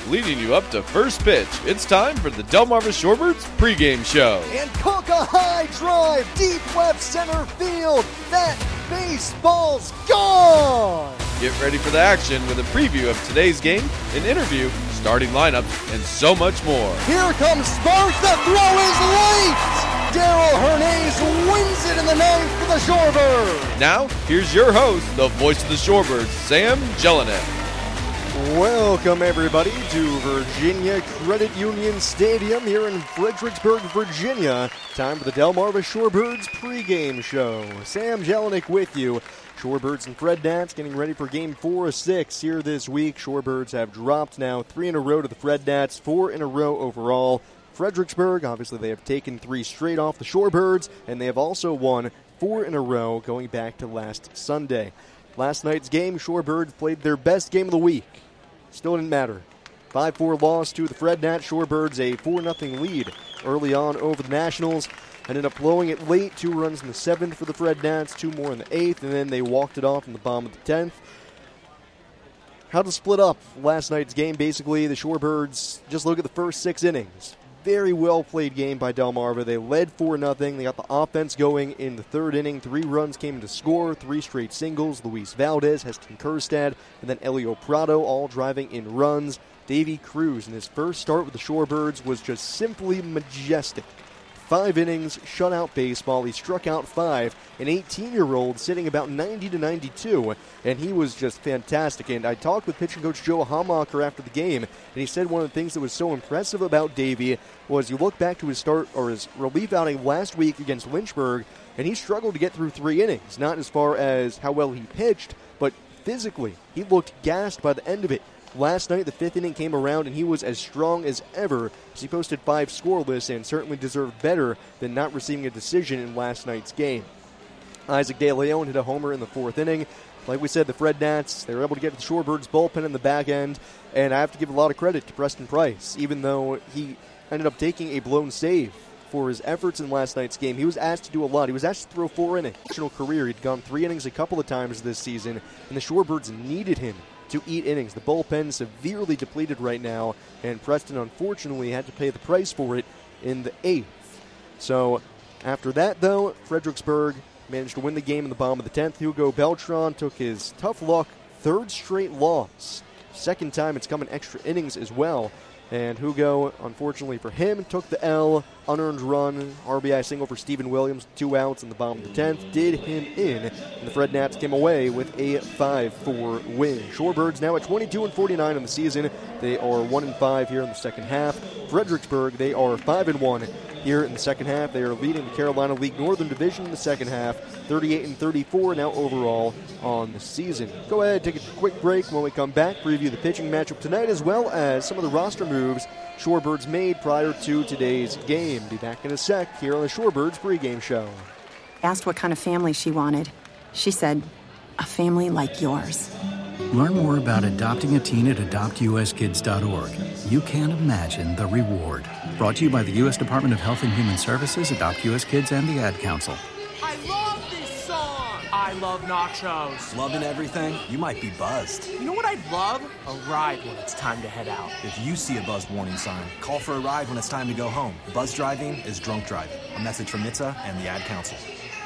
leading you up to first pitch. It's time for the Delmarva Shorebirds pregame show. And Cook a high drive, deep left center field. That baseball's gone! Get ready for the action with a preview of today's game, an interview, starting lineups, and so much more. Here comes Spark, the throw is late! Daryl Hernandez wins it in the ninth for the Shorebirds. Now, here's your host, the voice of the Shorebirds, Sam Jelinek. Welcome, everybody, to Virginia Credit Union Stadium here in Fredericksburg, Virginia. Time for the Delmarva Shorebirds pregame show. Sam Jelinek with you. Shorebirds and Fred Nats getting ready for Game 4 of 6 here this week. Shorebirds have dropped now 3 in a row to the Fred Nats, 4 in a row overall. Fredericksburg, obviously they have taken 3 straight off the Shorebirds, and they have also won 4 in a row going back to last Sunday. Last night's game, Shorebirds played their best game of the week. Still didn't matter. 5-4 loss to the Fred Nats. Shorebirds a 4-0 lead early on over the Nationals. Ended up blowing it late, 2 runs in the 7th for the Fred Nats, 2 more in the 8th, and then they walked it off in the bottom of the 10th. How to split up last night's game, basically, the Shorebirds, just look at the first 6 innings. Very well played game by Delmarva. They led 4-0. They got the offense going in the 3rd inning. 3 runs came to score, 3 straight singles. Luis Valdez, Heston Kerstad, and then Elio Prado all driving in runs. Davey Cruz in his first start with the Shorebirds was just simply majestic. 5 innings, shutout baseball. He struck out 5, an 18-year-old sitting about 90 to 92, and he was just fantastic. And I talked with pitching coach Joe Hamacher after the game, and he said one of the things that was so impressive about Davey was you look back to his start or his relief outing last week against Lynchburg, and he struggled to get through 3 innings, not as far as how well he pitched, but physically. He looked gassed by the end of it. Last night, the 5th inning came around, and he was as strong as ever as he posted 5 scoreless and certainly deserved better than not receiving a decision in last night's game. Isaac De Leon hit a homer in the 4th inning. Like we said, the Fred Nats, they were able to get to the Shorebirds bullpen in the back end, and I have to give a lot of credit to Preston Price, even though he ended up taking a blown save for his efforts in last night's game. He was asked to do a lot. He was asked to throw 4 innings. National career, he'd gone 3 innings a couple of times this season, and the Shorebirds needed him to eat innings. The bullpen severely depleted right now, and Preston unfortunately had to pay the price for it in the 8th. So after that, though, Fredericksburg managed to win the game in the bottom of the 10th. Hugo Beltran took his tough luck 3rd straight loss. 2nd time it's come in extra innings as well. And Hugo, unfortunately for him, took the L. Unearned run, RBI single for Stephen Williams, 2 outs in the bottom of the 10th, did him in. And the Fred Nats came away with a 5-4 win. Shorebirds now at 22-49 in the season. They are 1-5 here in the second half. Fredericksburg, they are 5-1 here in the second half. They are leading the Carolina League Northern Division in the second half, 38-34 now overall on the season. Go ahead, take a quick break. When we come back, preview the pitching matchup tonight as well as some of the roster moves Shorebirds made prior to today's game. Be back in a sec here on the Shorebirds pregame show. Asked what kind of family she wanted. She said, a family like yours. Learn more about adopting a teen at adoptuskids.org. You can't imagine the reward. Brought to you by the U.S. Department of Health and Human Services, Adopt U.S. Kids, and the Ad Council. I love this song! I love nachos. Loving everything? You might be buzzed. You know what I'd love? A ride when it's time to head out. If you see a buzzed warning sign, call for a ride when it's time to go home. Buzz driving is drunk driving. A message from NHTSA and the Ad Council.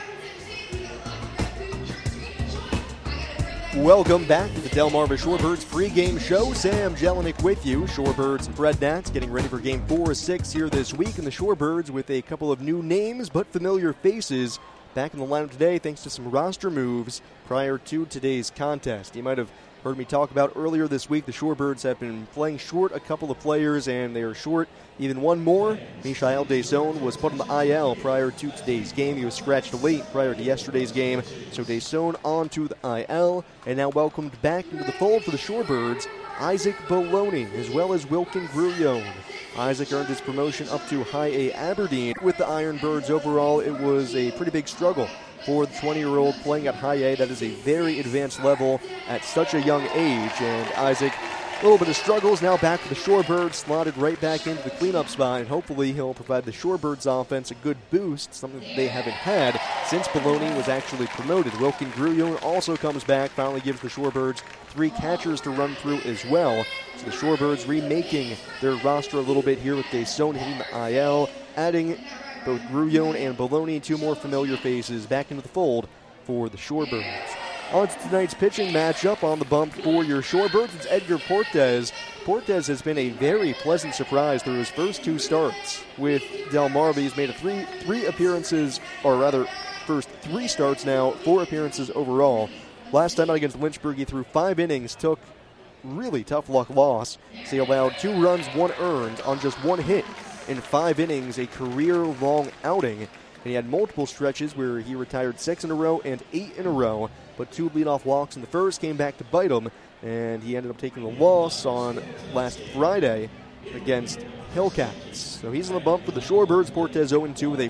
Welcome back to the Delmarva Shorebirds pregame show. Sam Jelinek with you. Shorebirds and Fred Nats getting ready for Game 4 of 6 here this week. And the Shorebirds with a couple of new names but familiar faces back in the lineup today thanks to some roster moves prior to today's contest. You might have heard me talk about earlier this week, the Shorebirds have been playing short a couple of players, and they are short even one more. Michael Desaune was put on the IL prior to today's game. He was scratched late prior to yesterday's game, so Desaune onto the IL, and now welcomed back into the fold for the Shorebirds, Isaac Bologna, as well as Wilkin Grullon. Isaac earned his promotion up to High A Aberdeen. With the Ironbirds overall, it was a pretty big struggle for the 20-year-old playing at High A. That is a very advanced level at such a young age, and Isaac A little bit of struggles, now back to the Shorebirds, slotted right back into the cleanup spot, and hopefully he'll provide the Shorebirds offense a good boost, something that they haven't had since Bologna was actually promoted. Wilkin Gruyon also comes back, finally gives the Shorebirds 3 catchers to run through as well. So the Shorebirds remaking their roster a little bit here with Deson hitting the IL, adding both Gruyon and Bologna, 2 more familiar faces back into the fold for the Shorebirds. On to tonight's pitching matchup. On the bump for your Shorebirds, it's Edgar Portes. Portes has been a very pleasant surprise through his first 2 starts with Delmarva. He's made three appearances, or rather, first 3 starts now, 4 appearances overall. Last time out against Lynchburg, he threw 5 innings, took really tough luck loss. So he allowed 2 runs, 1 earned on just 1 hit in 5 innings, a career-long outing. And he had multiple stretches where he retired 6 in a row and 8 in a row, but 2 leadoff walks in the first came back to bite him, and he ended up taking the loss on last Friday against Hellcats. So he's on the bump for the Shorebirds. Portes 0-2 with a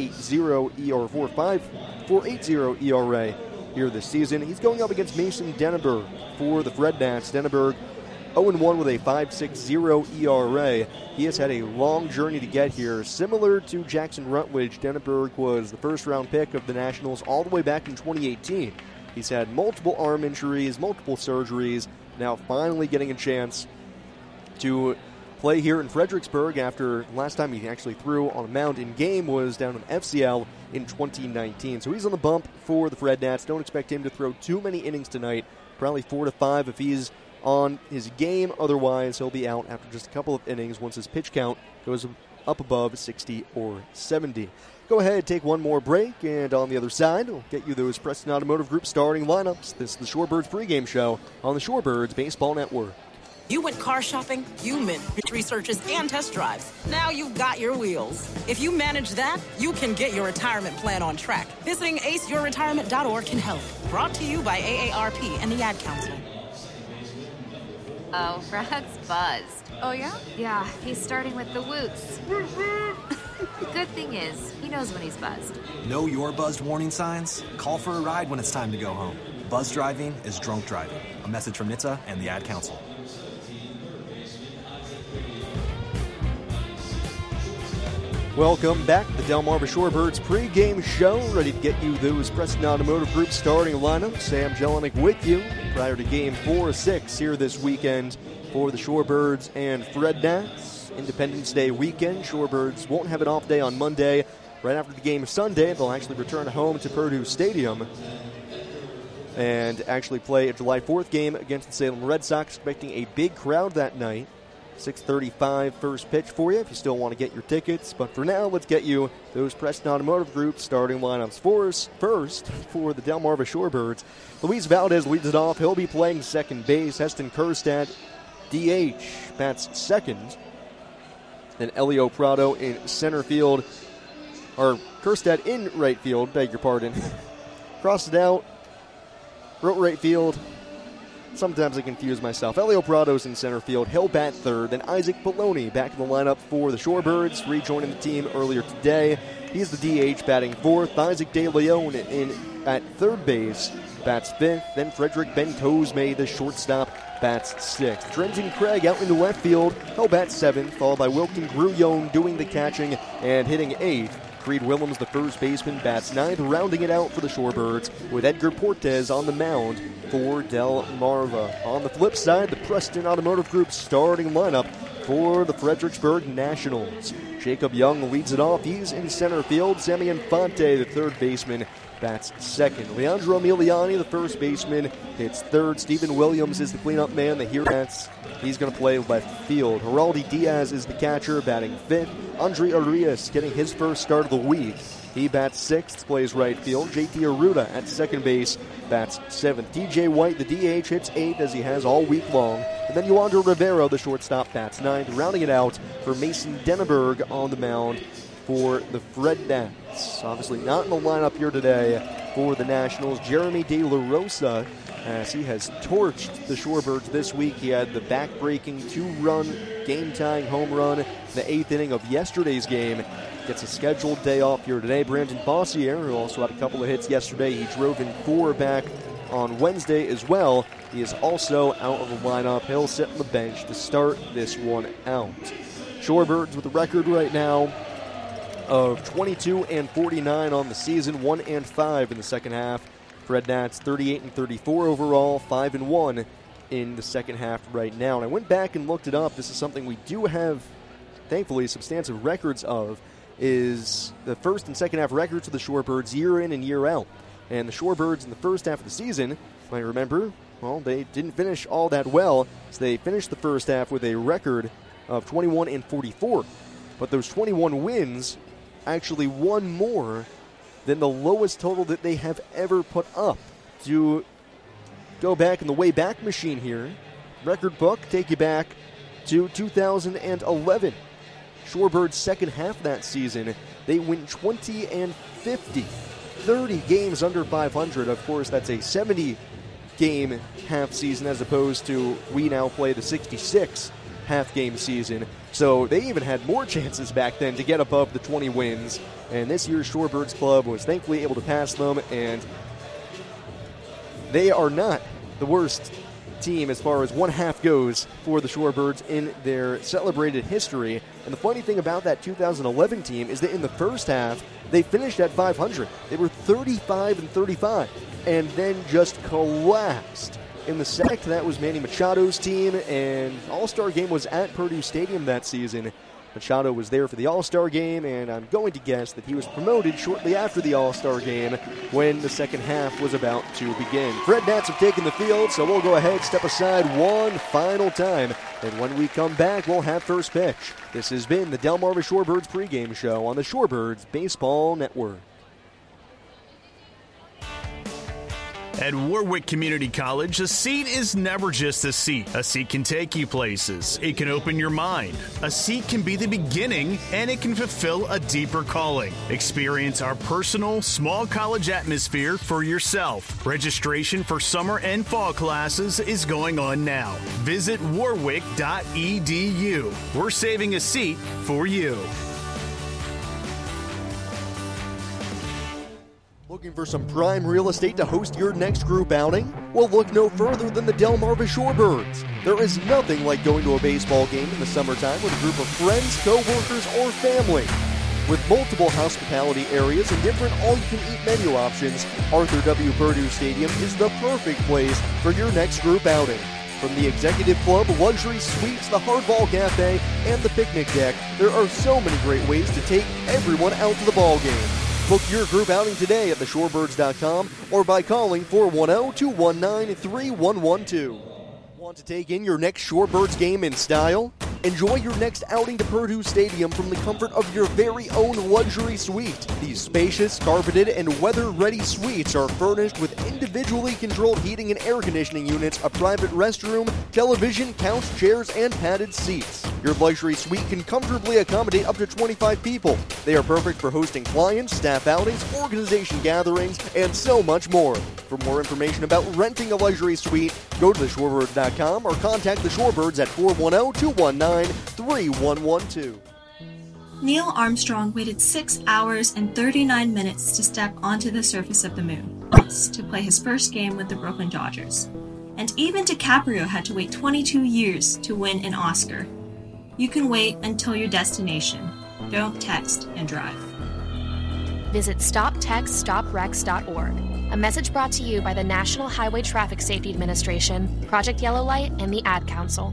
4.80 ERA here this season. He's going up against Mason Denneberg for the Fred Nats. Denneberg 0-1 with a 5.60 ERA. He has had a long journey to get here. Similar to Jackson Rutledge, Denneberg was the first-round pick of the Nationals all the way back in 2018. He's had multiple arm injuries, multiple surgeries, now finally getting a chance to play here in Fredericksburg after last time he actually threw on a mound in game was down in FCL in 2019. So he's on the bump for the Fred Nats. Don't expect him to throw too many innings tonight, probably 4 to 5 if he's on his game. Otherwise, he'll be out after just a couple of innings once his pitch count goes up above 60 or 70. Go ahead, take one more break, and on the other side, we'll get you those Preston Automotive Group starting lineups. This is the Shorebirds pregame show on the Shorebirds Baseball Network. You went car shopping, you meant researches and test drives. Now you've got your wheels. If you manage that, you can get your retirement plan on track. Visiting aceyourretirement.org can help. Brought to you by AARP and the Ad Council. Oh, Brad's buzzed. Oh, yeah? Yeah, he's starting with the woots. The good thing is, he knows when he's buzzed. Know your buzzed warning signs? Call for a ride when it's time to go home. Buzz driving is drunk driving. A message from NHTSA and the Ad Council. Welcome back to the Delmarva Shorebirds pregame show. Ready to get you those Preston Automotive Group starting lineup. Sam Jelinek with you prior to game 4-6 here this weekend for the Shorebirds and Fred Nats. Independence Day weekend. Shorebirds won't have an off day on Monday. Right after the game Sunday, they'll actually return home to Purdue Stadium and actually play a July 4th game against the Salem Red Sox, expecting a big crowd that night. 6:35 first pitch for you if you still want to get your tickets. But for now, let's get you those Preston Automotive Group starting lineups for us. First, for the Delmarva Shorebirds, Luis Valdez leads it off. He'll be playing second base. Heston Kerstad, DH, bats second. Then Elio Prado in center field, or Kerstad in right field, beg your pardon. Crossed it out, wrote right field. Sometimes I confuse myself. Elio Prado's in center field. He'll bat third. Then Isaac Poloni back in the lineup for the Shorebirds, rejoining the team earlier today. He's the DH batting fourth. Isaac De Leon in at third base bats fifth. Then Frederick Bentosme, the shortstop, bats sixth. Trenton Craig out into left field. He'll bat seventh, followed by Wilkin Gruyon doing the catching and hitting eighth. Creed Willems, the first baseman, bats ninth, rounding it out for the Shorebirds with Edgar Portes on the mound for Delmarva. On the flip side, the Preston Automotive Group starting lineup for the Fredericksburg Nationals. Jacob Young leads it off. He's in center field. Sammy Infante, the third baseman, bats second. Leandro Emiliani, the first baseman, hits third. Stephen Williams is the cleanup man. The here bats. He's going to play left field. Geraldi Diaz is the catcher, batting fifth. Andre Arias getting his first start of the week. He bats sixth, plays right field. JT Aruda at second base, bats seventh. DJ White, the DH, hits eighth as he has all week long. And then Yoander Rivero, the shortstop, bats ninth. Rounding it out for Mason Denneberg on the mound for the Fred Nats. Obviously not in the lineup here today for the Nationals. Jeremy De La Rosa, as he has torched the Shorebirds this week. He had the back-breaking two-run, game-tying home run in the eighth inning of yesterday's game. Gets a scheduled day off here today. Brandon Bossier, who also had a couple of hits yesterday, he drove in four back on Wednesday as well. He is also out of the lineup. He'll sit on the bench to start this one out. Shorebirds with a record right now of 22-49 on the season, 1-5 in the second half. Red Nats 38-34 overall, 5-1 in the second half right now. And I went back and looked it up. This is something we do have, thankfully, substantive records of, is the first and second half records of the Shorebirds year in and year out. And the Shorebirds in the first half of the season, you might remember, well, they didn't finish all that well, so they finished the first half with a record of 21-44. But those 21 wins actually won more than the lowest total that they have ever put up. To go back in the way back machine here, record book, take you back to 2011. Shorebirds' second half that season, they win 20-50, 30 games under 500. Of course, that's a 70-game half season as opposed to we now play the 66 half-game season. So they even had more chances back then to get above the 20 wins. And this year's Shorebirds club was thankfully able to pass them, and they are not the worst team as far as one half goes for the Shorebirds in their celebrated history. And the funny thing about that 2011 team is that in the first half, they finished at 500. They were 35-35 and then just collapsed. In the second, that was Manny Machado's team, and All-Star game was at Purdue Stadium that season. Machado was there for the All-Star game, and I'm going to guess that he was promoted shortly after the All-Star game when the second half was about to begin. Red Nats have taken the field, so we'll go ahead, step aside one final time, and when we come back, we'll have first pitch. This has been the Delmarva Shorebirds pregame show on the Shorebirds Baseball Network. At Warwick Community College, a seat is never just a seat. A seat can take you places. It can open your mind. A seat can be the beginning, and it can fulfill a deeper calling. Experience our personal, small college atmosphere for yourself. Registration for summer and fall classes is going on now. Visit warwick.edu. We're saving a seat for you. Looking for some prime real estate to host your next group outing? Well, look no further than the Delmarva Shorebirds. There is nothing like going to a baseball game in the summertime with a group of friends, co-workers, or family. With multiple hospitality areas and different all-you-can-eat menu options, Arthur W. Purdue Stadium is the perfect place for your next group outing. From the Executive Club, luxury suites, the Hardball Cafe, and the picnic deck, there are so many great ways to take everyone out to the ball game. Book your group outing today at theshorebirds.com or by calling 410-219-3112. Want to take in your next Shorebirds game in style? Enjoy your next outing to Purdue Stadium from the comfort of your very own luxury suite. These spacious, carpeted, and weather-ready suites are furnished with individually controlled heating and air conditioning units, a private restroom, television, couch, chairs, and padded seats. Your luxury suite can comfortably accommodate up to 25 people. They are perfect for hosting clients, staff outings, organization gatherings, and so much more. For more information about renting a luxury suite, go to theshorebirds.com or contact the Shorebirds at 410-219-3112. Neil Armstrong waited 6 hours and 39 minutes to step onto the surface of the moon to play his first game with the Brooklyn Dodgers. And even DiCaprio had to wait 22 years to win an Oscar. You can wait until your destination. Don't text and drive. Visit StopTextStopWrecks.org. A message brought to you by the National Highway Traffic Safety Administration, Project Yellow Light, and the Ad Council.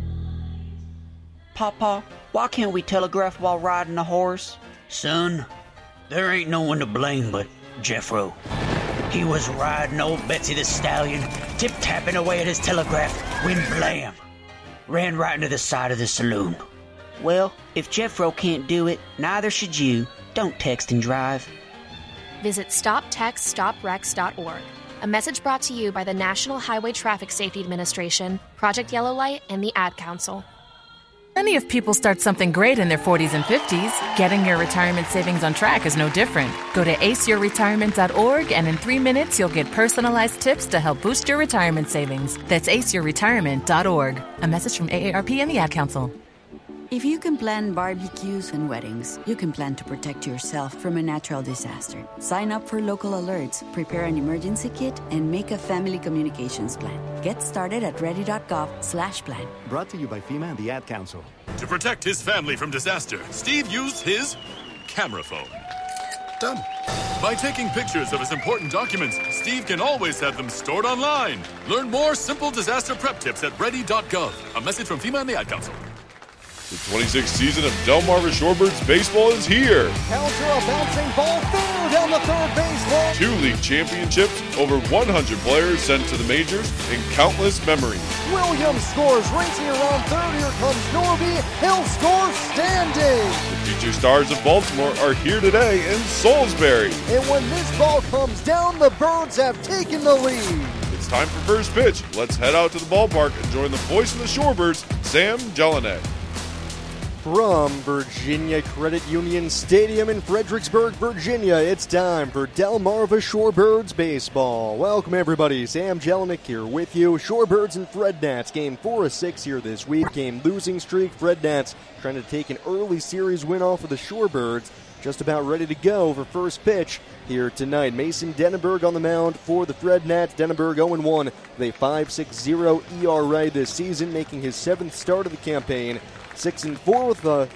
Papa, why can't we telegraph while riding a horse? Son, there ain't no one to blame but Jeffro. He was riding old Betsy the Stallion, tip-tapping away at his telegraph, when blam! Ran right into the side of the saloon. Well, if Jeffro can't do it, neither should you. Don't text and drive. Visit StopTextStopWrecks.org. A message brought to you by the National Highway Traffic Safety Administration, Project Yellow Light, and the Ad Council. Many of people start something great in their 40s and 50s. Getting your retirement savings on track is no different. Go to aceyourretirement.org, and in 3 minutes, you'll get personalized tips to help boost your retirement savings. That's aceyourretirement.org. A message from AARP and the Ad Council. If you can plan barbecues and weddings, you can plan to protect yourself from a natural disaster. Sign up for local alerts, prepare an emergency kit, and make a family communications plan. Get started at ready.gov/plan. Brought to you by FEMA and the Ad Council. To protect his family from disaster, Steve used his camera phone. Done. By taking pictures of his important documents, Steve can always have them stored online. Learn more simple disaster prep tips at ready.gov. A message from FEMA and the Ad Council. The 26th season of Delmarva Shorebirds baseball is here. Counter a bouncing ball fair down the third baseline. 2 league championships, over 100 players sent to the majors, and countless memories. Williams scores, racing around third. Here comes Norby. He'll score standing. The future stars of Baltimore are here today in Salisbury. And when this ball comes down, the Birds have taken the lead. It's time for first pitch. Let's head out to the ballpark and join the voice of the Shorebirds, Sam Jelinek. From Virginia Credit Union Stadium in Fredericksburg, Virginia, it's time for Delmarva Shorebirds baseball. Welcome, everybody. Sam Jelinek here with you. Shorebirds and Fred Nats, game 4 of 6 here this week. Game losing streak. Fred Nats trying to take an early series win off of the Shorebirds. Just about ready to go for first pitch here tonight. Mason Denneberg on the mound for the Fred Nats. Denneberg 0-1 with a 5.60 ERA this season, making his 7th start of the campaign. 6-4 with a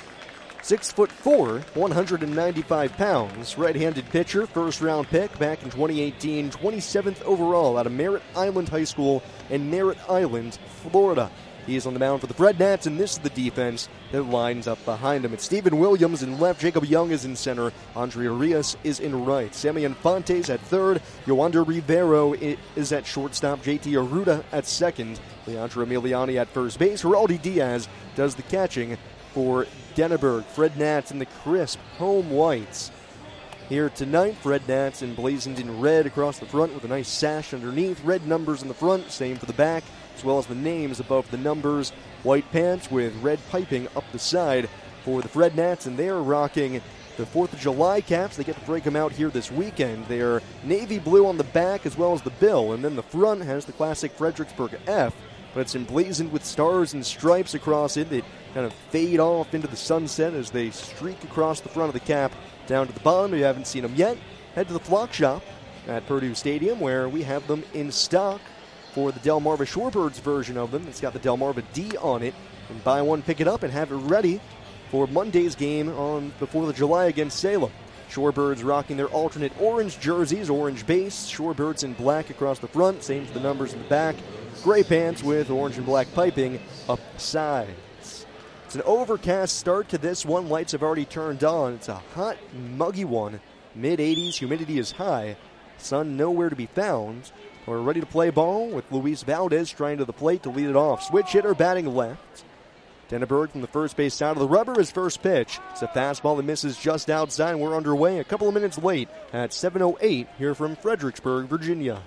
6'4", 195 pounds. Right-handed pitcher, first-round pick back in 2018, 27th overall out of Merritt Island High School in Merritt Island, Florida. He is on the mound for the Fred Nats, and this is the defense that lines up behind him. It's Stephen Williams in left, Jacob Young is in center, Andre Arias is in right, Sammy Infantes at third, Yoander Rivero is at shortstop, JT Arruda at second, Leandro Emiliani at first base, Geraldi Diaz does the catching for Denneberg. Fred Nats in the crisp home whites. Here tonight, Fred Nats emblazoned in red across the front with a nice sash underneath, red numbers in the front, same for the back, as well as the names above the numbers. White pants with red piping up the side for the Fred Nats, and they are rocking the 4th of July caps. They get to break them out here this weekend. They are navy blue on the back as well as the bill, and then the front has the classic Fredericksburg F, but it's emblazoned with stars and stripes across it that kind of fade off into the sunset as they streak across the front of the cap down to the bottom. If you haven't seen them yet, head to the Flock Shop at Purdue Stadium where we have them in stock for the Delmarva Shorebirds version of them. It's got the Delmarva D on it. And buy one, pick it up, and have it ready for Monday's game on the 4th of July against Salem. Shorebirds rocking their alternate orange jerseys, orange base, Shorebirds in black across the front, same for the numbers in the back. Gray pants with orange and black piping up the sides. It's an overcast start to this one. Lights have already turned on. It's a hot, muggy one. Mid-80s, humidity is high. Sun nowhere to be found. We're ready to play ball with Luis Valdez trying to the plate to lead it off. Switch hitter batting left. Denneberg from the first base side of the rubber. His first pitch. It's a fastball that misses just outside. We're underway a couple of minutes late at 7:08 here from Fredericksburg, Virginia.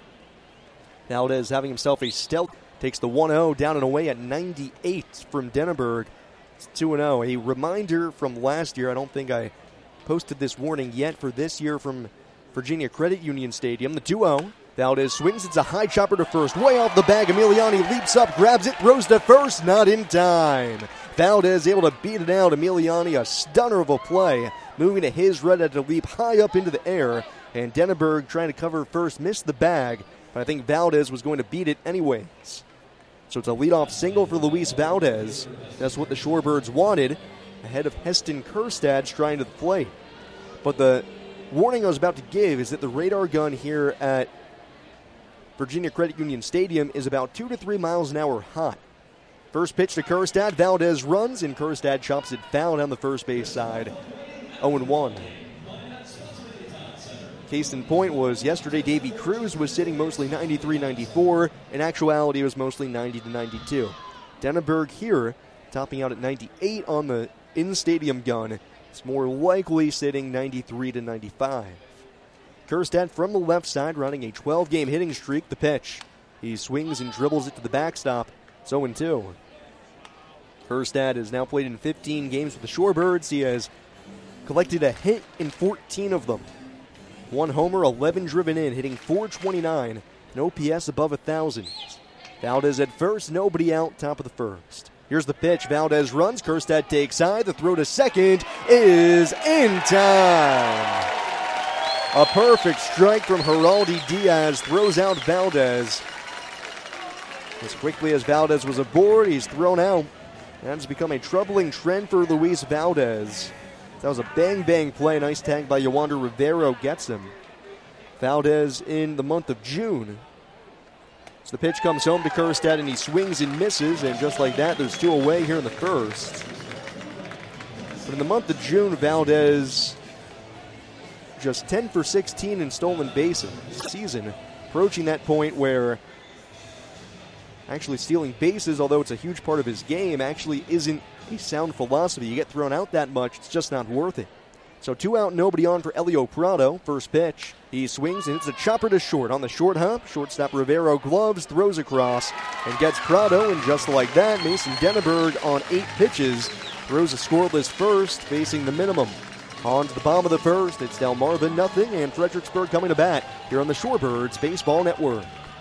Valdez having himself a stealth. Takes the 1-0 down and away at 98 from Denneberg. It's 2-0. A reminder from last year. I don't think I posted this warning yet for this year from Virginia Credit Union Stadium. The 2-0. Valdez swings. It's a high chopper to first. Way off the bag. Emiliani leaps up, grabs it, throws to first. Not in time. Valdez able to beat it out. Emiliani, a stunner of a play. Moving to his right at a leap high up into the air. And Denneberg trying to cover first. Missed the bag. But I think Valdez was going to beat it anyways. So it's a leadoff single for Luis Valdez. That's what the Shorebirds wanted. Ahead of Heston Kerstad trying to the plate. But the warning I was about to give is that the radar gun here at Virginia Credit Union Stadium is about 2 to 3 miles an hour hot. First pitch to Kerstad. Valdez runs, and Kerstad chops it foul down the first base side. 0-1. Case in point was yesterday Davy Cruz was sitting mostly 93-94. In actuality, it was mostly 90-92. Denneberg here topping out at 98 on the in-stadium gun. It's more likely sitting 93-95. Kerstad from the left side running a 12-game hitting streak. The pitch. He swings and dribbles it to the backstop. It's 0-2. Kerstad has now played in 15 games with the Shorebirds. He has collected a hit in 14 of them. 1 homer, 11 driven in, hitting .429, an OPS above 1,000. Valdez at first, nobody out, top of the first. Here's the pitch. Valdez runs. Kjerstad takes high. The throw to second is in time. A perfect strike from Geraldi Diaz throws out Valdez. As quickly as Valdez was aboard, he's thrown out. That's become a troubling trend for Luis Valdez. That was a bang-bang play. Nice tag by Yoander Rivero gets him. Valdez in the month of June. So the pitch comes home to Kjerstad, and he swings and misses, and just like that, there's 2 away here in the first. But in the month of June, Valdez just 10 for 16 in stolen bases this season, approaching that point where actually stealing bases, although it's a huge part of his game, actually isn't a sound philosophy. You get thrown out that much, it's just not worth it. So 2 out, nobody on for Elio Prado. First pitch, he swings and it's a chopper to short. On the short hop, shortstop Rivero gloves, throws across, and gets Prado. And just like that, Mason Denneberg on 8 pitches throws a scoreless first, facing the minimum. On to the bottom of the first, it's Delmarva nothing, and Fredericksburg coming to bat here on the Shorebirds Baseball Network.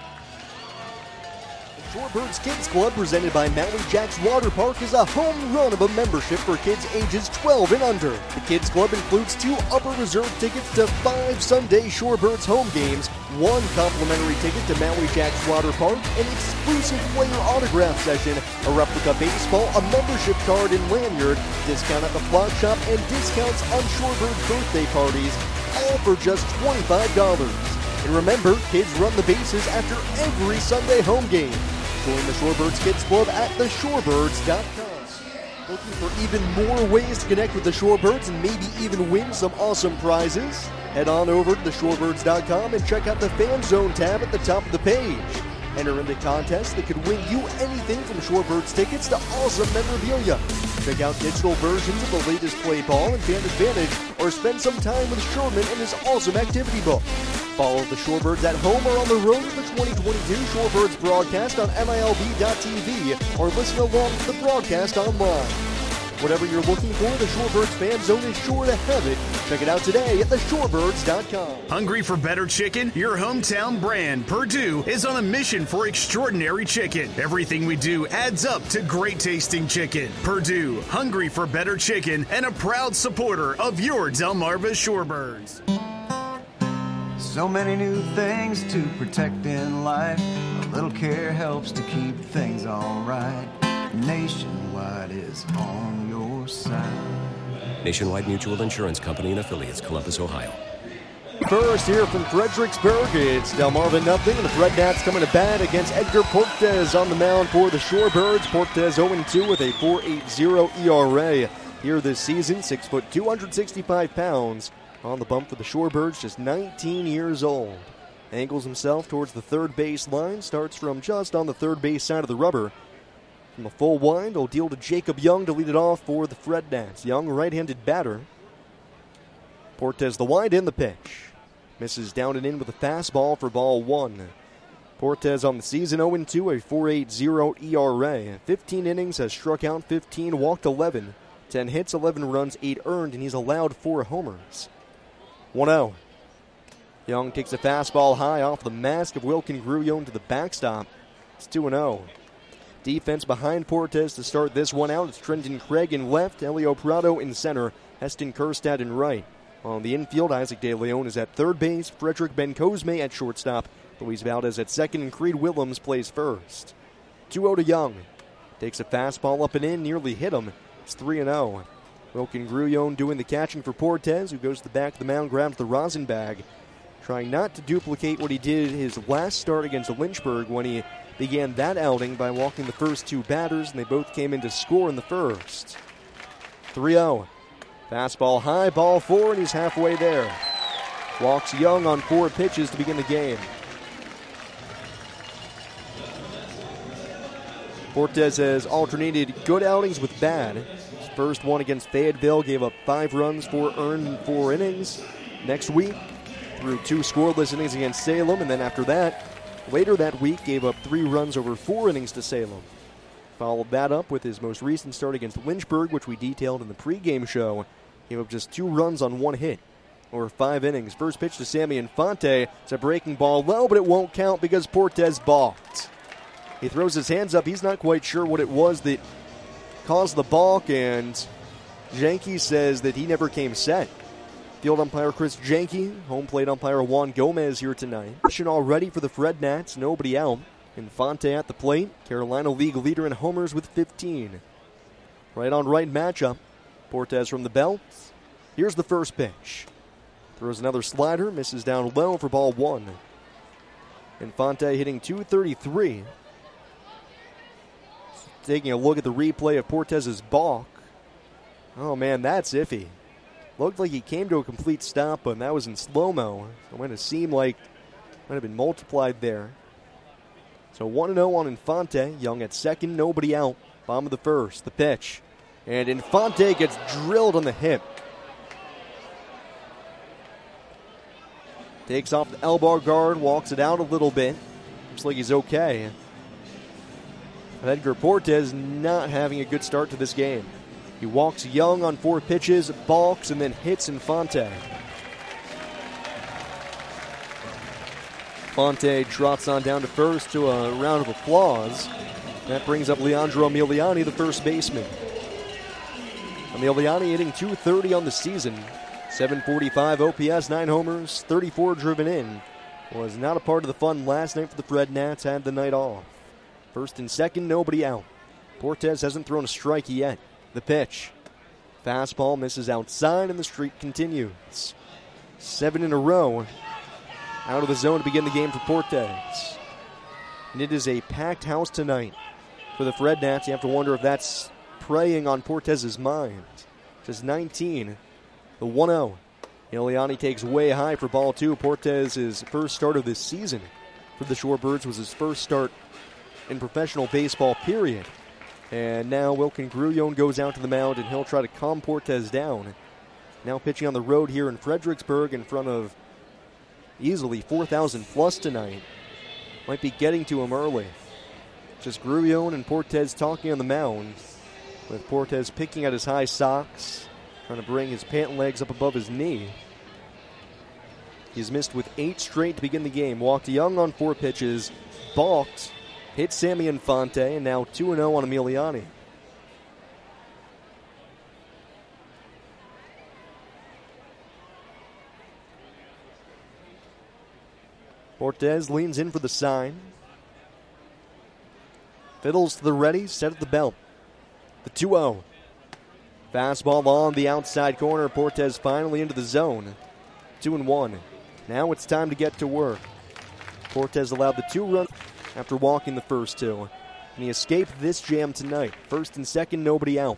Shorebirds Kids Club, presented by Maui Jacks Water Park, is a home run of a membership for kids ages 12 and under. The Kids Club includes 2 upper reserve tickets to 5 Sunday Shorebirds home games, 1 complimentary ticket to Maui Jacks Water Park, an exclusive player autograph session, a replica baseball, a membership card and lanyard, discount at the flock shop, and discounts on Shorebirds birthday parties, all for just $25. And remember, kids run the bases after every Sunday home game. Join the Shorebirds Kids Club at theshorebirds.com. Looking for even more ways to connect with the Shorebirds and maybe even win some awesome prizes? Head on over to theshorebirds.com and check out the Fan Zone tab at the top of the page. Enter into contests that could win you anything from Shorebirds tickets to awesome memorabilia. Check out digital versions of the latest play ball and Fan Advantage, or spend some time with Sherman and his awesome activity book. Follow the Shorebirds at home or on the road with the 2022 Shorebirds broadcast on MILB.TV, or listen along to the broadcast online. Whatever you're looking for, the Shorebirds Fan Zone is sure to have it. Check it out today at theshorebirds.com. Hungry for better chicken? Your hometown brand, Perdue, is on a mission for extraordinary chicken. Everything we do adds up to great tasting chicken. Perdue, hungry for better chicken, and a proud supporter of your Delmarva Shorebirds. So many new things to protect in life. A little care helps to keep things alright. Nationwide is on your side. Nationwide Mutual Insurance Company and affiliates, Columbus, Ohio. First here from Fredericksburg, it's Delmarva nothing, and the Red Nats coming to bat against Edgar Portes on the mound for the Shorebirds. Portes 0-2 with a 4.80 ERA here this season. 6 foot, 265 pounds. On the bump for the Shorebirds, just 19 years old. Angles himself towards the third base line, starts from just on the third base side of the rubber. From a full wind, he'll deal to Jacob Young to lead it off for the Fred Nats. Young, right-handed batter. Portes the wind in the pitch. Misses down and in with a fastball for ball 1. Portes on the season 0-2, a 4.80 ERA. 15 innings, has struck out 15, walked 11. 10 hits, 11 runs, 8 earned, and he's allowed 4 homers. 1-0. Young takes a fastball high off the mask of Wilkin Grullon to the backstop. It's 2-0. Defense behind Portes to start this one out. It's Trenton Craig in left, Elio Prado in center, Heston Kjerstad in right. On the infield, Isaac De Leon is at third base, Frederick Ben-Cosme at shortstop, Luis Valdez at second, and Creed Willems plays first. 2-0 to Young. Takes a fastball up and in, nearly hit him. It's 3-0. Wilkin Grullon doing the catching for Portes, who goes to the back of the mound, grabs the rosin bag, trying not to duplicate what he did his last start against Lynchburg when he began that outing by walking the first 2 batters, and they both came in to score in the first. 3-0. Fastball high, ball 4, and he's halfway there. Walks Young on 4 pitches to begin the game. Portes has alternated good outings with bad. His first one against Fayetteville gave up 5 runs, 4 earned in 4 innings. Next week, threw 2 scoreless innings against Salem, and then after that, later that week, gave up 3 runs over 4 innings to Salem. Followed that up with his most recent start against Lynchburg, which we detailed in the pregame show. Gave up just 2 runs on 1 hit over 5 innings. First pitch to Sammy Infante. It's a breaking ball low, but it won't count because Portes balked. He throws his hands up. He's not quite sure what it was that caused the balk, and Janke says that he never came set. Field umpire Chris Janke, home plate umpire Juan Gomez here tonight. Mission all ready for the Fred Nats, nobody out. Infante at the plate, Carolina league leader in homers with 15. Right on right matchup. Portes from the belt. Here's the first pitch. Throws another slider, misses down low for ball 1. Infante hitting .233. Taking a look at the replay of Portes' balk. Oh man, that's iffy. Looked like he came to a complete stop, but that was in slow-mo. It might have seemed like it might have been multiplied there. So 1-0 on Infante. Young at second, nobody out. Bottom of the first, the pitch. And Infante gets drilled on the hip. Takes off the elbow guard, walks it out a little bit. Looks like he's okay. But Edgar Portes not having a good start to this game. He walks Young on 4 pitches, balks, and then hits Infante. Infante trots on down to first to a round of applause. That brings up Leandro Emiliani, the first baseman. Emiliani hitting .230 on the season. 745 OPS, 9 homers, 34 driven in. Was not a part of the fun last night for the Fred Nats, had the night off. First and second, nobody out. Portes hasn't thrown a strike yet. The pitch. Fastball misses outside, and the streak continues. 7 in a row. Out of the zone to begin the game for Portes. And it is a packed house tonight for the Fred Nats. You have to wonder if that's preying on Portes' mind. Just 19. The 1-0. Emiliani takes way high for ball 2. Portes' first start of this season for the Shorebirds was his first start in professional baseball, period. And now Wilkin Grullon goes out to the mound, and he'll try to calm Portes down. Now pitching on the road here in Fredericksburg in front of easily 4,000 plus tonight. Might be getting to him early. Just Grullon and Portes talking on the mound, with Portes picking at his high socks, trying to bring his pant legs up above his knee. He's missed with 8 straight to begin the game. Walked Young on 4 pitches, balked, hit Sammy Infante, and now 2-0 on Emiliani. Portes leans in for the sign. Fiddles to the ready, set at the belt. The 2-0. Fastball on the outside corner. Portes finally into the zone. 2-1. Now it's time to get to work. Portes allowed the 2 runs after walking the first 2. And he escaped this jam tonight. First and second, nobody out.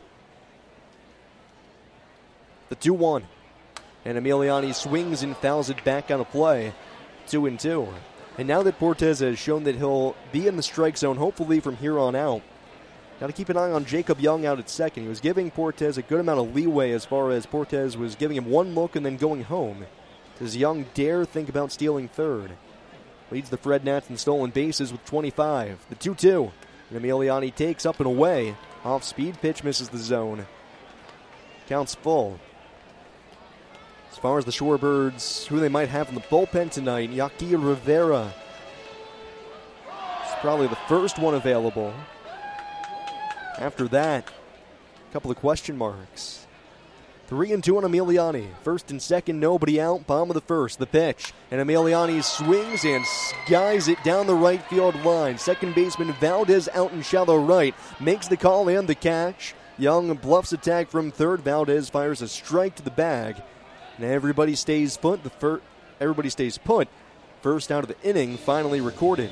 The 2-1. And Emiliani swings and fouls it back on a play. 2-2. And now that Portes has shown that he'll be in the strike zone, hopefully from here on out, got to keep an eye on Jacob Young out at second. He was giving Portes a good amount of leeway as far as Portes was giving him one look and then going home. Does Young dare think about stealing third? Leads the Fred Nats in stolen bases with 25. The 2-2. And Emiliani takes up and away. Off-speed pitch misses the zone. Counts full. As far as the Shorebirds, who they might have in the bullpen tonight, Yaqui Rivera. It's probably the first one available. After that, a couple of question marks. 3-2 on Emiliani. First and second, nobody out. Bottom of the first, the pitch. And Emiliani swings and skies it down the right field line. Second baseman Valdez out in shallow right. Makes the call and the catch. Young bluffs a tag from third. Valdez fires a strike to the bag. And everybody stays put. Everybody stays put. First out of the inning finally recorded.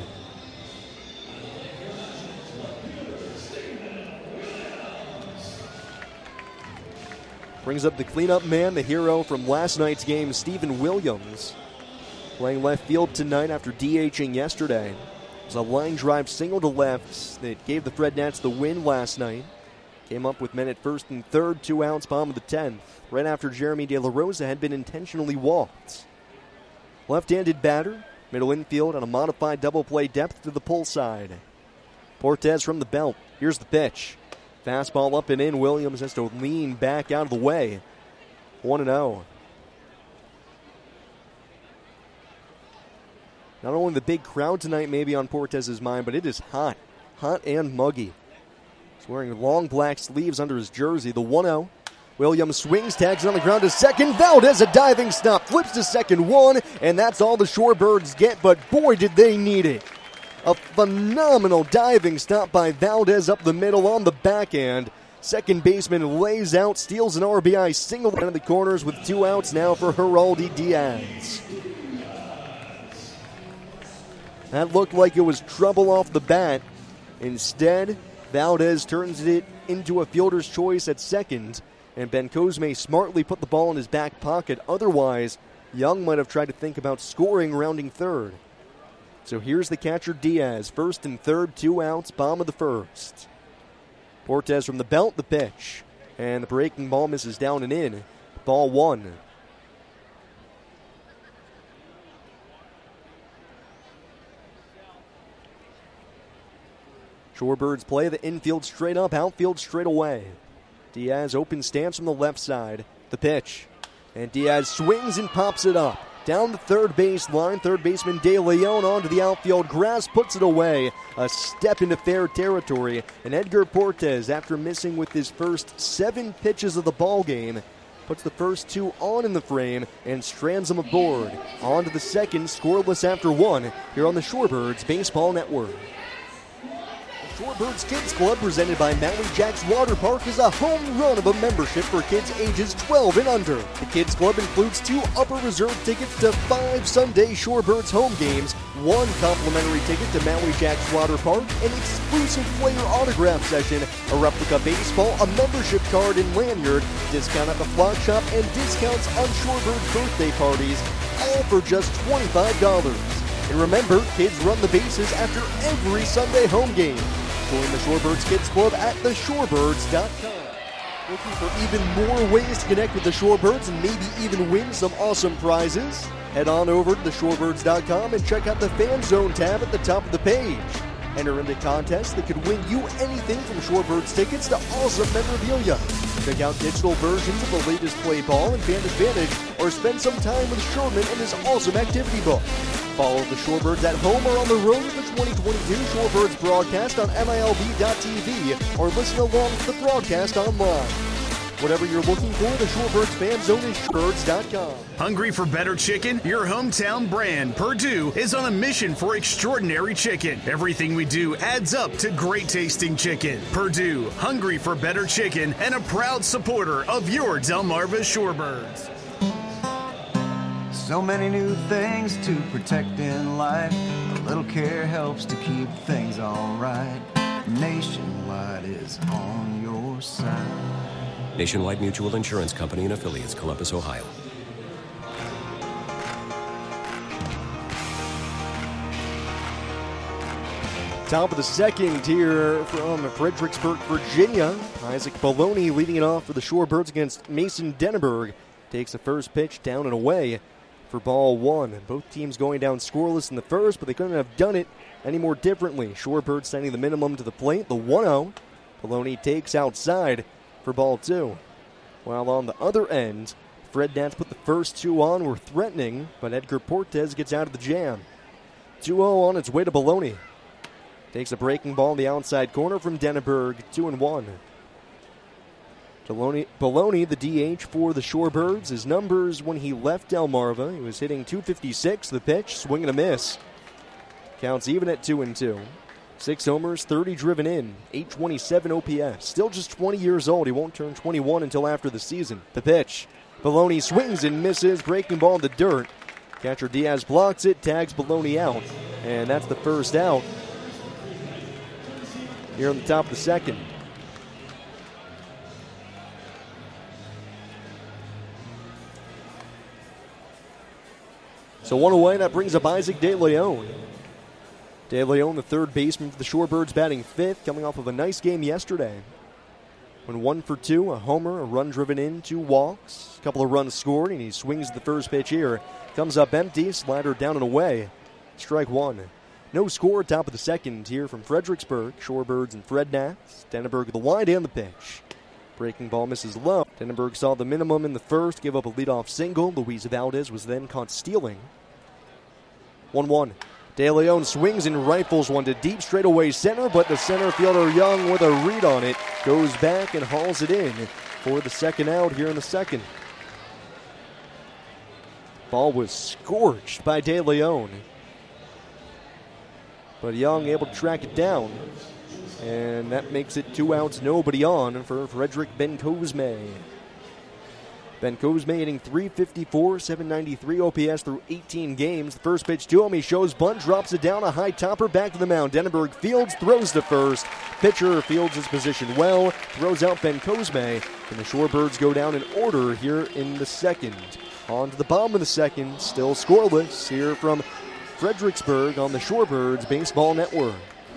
Brings up the cleanup man, the hero from last night's game, Stephen Williams. Playing left field tonight after DHing yesterday. It was a line drive single to left that gave the Fred Nats the win last night. Came up with men at first and third, 2 outs, bottom of the 10th. Right after Jeremy De La Rosa had been intentionally walked. Left-handed batter, middle infield on a modified double play depth to the pull side. Portes from the belt. Here's the pitch. Fastball up and in. Williams has to lean back out of the way. 1-0. Not only the big crowd tonight may be on Portes' mind, but it is hot. Hot and muggy. He's wearing long black sleeves under his jersey. The 1-0. Williams swings, tags on the ground to second. Valdez, a diving stop, flips to second one, and that's all the Shorebirds get, but boy, did they need it. A phenomenal diving stop by Valdez up the middle on the backhand. Second baseman lays out, steals an RBI single down the corners with 2 outs now for Geraldi Diaz. That looked like it was trouble off the bat. Instead, Valdez turns it into a fielder's choice at second, and Ben Cosme smartly put the ball in his back pocket. Otherwise, Young might have tried to think about scoring rounding third. So here's the catcher Diaz, first and third, 2 outs, bottom of the first. Portes from the belt, the pitch. And the breaking ball misses down and in. Ball 1. Shorebirds play the infield straight up, outfield straight away. Diaz open stance from the left side. The pitch. And Diaz swings and pops it up. Down the third base line, third baseman De Leon onto the outfield grass, puts it away. A step into fair territory. And Edgar Portes, after missing with his first 7 pitches of the ball game, puts the first 2 on in the frame and strands them aboard. On to the second, scoreless after 1, here on the Shorebirds Baseball Network. Shorebirds Kids Club, presented by Maui Jacks Water Park, is a home run of a membership for kids ages 12 and under. The Kids Club includes 2 upper reserve tickets to 5 Sunday Shorebirds home games, 1 complimentary ticket to Maui Jacks Water Park, an exclusive player autograph session, a replica baseball, a membership card and lanyard, discount at the flock shop, and discounts on Shorebirds birthday parties, all for just $25. And remember, kids run the bases after every Sunday home game. Join the Shorebirds Kids Club at theshorebirds.com. Looking for even more ways to connect with the Shorebirds and maybe even win some awesome prizes? Head on over to theshorebirds.com and check out the Fan Zone tab at the top of the page. Enter into contests that could win you anything from Shorebirds tickets to awesome memorabilia. Check out digital versions of the latest play ball and Fan Advantage, or spend some time with Sherman and his awesome activity book. Follow the Shorebirds at home or on the road with the 2022 Shorebirds broadcast on MILB.TV, or listen along to the broadcast online. Whatever you're looking for, the Shorebirds Fan Zone is Shorebirds.com. Hungry for better chicken? Your hometown brand, Perdue, is on a mission for extraordinary chicken. Everything we do adds up to great tasting chicken. Perdue, hungry for better chicken, and a proud supporter of your Delmarva Shorebirds. So many new things to protect in life. A little care helps to keep things alright. Nationwide is on your side. Nationwide Mutual Insurance Company and Affiliates, Columbus, Ohio. Top of the second here from Fredericksburg, Virginia. Isaac Baloney leading it off for the Shorebirds against Mason Denneberg. Takes the first pitch down and away for ball 1. Both teams going down scoreless in the first, but they couldn't have done it any more differently. Shorebirds sending the minimum to the plate, the 1-0. Baloney takes outside for ball 2. While on the other end, Fred Nats put the first 2 on, were threatening, but Edgar Portes gets out of the jam. 2-0 on its way to Baloney. Takes a breaking ball in the outside corner from Denneberg, 2-1. Baloney, the DH for the Shorebirds. His numbers when he left Delmarva, he was hitting .256, the pitch, swing and a miss. Counts even at 2-2. 6 homers, 30 driven in, 827 OPS. Still just 20 years old. He won't turn 21 until after the season. The pitch. Baloney swings and misses, breaking ball in the dirt. Catcher Diaz blocks it, tags Baloney out. And that's the first out here on the top of the second. So 1 away, that brings up Isaac De Leon. De Leon, the third baseman for the Shorebirds, batting 5th, coming off of a nice game yesterday. Went 1 for 2, a homer, a run driven in, 2 walks, a couple of runs scored, and he swings the first pitch here. Comes up empty, slider down and away. Strike 1. No score, top of the second here from Fredericksburg. Shorebirds and Fred Nats. Denneberg the wide and the pitch. Breaking ball misses low. Denneberg saw the minimum in the first, gave up a leadoff single. Luis Valdez was then caught stealing. 1-1. De Leon swings and rifles one to deep straightaway center, but the center fielder Young with a read on it goes back and hauls it in for the second out here in the second. Ball was scorched by De Leon, but Young able to track it down, and that makes it 2 outs, nobody on for Frederick Bencosme. Bencosme hitting .354, 793 OPS through 18 games. The first pitch to him, he shows bunt, drops it down, a high topper, back to the mound. Denenberg fields, throws to first. Pitcher fields his position well, throws out Bencosme, and the Shorebirds go down in order here in the second. On to the bottom of the second, still scoreless here from Fredericksburg on the Shorebirds Baseball Network.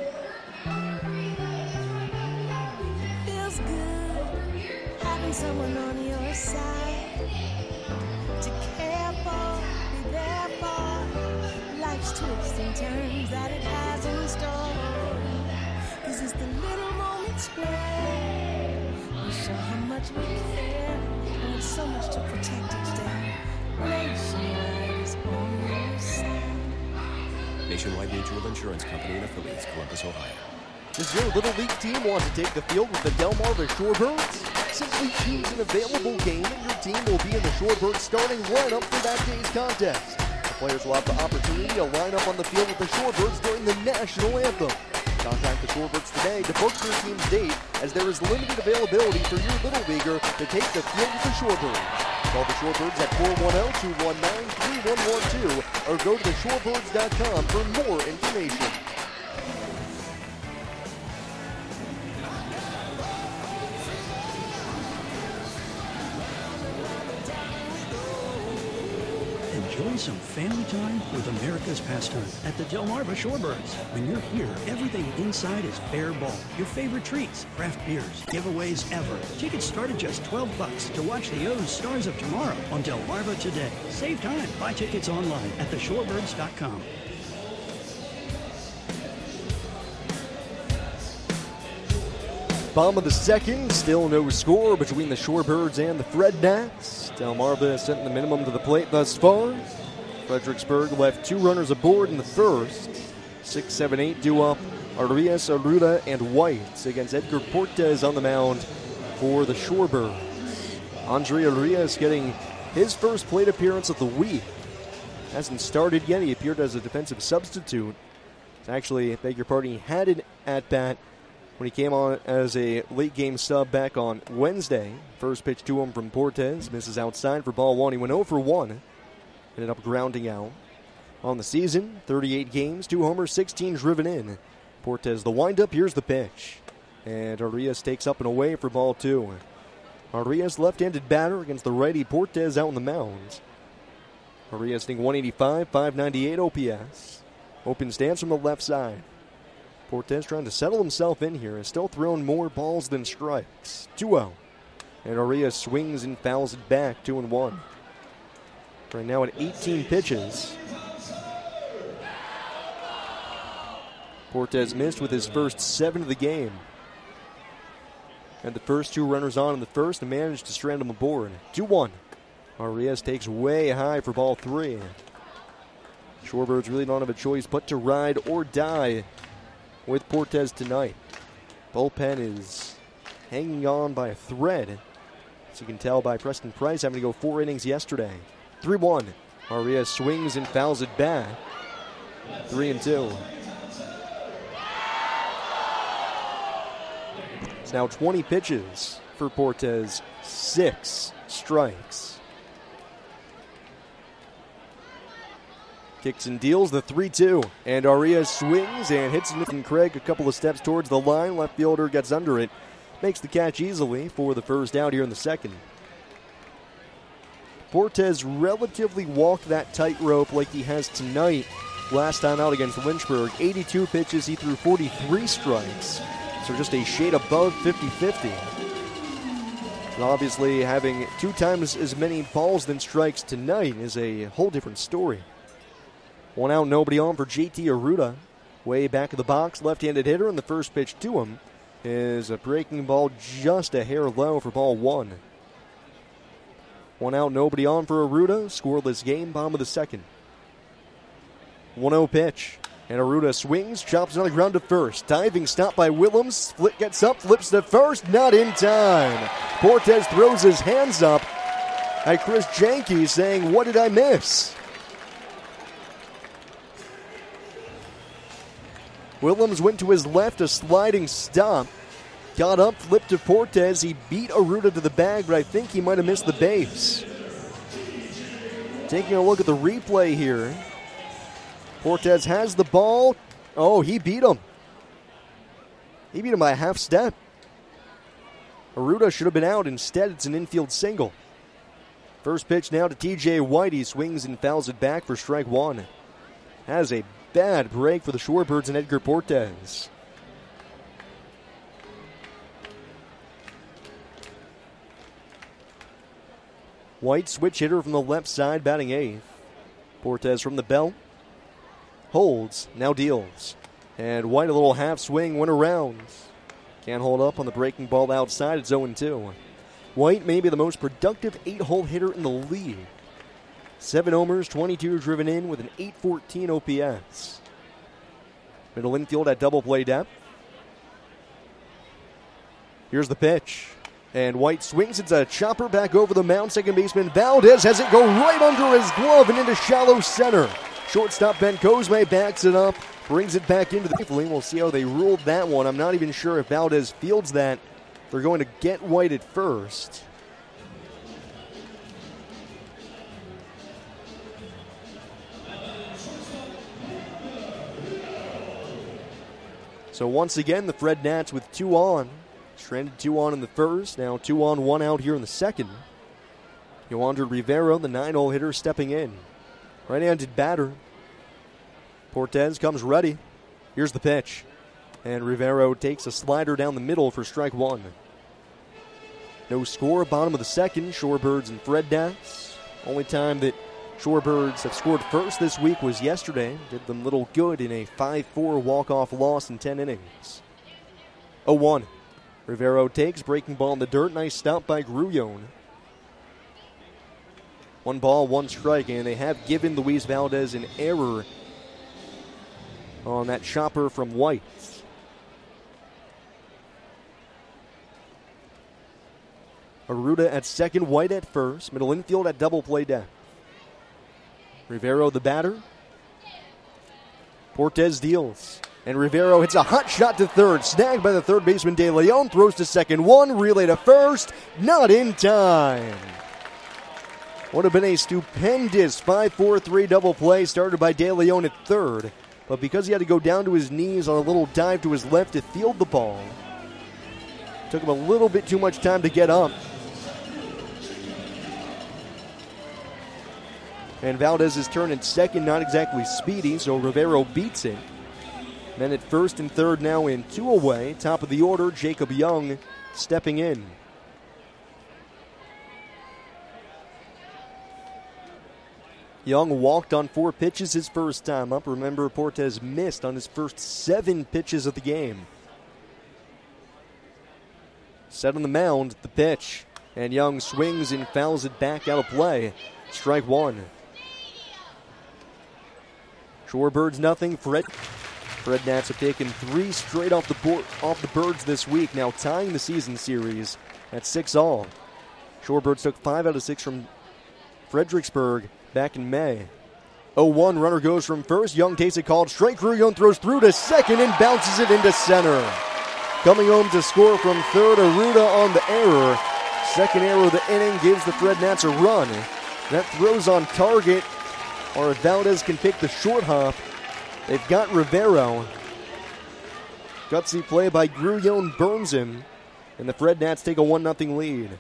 Feels good having someone on your side to care for, be there for life's twists and turns that it has in store. 'Cause it's the little moments where we show how much we care, and with so much to protect each day. Nationwide is on your side. Nationwide Mutual Insurance Company and affiliates, Columbus, Ohio. Does your Little League team want to take the field with the Delmarva Shorebirds? Simply choose an available game and your team will be in the Shorebirds starting lineup for that day's contest. The players will have the opportunity to line up on the field with the Shorebirds during the national anthem. Contact the Shorebirds today to book your team's date, as there is limited availability for your Little Leaguer to take the field with the Shorebirds. Call the Shorebirds at 410-219-3112 or go to theshorebirds.com for more information. Enjoy some family time with America's pastime at the Delmarva Shorebirds. When you're here, everything inside is bare ball. Your favorite treats, craft beers, giveaways ever. Tickets start at just $12 to watch the O's Stars of Tomorrow on Delmarva today. Save time. Buy tickets online at theshorebirds.com. Bottom of the second, still no score between the Shorebirds and the Frednats. Delmarva has sent the minimum to the plate thus far. Fredericksburg left 2 runners aboard in the first. 6, 7, 8 due up Arias, Arruda, and White against Edgar Portes on the mound for the Shorebirds. Andre Arias getting his first plate appearance of the week. Hasn't started yet. He appeared as a defensive substitute. Actually, beg your pardon, he had an at-bat when he came on as a late-game sub back on Wednesday. First pitch to him from Portes, misses outside for ball 1. He went 0 for 1, ended up grounding out. On the season, 38 games, 2 homers, 16 driven in. Portes the windup, here's the pitch. And Arias takes up and away for ball 2. Arias left-handed batter against the righty Portes out on the mound. Arias hitting 185, 598 OPS. Open stance from the left side. Portes trying to settle himself in here, has still thrown more balls than strikes. 2-0. And Arias swings and fouls it back, 2-1. Right now at 18 pitches. Portes missed with his first 7 of the game. Had the first 2 runners on in the first and managed to strand him aboard. 2-1. Arias takes way high for ball 3. Shorebirds really don't have a choice but to ride or die with Portes tonight. Bullpen is hanging on by a thread, as you can tell by Preston Price having to go 4 innings yesterday. 3-1. Arias swings and fouls it back. 3-2. It's now 20 pitches for Portes, 6 strikes. Kicks and deals the 3-2, and Arias swings and hits Nathan Craig a couple of steps towards the line. Left fielder gets under it, makes the catch easily for the first out here in the second. Portes relatively walked that tightrope like he has tonight. Last time out against Lynchburg, 82 pitches, he threw 43 strikes, so just a shade above 50-50. And obviously having 2 times as many balls than strikes tonight is a whole different story. 1 out, nobody on for JT Arruda. Way back of the box, left-handed hitter, and the first pitch to him is a breaking ball just a hair low for ball 1. 1 out, nobody on for Arruda. Scoreless game, bottom of the second. 1-0 pitch. And Arruda swings, chops it on the ground to first. Diving stop by Willems. Split gets up, flips to first, not in time. Portes throws his hands up at Chris Janke saying, what did I miss? Willems went to his left, a sliding stop. Got up, flipped to Portes. He beat Arruda to the bag, but I think he might have missed the base. Taking a look at the replay here. Portes has the ball. Oh, he beat him. He beat him by a half step. Arruda should have been out. Instead, it's an infield single. First pitch now to TJ White. He swings and fouls it back for strike one. Has a bad break for the Shorebirds and Edgar Portes. White, switch hitter from the left side, batting eighth. Portes from the belt. Holds, now deals. And White, a little half swing, went around. Can't hold up on the breaking ball outside. It's 0-2. White may be the most productive 8-hole hitter in the league. 7 homers, 22 driven in with an .814 OPS. Middle infield at double play depth. Here's the pitch. And White swings. It's a chopper back over the mound. Second baseman Valdez has it go right under his glove and into shallow center. Shortstop Ben Cosme backs it up, brings it back into the field. We'll see how they ruled that one. I'm not even sure if Valdez fields that. They're going to get White at first. So once again, the Fred Nats with 2 on. Stranded 2 on in the first. Now 2 on, 1 out here in the second. Yoander Rivero, the 9-hole hitter, stepping in. Right-handed batter. Portes comes ready. Here's the pitch. And Rivero takes a slider down the middle for strike one. No score, bottom of the second. Shorebirds and Fred Nats. Only time that Shorebirds have scored first this week was yesterday. Did them little good in a 5-4 walk-off loss in 10 innings. 0-1. Rivero takes, breaking ball in the dirt. Nice stop by Grullon. 1 ball, 1 strike, and they have given Luis Valdez an error on that chopper from White. Arruda at second, White at first. Middle infield at double play depth. Rivero the batter. Portes deals. And Rivero hits a hot shot to third. Snagged by the third baseman De Leon. Throws to second. 1. Relay to first. Not in time. Would have been a stupendous 5-4-3 double play started by De Leon at third. But because he had to go down to his knees on a little dive to his left to field the ball, took him a little bit too much time to get up. And Valdez's turn at second, not exactly speedy, so Rivero beats it. Men at first and third now in 2 away. Top of the order, Jacob Young stepping in. Young walked on 4 pitches his first time up. Remember, Portes missed on his first 7 pitches of the game. Set on the mound, the pitch. And Young swings and fouls it back out of play. Strike 1. Shorebirds nothing. Fred Nats have taken 3 straight off the Birds this week, now tying the season series at 6-all. Shorebirds took 5 out of 6 from Fredericksburg back in May. 0-1, runner goes from first. Young takes it called strike. Grullon throws through to second and bounces it into center. Coming home to score from third, Arruda on the error. Second error of the inning gives the Fred Nats a run. That throws on target, or Valdez can pick the short hop. They've got Rivero. Gutsy play by Grullon burns him, and the Fred Nats take a 1-0 lead.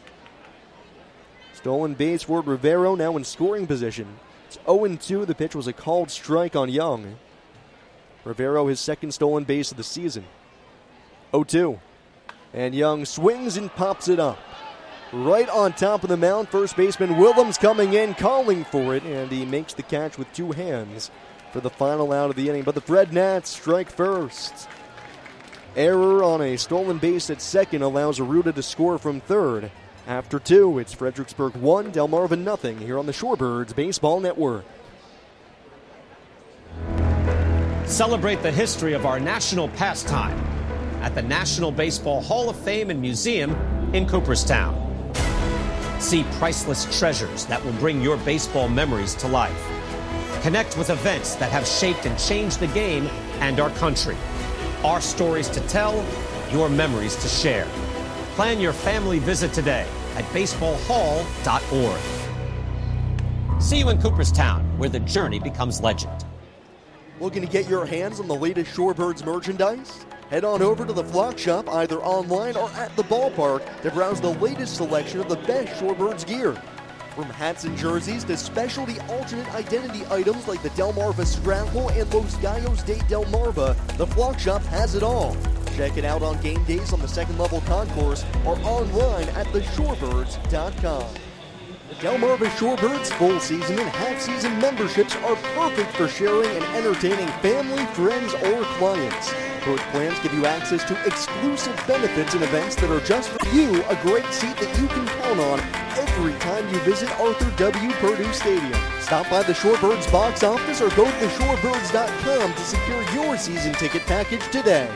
Stolen base for Rivero, now in scoring position. It's 0-2. The pitch was a called strike on Young. Rivero, his second stolen base of the season. 0-2. And Young swings and pops it up. Right on top of the mound, first baseman Willems coming in, calling for it, and he makes the catch with 2 hands for the final out of the inning. But the Fred Nats strike first. Error on a stolen base at second allows Arruda to score from third. After 2, it's Fredericksburg 1, Delmarva nothing here on the Shorebirds Baseball Network. Celebrate the history of our national pastime at the National Baseball Hall of Fame and Museum in Cooperstown. See priceless treasures that will bring your baseball memories to life. Connect with events that have shaped and changed the game and our country. Our stories to tell, your memories to share. Plan your family visit today at baseballhall.org. See you in Cooperstown, where the journey becomes legend. Looking to get your hands on the latest Shorebirds merchandise? Head on over to the Flock Shop, either online or at the ballpark, to browse the latest selection of the best Shorebirds gear. From hats and jerseys to specialty alternate identity items like the Delmarva Scrapple and Los Gallos de Delmarva, the Flock Shop has it all. Check it out on game days on the second-level concourse or online at theshorebirds.com. The Delmarva Shorebirds full season and half season memberships are perfect for sharing and entertaining family, friends, or clients. Both plans give you access to exclusive benefits and events that are just for you, a great seat that you can count on every time you visit Arthur W. Purdue Stadium. Stop by the Shorebirds box office or go to theshorebirds.com to secure your season ticket package today.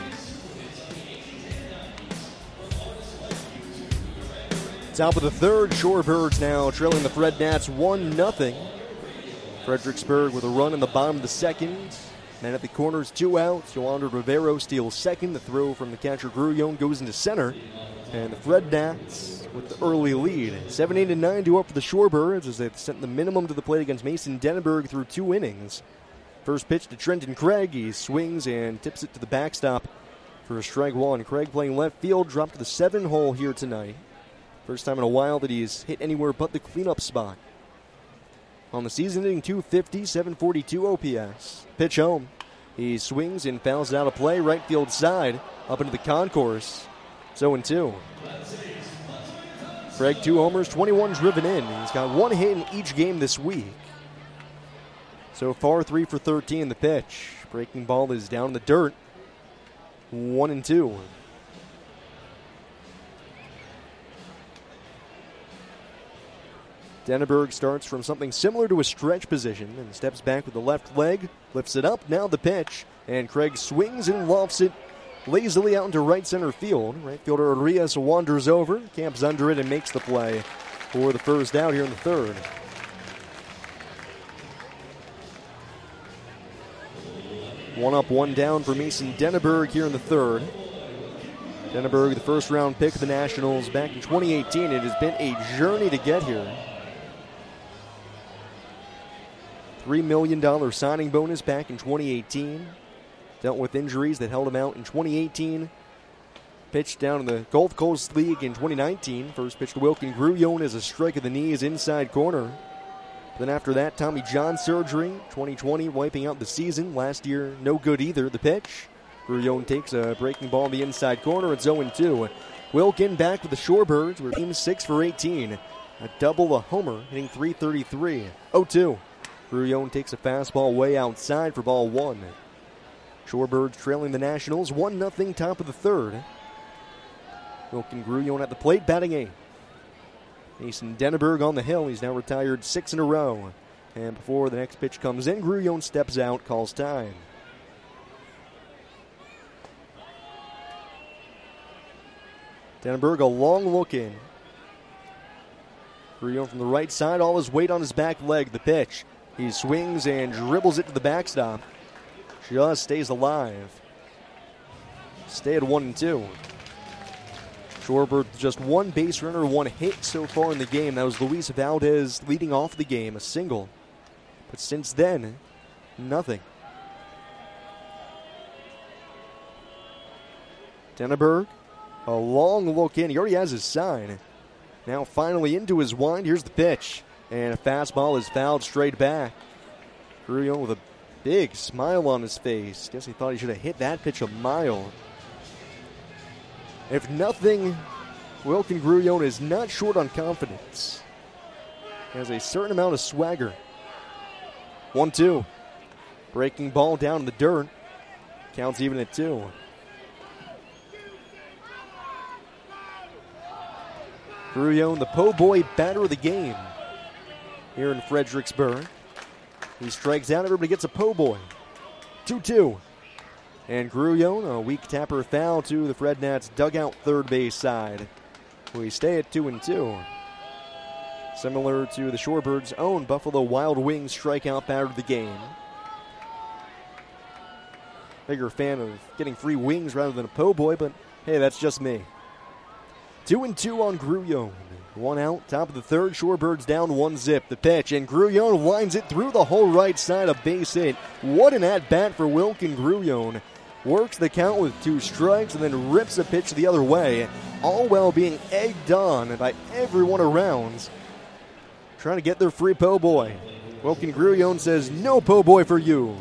Top of the third, Shorebirds now trailing the Fred Nats 1-0. Fredericksburg with a run in the bottom of the second. Man at the corners, 2 outs. Yolanda Rivero steals second. The throw from the catcher Grullon goes into center. And the Fred Nats with the early lead. 7-9 due up for the Shorebirds as they've sent the minimum to the plate against Mason Denneberg through 2 innings. First pitch to Trenton Craig. He swings and tips it to the backstop for a strike one. Craig playing left field, dropped to the 7 hole here tonight. First time in a while that he's hit anywhere but the cleanup spot. On the season, hitting .250, 742 OPS. Pitch home. He swings and fouls it out of play, right field side, up into the concourse. 0-2. Craig, 2 homers, 21 driven in. He's got 1 hit in each game this week. So far, 3 for 13. The pitch. Breaking ball is down in the dirt. 1-2. Denneberg starts from something similar to a stretch position and steps back with the left leg, lifts it up, now the pitch, and Craig swings and lofts it lazily out into right center field. Right fielder Arias wanders over, camps under it, and makes the play for the first out here in the third. One up, one down for Mason Denneberg here in the third. Denneberg, the first round pick of the Nationals back in 2018. It has been a journey to get here. $3 million signing bonus back in 2018. Dealt with injuries that held him out in 2018. Pitched down in the Gulf Coast League in 2019. First pitch to Wilkin Grullon as a strike of the knees inside corner. Then after that, Tommy John surgery. 2020 wiping out the season. Last year, no good either. The pitch. Grullon takes a breaking ball in the inside corner. It's 0-2. Wilkin back with the Shorebirds. We're team 6 for 18. A double, a homer, hitting .333. 0-2. Grullon takes a fastball way outside for ball 1. Shorebirds trailing the Nationals 1-0 top of the third. Wilkin Grullon at the plate, batting 8th. Mason Denneberg on the hill. He's now retired 6 in a row. And before the next pitch comes in, Grullon steps out, calls time. Denneberg a long look in. Grullon from the right side, all his weight on his back leg. The pitch. He swings and dribbles it to the backstop. Just stays alive. Stay at 1-2. Shorebird just 1 base runner, 1 hit so far in the game. That was Luis Valdez leading off the game, a single. But since then, nothing. Denneberg, a long look in. He already has his sign. Now finally into his wind. Here's the pitch. And a fastball is fouled straight back. Grullon with a big smile on his face. Guess he thought he should have hit that pitch a mile. If nothing, Wilkin Grullon is not short on confidence. He has a certain amount of swagger. 1-2. Breaking ball down in the dirt. Counts even at 2. Grullon, the po' boy batter of the game here in Fredericksburg. He strikes out, everybody gets a po' boy. 2-2. And Grullon, a weak tapper foul to the Fred Nats dugout third base side. We stay at 2-2. Similar to the Shorebirds' own Buffalo Wild Wings strikeout batter of the game. Bigger fan of getting free wings rather than a po' boy, but hey, that's just me. 2-2 on Grullon. One out, top of the third. Shorebirds down 1-0. The pitch, and Grullon lines it through the whole right side, a base hit. What an at-bat for Wilkin Grullon. Works the count with 2 strikes and then rips a pitch the other way, all while being egged on by everyone around, trying to get their free po' boy. Wilkin Grullon says, no po' boy for you.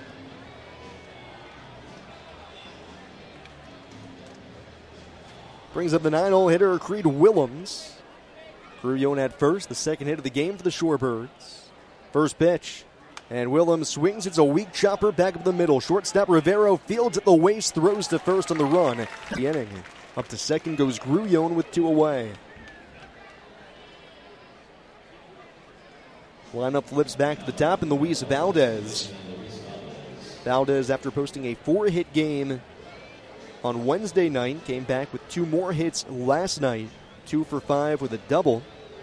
Brings up the 9-hole hitter, Creed Willems. Grullon at first, the second hit of the game for the Shorebirds. First pitch, and Willems swings. It's a weak chopper back up the middle. Shortstop Rivero fields at the waist, throws to first on the run. The inning. Up to second goes Grullon with 2 away. Lineup flips back to the top, and Luis Valdez. Valdez, after posting a 4-hit game on Wednesday night, came back with 2 more hits last night. 2 for 5 with a double.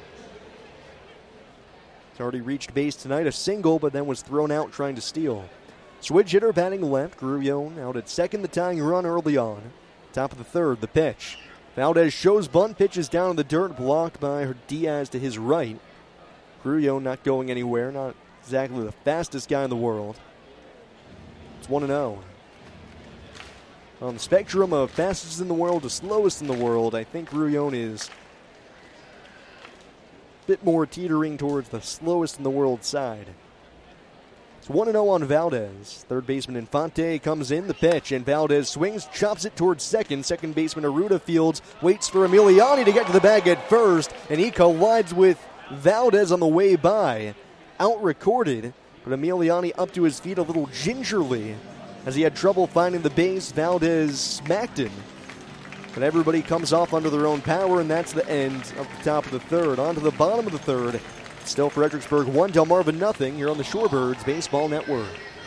He's already reached base tonight, a single, but then was thrown out trying to steal. Switch hitter batting left. Grullon out at second, the tying run early on. Top of the third, the pitch. Valdez shows bunt, pitches down in the dirt, blocked by Diaz to his right. Grullon not going anywhere, not exactly the fastest guy in the world. It's 1-0. On the spectrum of fastest in the world to slowest in the world, I think Grullon is a bit more teetering towards the slowest in the world side. It's 1-0 on Valdez. Third baseman Infante comes in, the pitch, and Valdez swings, chops it towards second. Second baseman Arruda fields, waits for Emiliani to get to the bag at first, and he collides with Valdez on the way by. Out-recorded, but Emiliani up to his feet a little gingerly. As he had trouble finding the base, Valdez smacked him. But everybody comes off under their own power, and that's the end of the top of the third. On to the bottom of the third. Still Fredericksburg 1, Delmarva nothing here on the Shorebirds Baseball Network.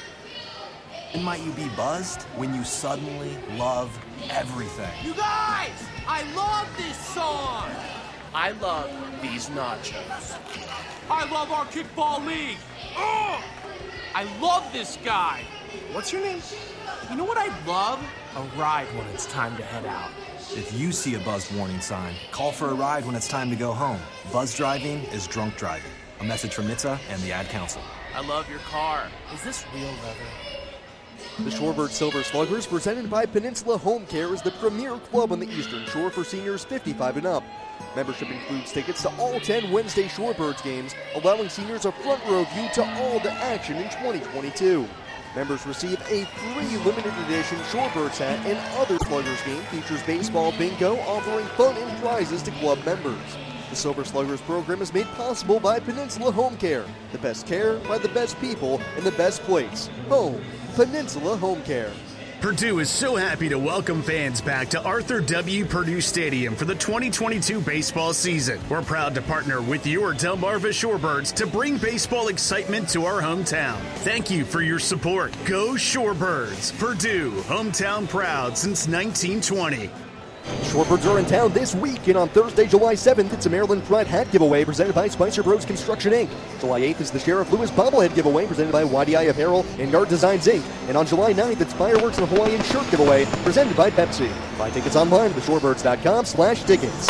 And might you be buzzed when you suddenly love everything? You guys! I love this song! I love these nachos. I love our kickball league! Oh! I love this guy! What's your name? You know what I love? A ride when it's time to head out. If you see a buzzed warning sign, call for a ride when it's time to go home. Buzz driving is drunk driving. A message from NHTSA and the Ad Council. I love your car. Is this real leather? The Shorebird Silver Sluggers, presented by Peninsula Home Care, is the premier club on the Eastern Shore for seniors 55 and up. Membership includes tickets to all 10 Wednesday Shorebirds games, allowing seniors a front row view to all the action in 2022. Members receive a free limited edition Shorebirds hat, and other Sluggers game features baseball bingo, offering fun and prizes to club members. The Silver Sluggers program is made possible by Peninsula Home Care. The best care by the best people in the best place. Home. Peninsula Home Care. Purdue is so happy to welcome fans back to Arthur W. Purdue Stadium for the 2022 baseball season. We're proud to partner with your Delmarva Shorebirds to bring baseball excitement to our hometown. Thank you for your support. Go Shorebirds! Purdue, hometown proud since 1920. Shorebirds are in town this week, and on Thursday, July 7th, it's a Maryland Pride hat giveaway presented by Spicer Bros Construction, Inc. July 8th is the Sheriff Lewis bobblehead giveaway presented by YDI Apparel and Yard Designs, Inc. And on July 9th, it's Fireworks and Hawaiian Shirt giveaway presented by Pepsi. Buy tickets online at theshorebirds.com/tickets.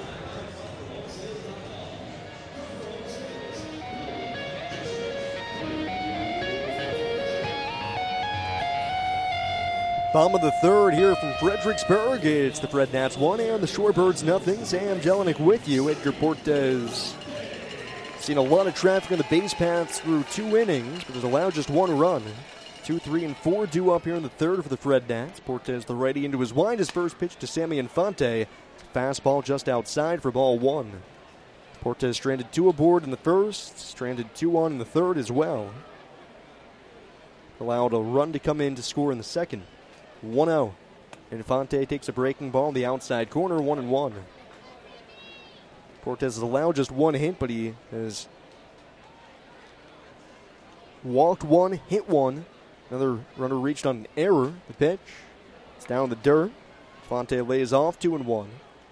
Bottom of the third here from Fredericksburg. It's the Fred Nats 1 and the Shorebirds nothing. Sam Jelinek with you. Edgar Portes seen a lot of traffic on the base paths through 2 innings, but has allowed just 1 run. 2, 3, and 4 due up here in the third for the Fred Nats. Portes the righty into his wind. His first pitch to Sammy Infante. Fastball just outside for ball 1. Portes stranded 2 aboard in the first, stranded 2 on in the third as well. Allowed a run to come in to score in the second. 1-0. Infante takes a breaking ball in the outside corner, 1-1. Portes has allowed just 1 hit, but he has walked 1, hit 1, Another runner reached on an error. The pitch. It's down in the dirt. Infante lays off 2-1.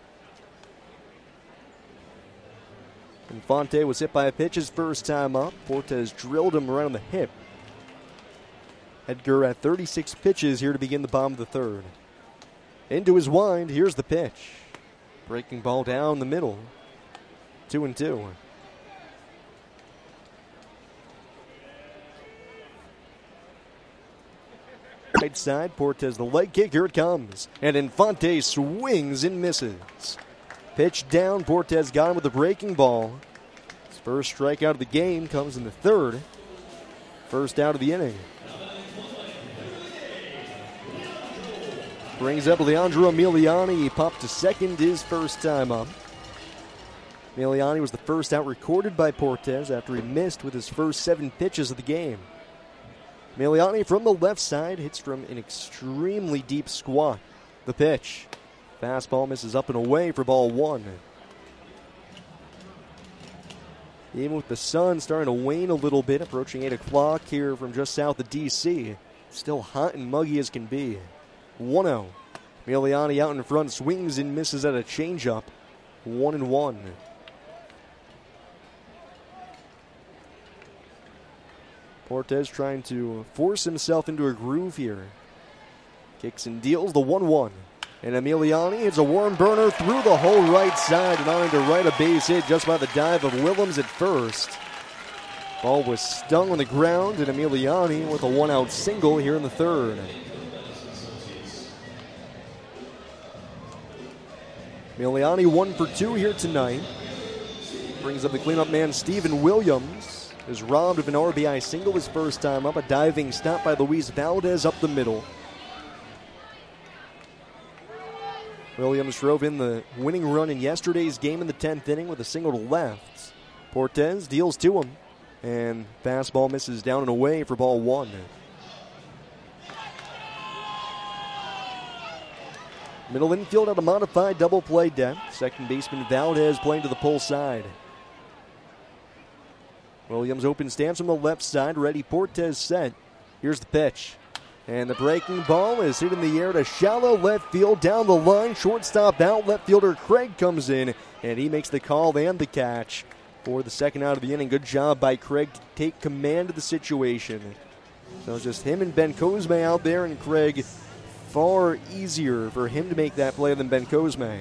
Infante was hit by a pitch his first time up. Portes drilled him right on the hip. Edgar at 36 pitches here to begin the bottom of the third. Into his wind. Here's the pitch. Breaking ball down the middle. 2-2. Right side, Portes the leg kick. Here it comes. And Infante swings and misses. Pitch down. Portes got him with a breaking ball. His first strikeout of the game comes in the third. First out of the inning. Brings up Leandro Emiliani. He popped to second his first time up. Emiliani was the first out recorded by Portes after he missed with his first 7 pitches of the game. Emiliani from the left side hits from an extremely deep squat. The pitch. Fastball misses up and away for ball 1. Even with the sun starting to wane a little bit, approaching 8 o'clock here from just south of D.C., still hot and muggy as can be. 1-0. Emiliani out in front, swings and misses at a changeup. 1-1. Portes trying to force himself into a groove here. Kicks and deals the 1-1. And Emiliani hits a warm burner through the whole right side and on into right, a base hit just by the dive of Willems at first. Ball was stung on the ground, and Emiliani with a 1-out single here in the third. Emiliani 1 for 2 here tonight. Brings up the cleanup man Steven Williams. Is robbed of an RBI single his first time up. A diving stop by Luis Valdez up the middle. Williams drove in the winning run in yesterday's game in the 10th inning with a single to left. Portes deals to him. And fastball misses down and away for ball 1. Middle infield at a modified double play depth. Second baseman Valdez playing to the pull side. Williams open stance from the left side. Ready, Portes set. Here's the pitch. And the breaking ball is hit in the air to shallow left field down the line. Shortstop out. Left fielder Craig comes in, and he makes the call and the catch for the second out of the inning. Good job by Craig to take command of the situation. So it's just him and Ben Cosme out there, and Craig far easier for him to make that play than Ben Cosme.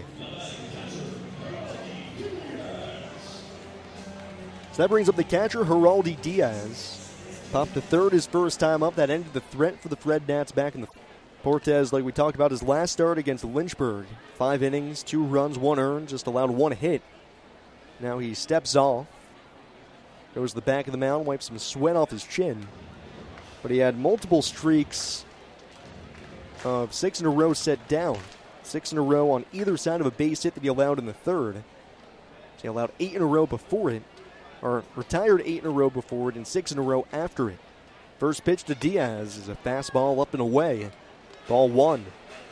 So that brings up the catcher, Geraldi Diaz. Popped to third his first time up. That ended the threat for the Fred Nats back in the Portes, like we talked about, his last start against Lynchburg. 5 innings, 2 runs, 1 earned, just allowed 1 hit. Now he steps off. Goes to the back of the mound, wipes some sweat off his chin. But he had multiple streaks of 6 in a row set down. 6 in a row on either side of a base hit that he allowed in the third. So he allowed 8 in a row before it. Or retired 8 in a row before it and 6 in a row after it. First pitch to Diaz is a fastball up and away. Ball 1.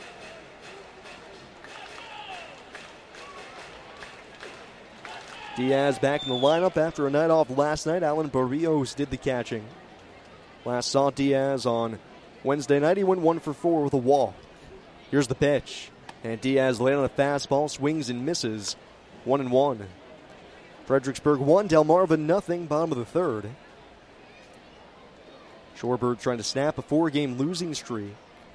Diaz back in the lineup after a night off last night. Alan Barrios did the catching. Last saw Diaz on Wednesday night. He went 1 for 4 with a walk. Here's the pitch. And Diaz laid on a fastball, swings and misses. 1-1. Fredericksburg 1, Delmarva nothing, bottom of the third. Shorebirds trying to snap a 4-game losing streak.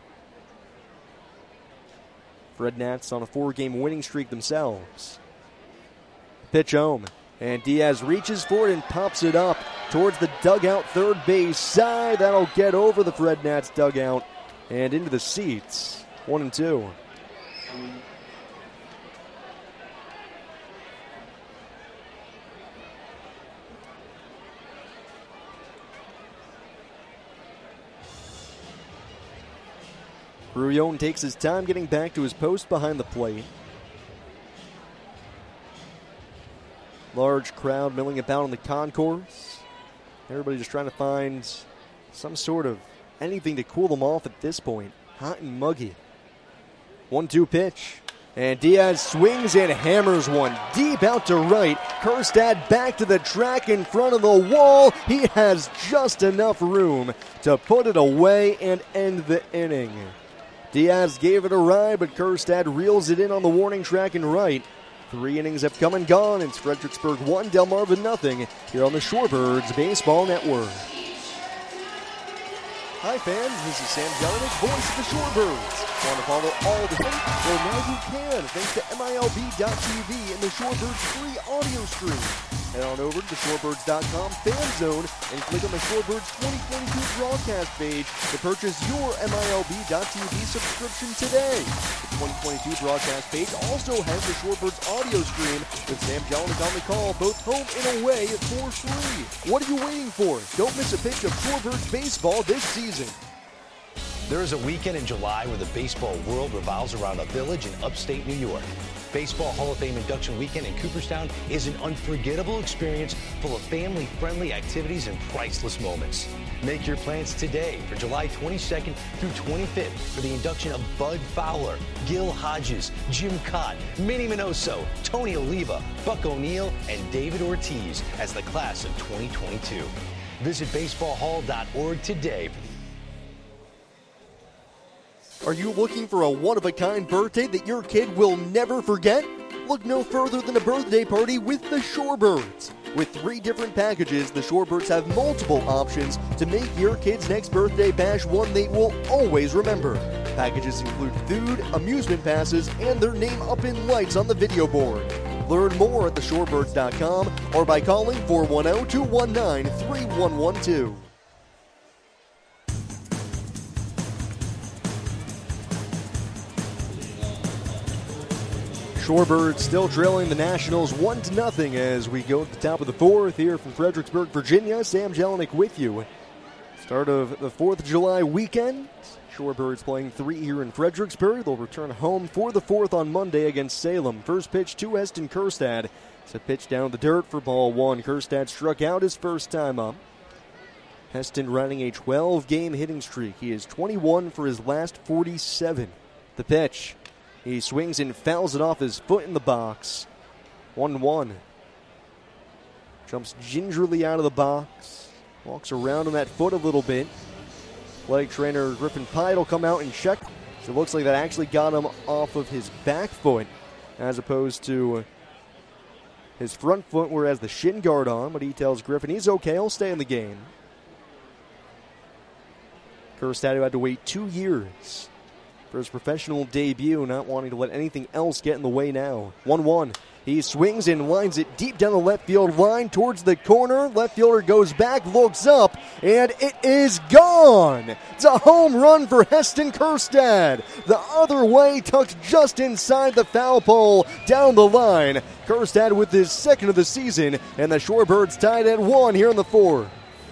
Fred Nats on a 4-game winning streak themselves. Pitch home, and Diaz reaches for it and pops it up towards the dugout third base side. That'll get over the Fred Nats dugout and into the seats. 1-2. Brouillon takes his time getting back to his post behind the plate. Large crowd milling about on the concourse. Everybody just trying to find some sort of anything to cool them off at this point. Hot and muggy. 1-2 pitch. And Diaz swings and hammers one deep out to right. Kjerstad back to the track in front of the wall. He has just enough room to put it away and end the inning. Diaz gave it a ride, but Kjerstad reels it in on the warning track and right. 3 innings have come and gone. It's Fredericksburg 1, Delmarva nothing here on the Shorebirds Baseball Network. Hi fans, this is Sam Jelinek, voice of the Shorebirds. Want to follow all the things? Well, now you can, thanks to MILB.TV and the Shorebirds free audio stream. Head on over to the Shorebirds.com fan zone and click on the Shorebirds 2022 broadcast page to purchase your MILB.TV subscription today. The 2022 broadcast page also has the Shorebirds audio stream with Sam Jelinek on the call, both home and away for free. What are you waiting for? Don't miss a pitch of Shorebirds baseball this season. There is a weekend in July where the baseball world revolves around a village in upstate New York. Baseball Hall of Fame induction weekend in Cooperstown is an unforgettable experience full of family-friendly activities and priceless moments. Make your plans today for July 22nd through 25th for the induction of Bud Fowler, Gil Hodges, Jim Cott, Minnie Minoso, Tony Oliva, Buck O'Neill, and David Ortiz as the class of 2022. Visit baseballhall.org today. Are you looking for a one-of-a-kind birthday that your kid will never forget? Look no further than a birthday party with the Shorebirds. With 3 different packages, the Shorebirds have multiple options to make your kid's next birthday bash one they will always remember. Packages include food, amusement passes, and their name up in lights on the video board. Learn more at theshorebirds.com or by calling 410-219-3112. Shorebirds still trailing the Nationals 1-0 as we go to the top of the 4th here from Fredericksburg, Virginia. Sam Jelinek with you. Start of the 4th of July weekend. Shorebirds playing 3 here in Fredericksburg. They'll return home for the 4th on Monday against Salem. First pitch to Heston Kjerstad. It's a pitch down the dirt for ball 1. Kjerstad struck out his first time up. Heston riding a 12-game hitting streak. He is 21 for his last 47. The pitch. He swings and fouls it off his foot in the box. 1-1. Jumps gingerly out of the box. Walks around on that foot a little bit. Athletic trainer Griffin Pide will come out and check. So it looks like that actually got him off of his back foot as opposed to his front foot where he has the shin guard on. But he tells Griffin he's okay, he'll stay in the game. Kjerstad, who had to wait 2 years for his professional debut, not wanting to let anything else get in the way now. 1-1. He swings and lines it deep down the left field line towards the corner. Left fielder goes back, looks up, and it is gone. It's a home run for Heston Kjerstad. The other way, tucked just inside the foul pole down the line. Kjerstad with his 2nd of the season, and the Shorebirds tied at 1 here in the 4th.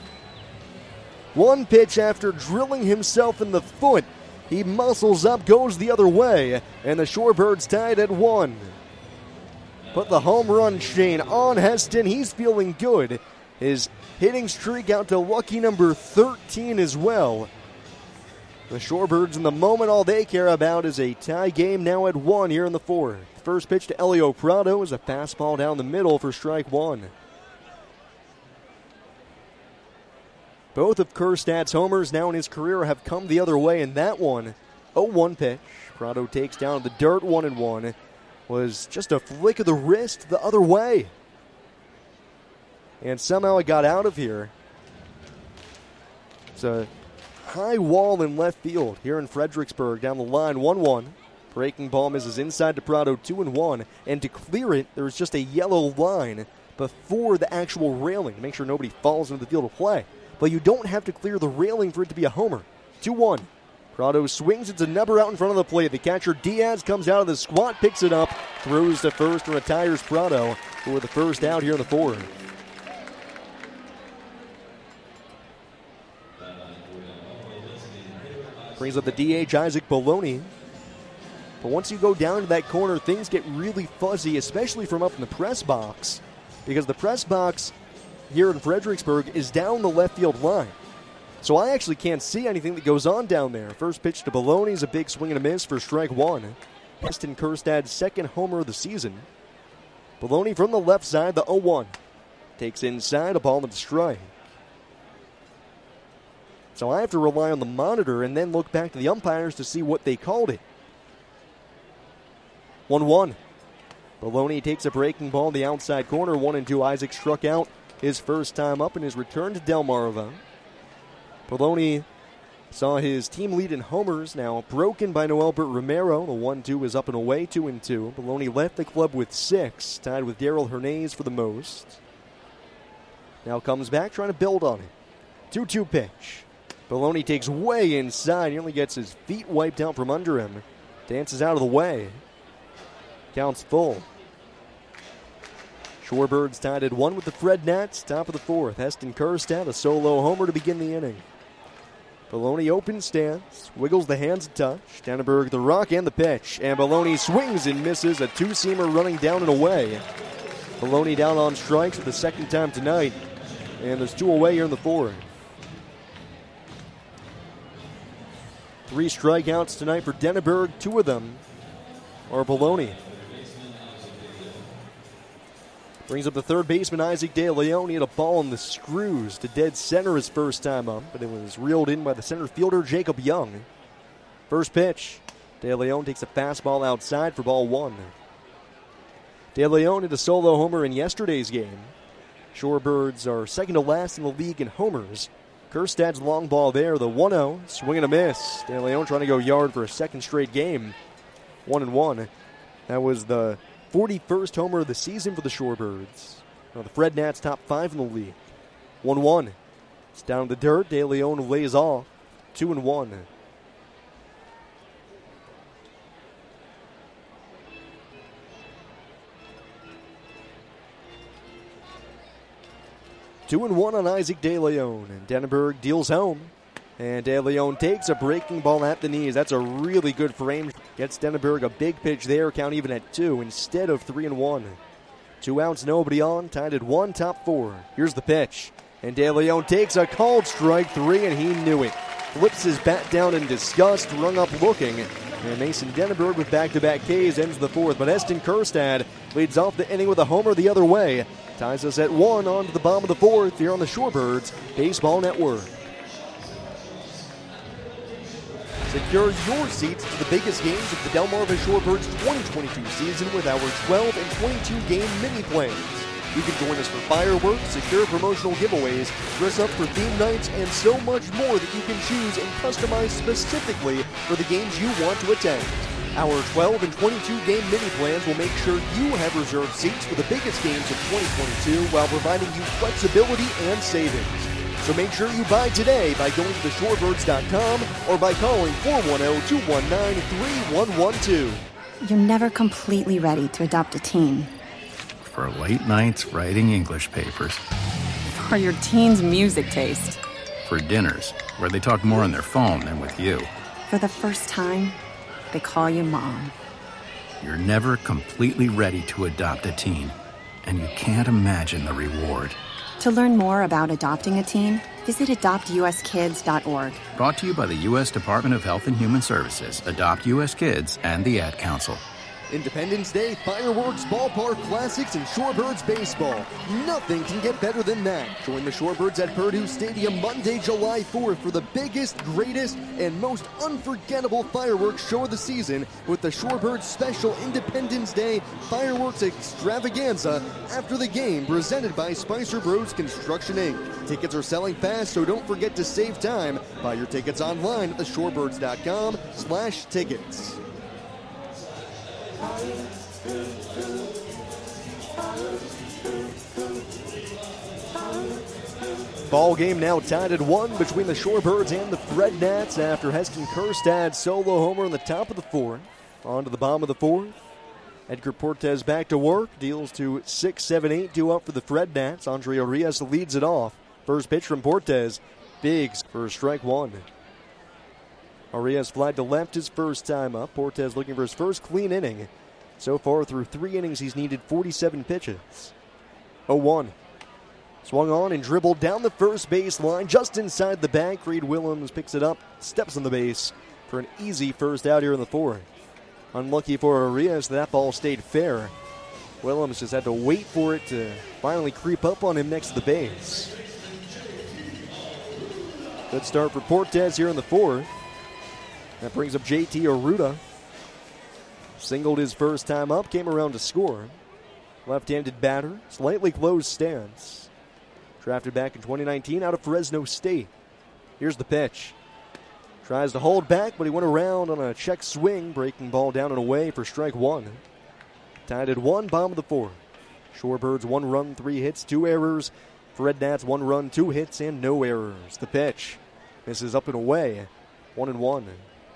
One pitch after drilling himself in the foot. He muscles up, goes the other way, and the Shorebirds tied at 1. Put the home run chain on Heston. He's feeling good. His hitting streak out to lucky number 13 as well. The Shorebirds in the moment, all they care about is a tie game now at 1 here in the 4th. First pitch to Elio Prado is a fastball down the middle for strike 1. Both of Kjerstad's homers now in his career have come the other way, and that one, 0-1 pitch. Prado takes down the dirt, 1-1. Was just a flick of the wrist the other way. And somehow it got out of here. It's a high wall in left field here in Fredericksburg. Down the line, 1-1. Breaking ball misses inside to Prado, 2-1. And to clear it, there's just a yellow line before the actual railing to make sure nobody falls into the field of play. But you don't have to clear the railing for it to be a homer. 2-1. Prado swings. It's a number out in front of the plate. The catcher Diaz comes out of the squat, picks it up, throws to first, and retires Prado for the first out here in the 4th. Brings up the DH Isaac Bologna. But once you go down to that corner, things get really fuzzy, especially from up in the press box, because the press box here in Fredericksburg is down the left field line. So I actually can't see anything that goes on down there. First pitch to Bologna is a big swing and a miss for strike 1. Heston Kjerstad's second homer of the season. Baloney from the left side, the 0-1. Takes inside, a ball and a strike. So I have to rely on the monitor and then look back to the umpires to see what they called it. 1-1. Baloney takes a breaking ball in the outside corner. 1-2. Isaac struck out his first time up in his return to Delmarva. Baloney saw his team lead in homers now broken by Noelbert Romero. The 1-2 is up and away, 2-2. Baloney left the club with 6, tied with Daryl Hernandez for the most. Now comes back trying to build on it. 2-2 pitch. Baloney takes way inside. He only gets his feet wiped out from under him. Dances out of the way. Counts full. Shorebirds tied at 1 with the Fred Nats. Top of the 4th. Heston Kjerstad, a solo homer to begin the inning. Baloney open stance. Wiggles the hands a touch. Dannenberg the rock and the pitch. And Baloney swings and misses. A two-seamer running down and away. Baloney down on strikes for the second time tonight. And there's 2 away here in the 4th. 3 strikeouts tonight for Dannenberg. 2 of them are Baloney. Brings up the third baseman, Isaac De Leon. He had a ball in the screws to dead center his first time up, but it was reeled in by the center fielder, Jacob Young. First pitch, De Leon takes a fastball outside for ball 1. De Leon hit a solo homer in yesterday's game. Shorebirds are second to last in the league in homers. Kjerstad's long ball there, the 1-0, swing and a miss. De Leon trying to go yard for a second straight game. 1-1. That was the 41st homer of the season for the Shorebirds. Now the Fred Nats top 5 in the league. 1-1. It's down to the dirt. De Leon lays off. 2-1. Two and 1 on Isaac De Leon, and Dannenberg deals home. And De Leon takes a breaking ball at the knees. That's a really good frame. Gets Dannenberg a big pitch there, count even at 2 instead of 3-1. 2 outs, nobody on, tied at 1, top 4. Here's the pitch. And De Leon takes a called strike 3, and he knew it. Flips his bat down in disgust, rung up looking. And Mason Dannenberg with back-to-back Ks ends the 4th. But Heston Kjerstad leads off the inning with a homer the other way. Ties us at 1 on to the bottom of the 4th here on the Shorebirds Baseball Network. Secure your seats to the biggest games of the Delmarva Shorebirds 2022 season with our 12 and 22 game mini plans. You can join us for fireworks, secure promotional giveaways, dress up for theme nights, and so much more that you can choose and customize specifically for the games you want to attend. Our 12 and 22 game mini plans will make sure you have reserved seats for the biggest games of 2022 while providing you flexibility and savings. So make sure you buy today by going to theshorebirds.com or by calling 410-219-3112. You're never completely ready to adopt a teen. For late nights writing English papers. For your teen's music taste. For dinners where they talk more on their phone than with you. For the first time, they call you Mom. You're never completely ready to adopt a teen, and you can't imagine the reward. To learn more about adopting a teen, visit adoptuskids.org. Brought to you by the U.S. Department of Health and Human Services, Adopt U.S. Kids, and the Ad Council. Independence Day, fireworks, ballpark classics, and Shorebirds baseball. Nothing can get better than that. Join the Shorebirds at Purdue Stadium Monday, July 4th for the biggest, greatest, and most unforgettable fireworks show of the season with the Shorebirds special Independence Day fireworks extravaganza after the game presented by Spicer Bros Construction Inc. Tickets are selling fast, so don't forget to save time. Buy your tickets online at theshorebirds.com/tickets. Ball game now tied at 1 between the Shorebirds and the Fred Nats after Heston Kjerstad's solo homer in the top of the 4th. On to the bottom of the 4th. Edgar Portes back to work, deals to 6, 7, 8, 2 up for the Fred Nats. Andre Arias leads it off. First pitch from Portes, Biggs for strike 1. Arias flied to left his first time up. Portes looking for his first clean inning. So far through 3 innings, he's needed 47 pitches. 0-1. Swung on and dribbled down the first base line just inside the bag. Creed Willems picks it up, steps on the base for an easy first out here in the 4th. Unlucky for Arias, that ball stayed fair. Willems just had to wait for it to finally creep up on him next to the base. Good start for Portez here in the fourth. That brings up JT Arruda. Singled his first time up, came around to score. Left-handed batter, slightly closed stance. Drafted back in 2019 out of Fresno State. Here's the pitch. Tries to hold back, but he went around on a check swing, breaking ball down and away for strike one. Tied at 1, bottom of the fourth. Shorebirds 1 run, 3 hits, 2 errors. For Red Nats 1 run, 2 hits, and no errors. The pitch misses up and away. 1-1.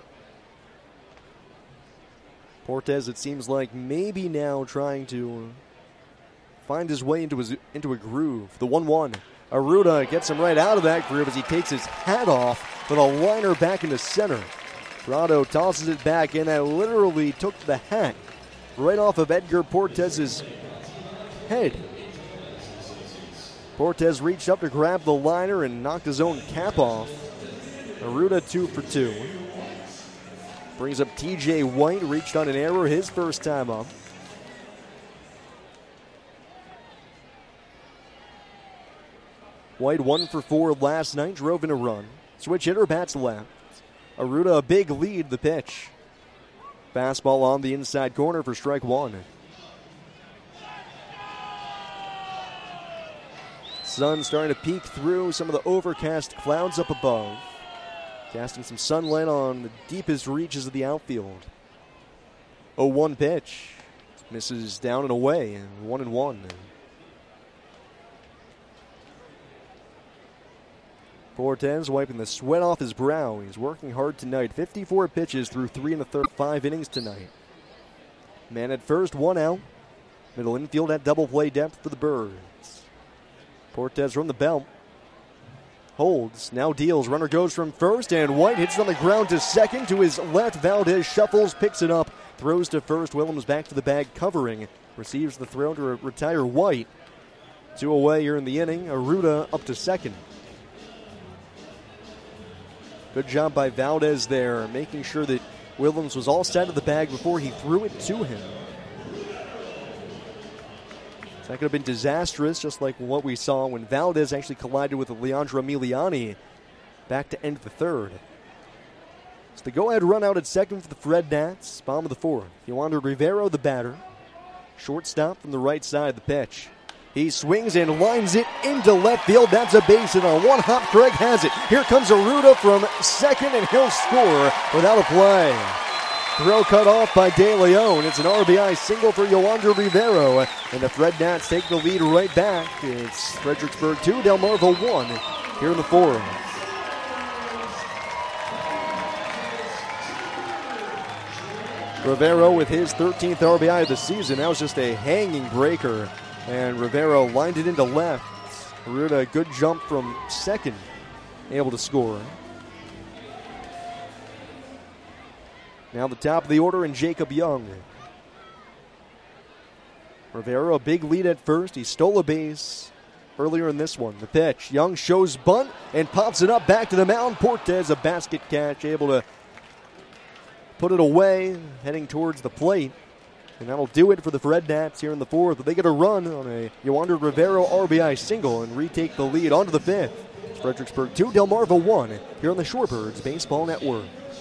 Portez, it seems like, maybe now trying to find his way into a groove. The 1-1. Arruda gets him right out of that groove as he takes his hat off with a liner back into center. Prado tosses it back in. That literally took the hat right off of Edgar Portez's head. Portez reached up to grab the liner and knocked his own cap off. Arruda 2 for 2. Brings up TJ White, reached on an error his first time up. White 1 for 4 last night, drove in a run. Switch hitter, bats left. Arruda a big lead, the pitch. Fastball on the inside corner for strike one. Sun starting to peek through some of the overcast clouds up above, casting some sunlight on the deepest reaches of the outfield. 0-1 pitch. Misses down and away, and 1-1. Portez wiping the sweat off his brow. He's working hard tonight. 54 pitches through 3 1/3, 5 innings tonight. Man at first, 1 out. Middle infield at double play depth for the Birds. Portez from the belt. Holds, now deals. Runner goes from first, and White hits it on the ground to second. To his left, Valdez shuffles, picks it up, throws to first. Willems back to the bag, covering. Receives the throw to retire White. 2 away here in the inning. Arruda up to second. Good job by Valdez there, making sure that Willems was all set of the bag before he threw it to him. That could have been disastrous, just like what we saw when Valdez actually collided with Leandro Emiliani back to end the third. So the go-ahead run out at second for the Fred Nats. Bottom of the fourth. Yoander Rivero, the batter. Shortstop from the right side of the pitch. He swings and lines it into left field. That's a base, and on one hop, Craig has it. Here comes Arruda from second, and he'll score without a play. Throw cut off by De Leon. It's an RBI single for Yoander Rivero, and the Fred Nats take the lead right back. It's Fredericksburg 2, Delmarva 1 here in the fourth. Rivero with his 13th RBI of the season. That was just a hanging breaker. And Rivero lined it into left. Arruda, a good jump from second, able to score. Now the top of the order and Jacob Young. Rivero, a big lead at first. He stole a base earlier in this one. The pitch. Young shows bunt and pops it up back to the mound. Portez, a basket catch, able to put it away, heading towards the plate. And that'll do it for the Fred Nats here in the fourth. But they get a run on a Yoander Rivero RBI single and retake the lead onto the fifth. It's Fredericksburg 2, Delmarva 1 here on the Shorebirds Baseball Network.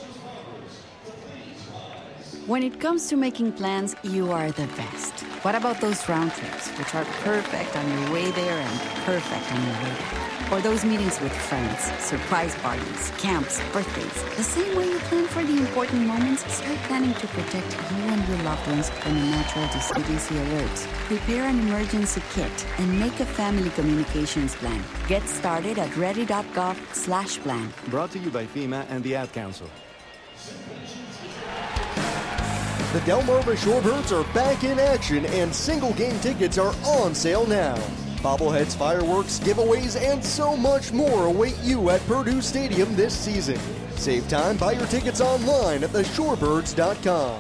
When it comes to making plans, you are the best. What about those round trips, which are perfect on your way there and perfect on your way back? Or those meetings with friends, surprise parties, camps, birthdays. The same way you plan for the important moments, start planning to protect you and your loved ones from a natural CDC alerts. Prepare an emergency kit and make a family communications plan. Get started at ready.gov/plan. Brought to you by FEMA and the Ad Council. The Delmarva Shorebirds are back in action, and single game tickets are on sale now. Bobbleheads, fireworks, giveaways, and so much more await you at Purdue Stadium this season. Save time, buy your tickets online at theshorebirds.com.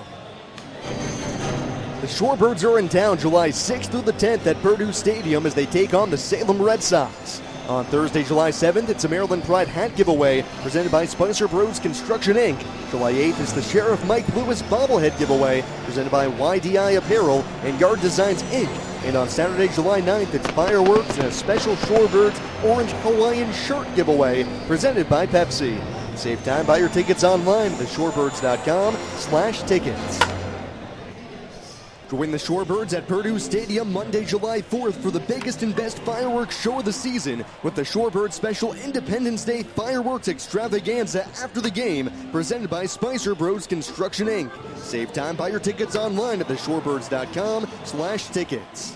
The Shorebirds are in town July 6th through the 10th at Purdue Stadium as they take on the Salem Red Sox. On Thursday, July 7th, it's a Maryland Pride hat giveaway presented by Spicer Bros Construction, Inc. July 8th is the Sheriff Mike Lewis bobblehead giveaway presented by YDI Apparel and Yard Designs, Inc. And on Saturday, July 9th, it's fireworks and a special Shorebirds Orange Hawaiian shirt giveaway presented by Pepsi. Save time, buy your tickets online at theshorebirds.com/tickets. Join the Shorebirds at Purdue Stadium Monday, July 4th for the biggest and best fireworks show of the season with the Shorebirds Special Independence Day Fireworks Extravaganza after the game presented by Spicer Bros Construction, Inc. Save time, buy your tickets online at theshorebirds.com/tickets.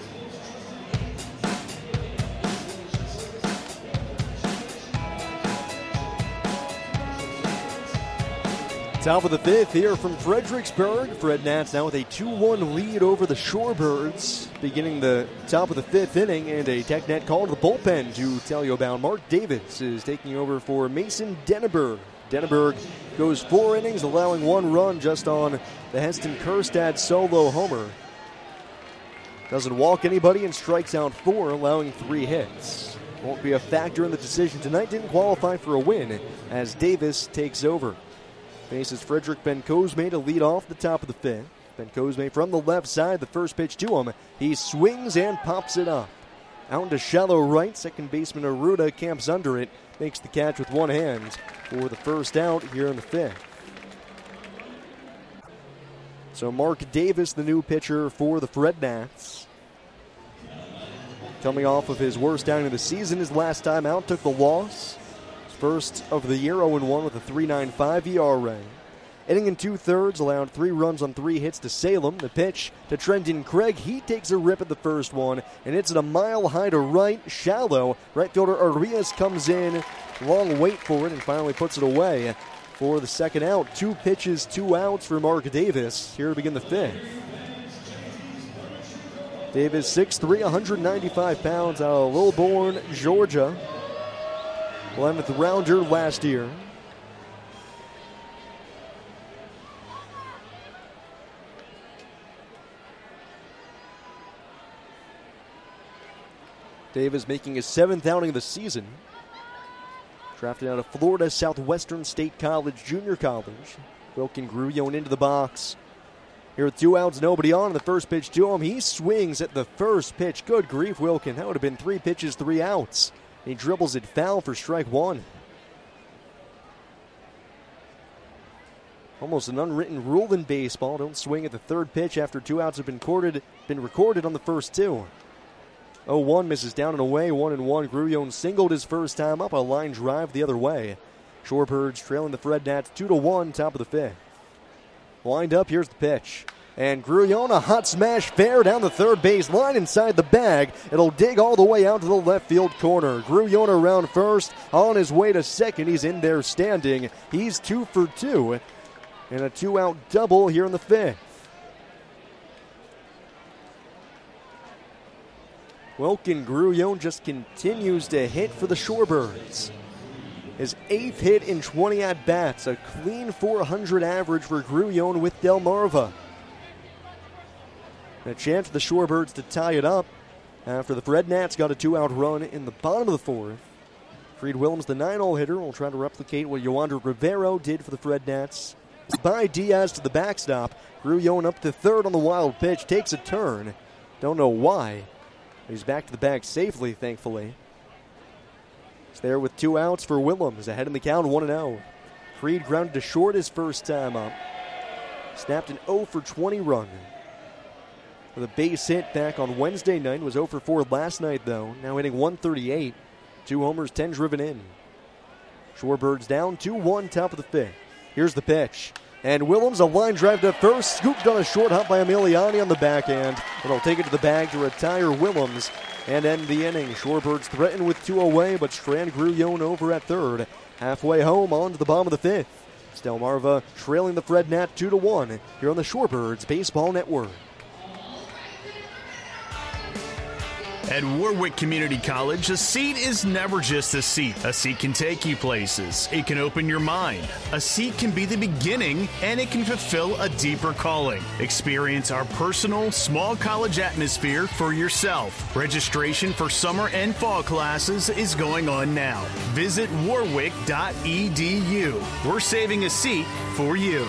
Top of the fifth here from Fredericksburg. Fred Nats now with a 2-1 lead over the Shorebirds, beginning the top of the fifth inning, and a TechNet call to the bullpen to tell you about. Mark Davis is taking over for Mason Denneberg. Denneberg goes 4 innings, allowing 1 run just on the Heston Kjerstad solo homer. Doesn't walk anybody and strikes out 4, allowing 3 hits. Won't be a factor in the decision tonight. Didn't qualify for a win as Davis takes over. Faces Frederick Bencosme to lead off the top of the fifth. Bencosme from the left side, the first pitch to him. He swings and pops it up. Out to shallow right, second baseman Aruda camps under it, makes the catch with one hand for the first out here in the fifth. So Mark Davis, the new pitcher for the Fred Nats. Coming off of his worst outing of the season, his last time out took the loss. First of the year, 0-1 with a 3.95 ERA. Inning and 2/3, allowed 3 runs on 3 hits to Salem. The pitch to Trenton Craig. He takes a rip at the first one, and it's at a mile high to right, shallow. Right fielder Arias comes in, long wait for it, and finally puts it away for the second out. 2 pitches, 2 outs for Mark Davis here to begin the fifth. Davis, 6'3", 195 pounds, out of Lilburn, Georgia. 11th rounder last year. Davis making his 7th outing of the season. Drafted out of Florida Southwestern State College, Junior College. Wilkin Grullon into the box. Here with 2 outs, nobody on. The first pitch to him. He swings at the first pitch. Good grief, Wilkin. That would have been 3 pitches, 3 outs. He dribbles it foul for strike 1. Almost an unwritten rule in baseball. Don't swing at the third pitch after 2 outs have been recorded on the first 2. 0-1 misses down and away. 1-1. Grullon singled his first time up. A line drive the other way. Shorebirds trailing the Fred Nats 2-1, top of the fifth. Lined up, here's the pitch. And Grullon, a hot smash fair down the third base line inside the bag. It'll dig all the way out to the left field corner. Grullon around first, on his way to second. He's in there standing. He's 2 for 2. And a 2-out double here in the fifth. Wilkin Grullon just continues to hit for the Shorebirds. His 8th hit in 20 at-bats. A clean .400 average for Grullon with Delmarva. A chance for the Shorebirds to tie it up after the Fred Nats got a 2-out run in the bottom of the 4th. Freed Willems, the 9-hole hitter, will try to replicate what Yoander Rivero did for the Fred Nats. By Diaz to the backstop. Grullon up to third on the wild pitch. Takes a turn. Don't know why. He's back to the bag safely, thankfully. He's there with 2 outs for Willems. Ahead in the count, 1-0. Freed grounded to short his first time up. Snapped an 0 for 20 run. With a base hit back on Wednesday night. Was 0 for 4 last night, though. Now hitting .138. 2 homers, 10 driven in. Shorebirds down 2-1, top of the fifth. Here's the pitch. And Willems, a line drive to first. Scooped on a short hop by Emiliani on the backhand. And he'll take it to the bag to retire Willems and end the inning. Shorebirds threaten with 2 away, but strand Grullon over at third. Halfway home, on to the bottom of the fifth. Delmarva trailing the Fred Nat 2-1 here on the Shorebirds Baseball Network. At Warwick Community College, a seat is never just a seat. A seat can take you places. It can open your mind. A seat can be the beginning, and it can fulfill a deeper calling. Experience our personal, small college atmosphere for yourself. Registration for summer and fall classes is going on now. Visit warwick.edu. We're saving a seat for you.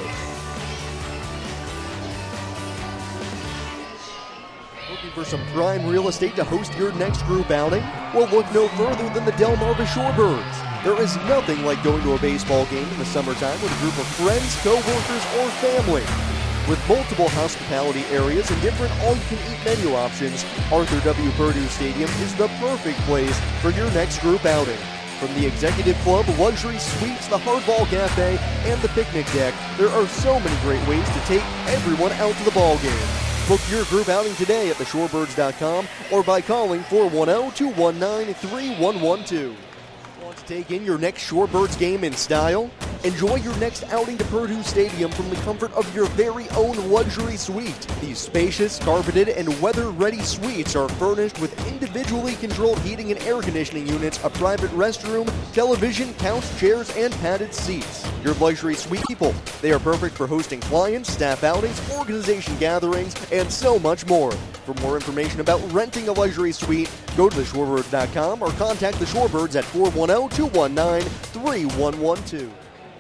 For some prime real estate to host your next group outing? Well, look no further than the Delmarva Shorebirds. There is nothing like going to a baseball game in the summertime with a group of friends, co-workers, or family. With multiple hospitality areas and different all-you-can-eat menu options, Arthur W. Purdue Stadium is the perfect place for your next group outing. From the Executive Club, luxury suites, the Hardball Cafe, and the picnic deck, there are so many great ways to take everyone out to the ball game. Book your group outing today at theshorebirds.com or by calling 410-219-3112. Want to take in your next Shorebirds game in style? Enjoy your next outing to Purdue Stadium from the comfort of your very own luxury suite. These spacious, carpeted, and weather-ready suites are furnished with individually controlled heating and air conditioning units, a private restroom, television, couch, chairs, and padded seats. Your luxury suite people. They are perfect for hosting clients, staff outings, organization gatherings, and so much more. For more information about renting a luxury suite, go to theshorebirds.com or contact the Shorebirds at 410-219-3112.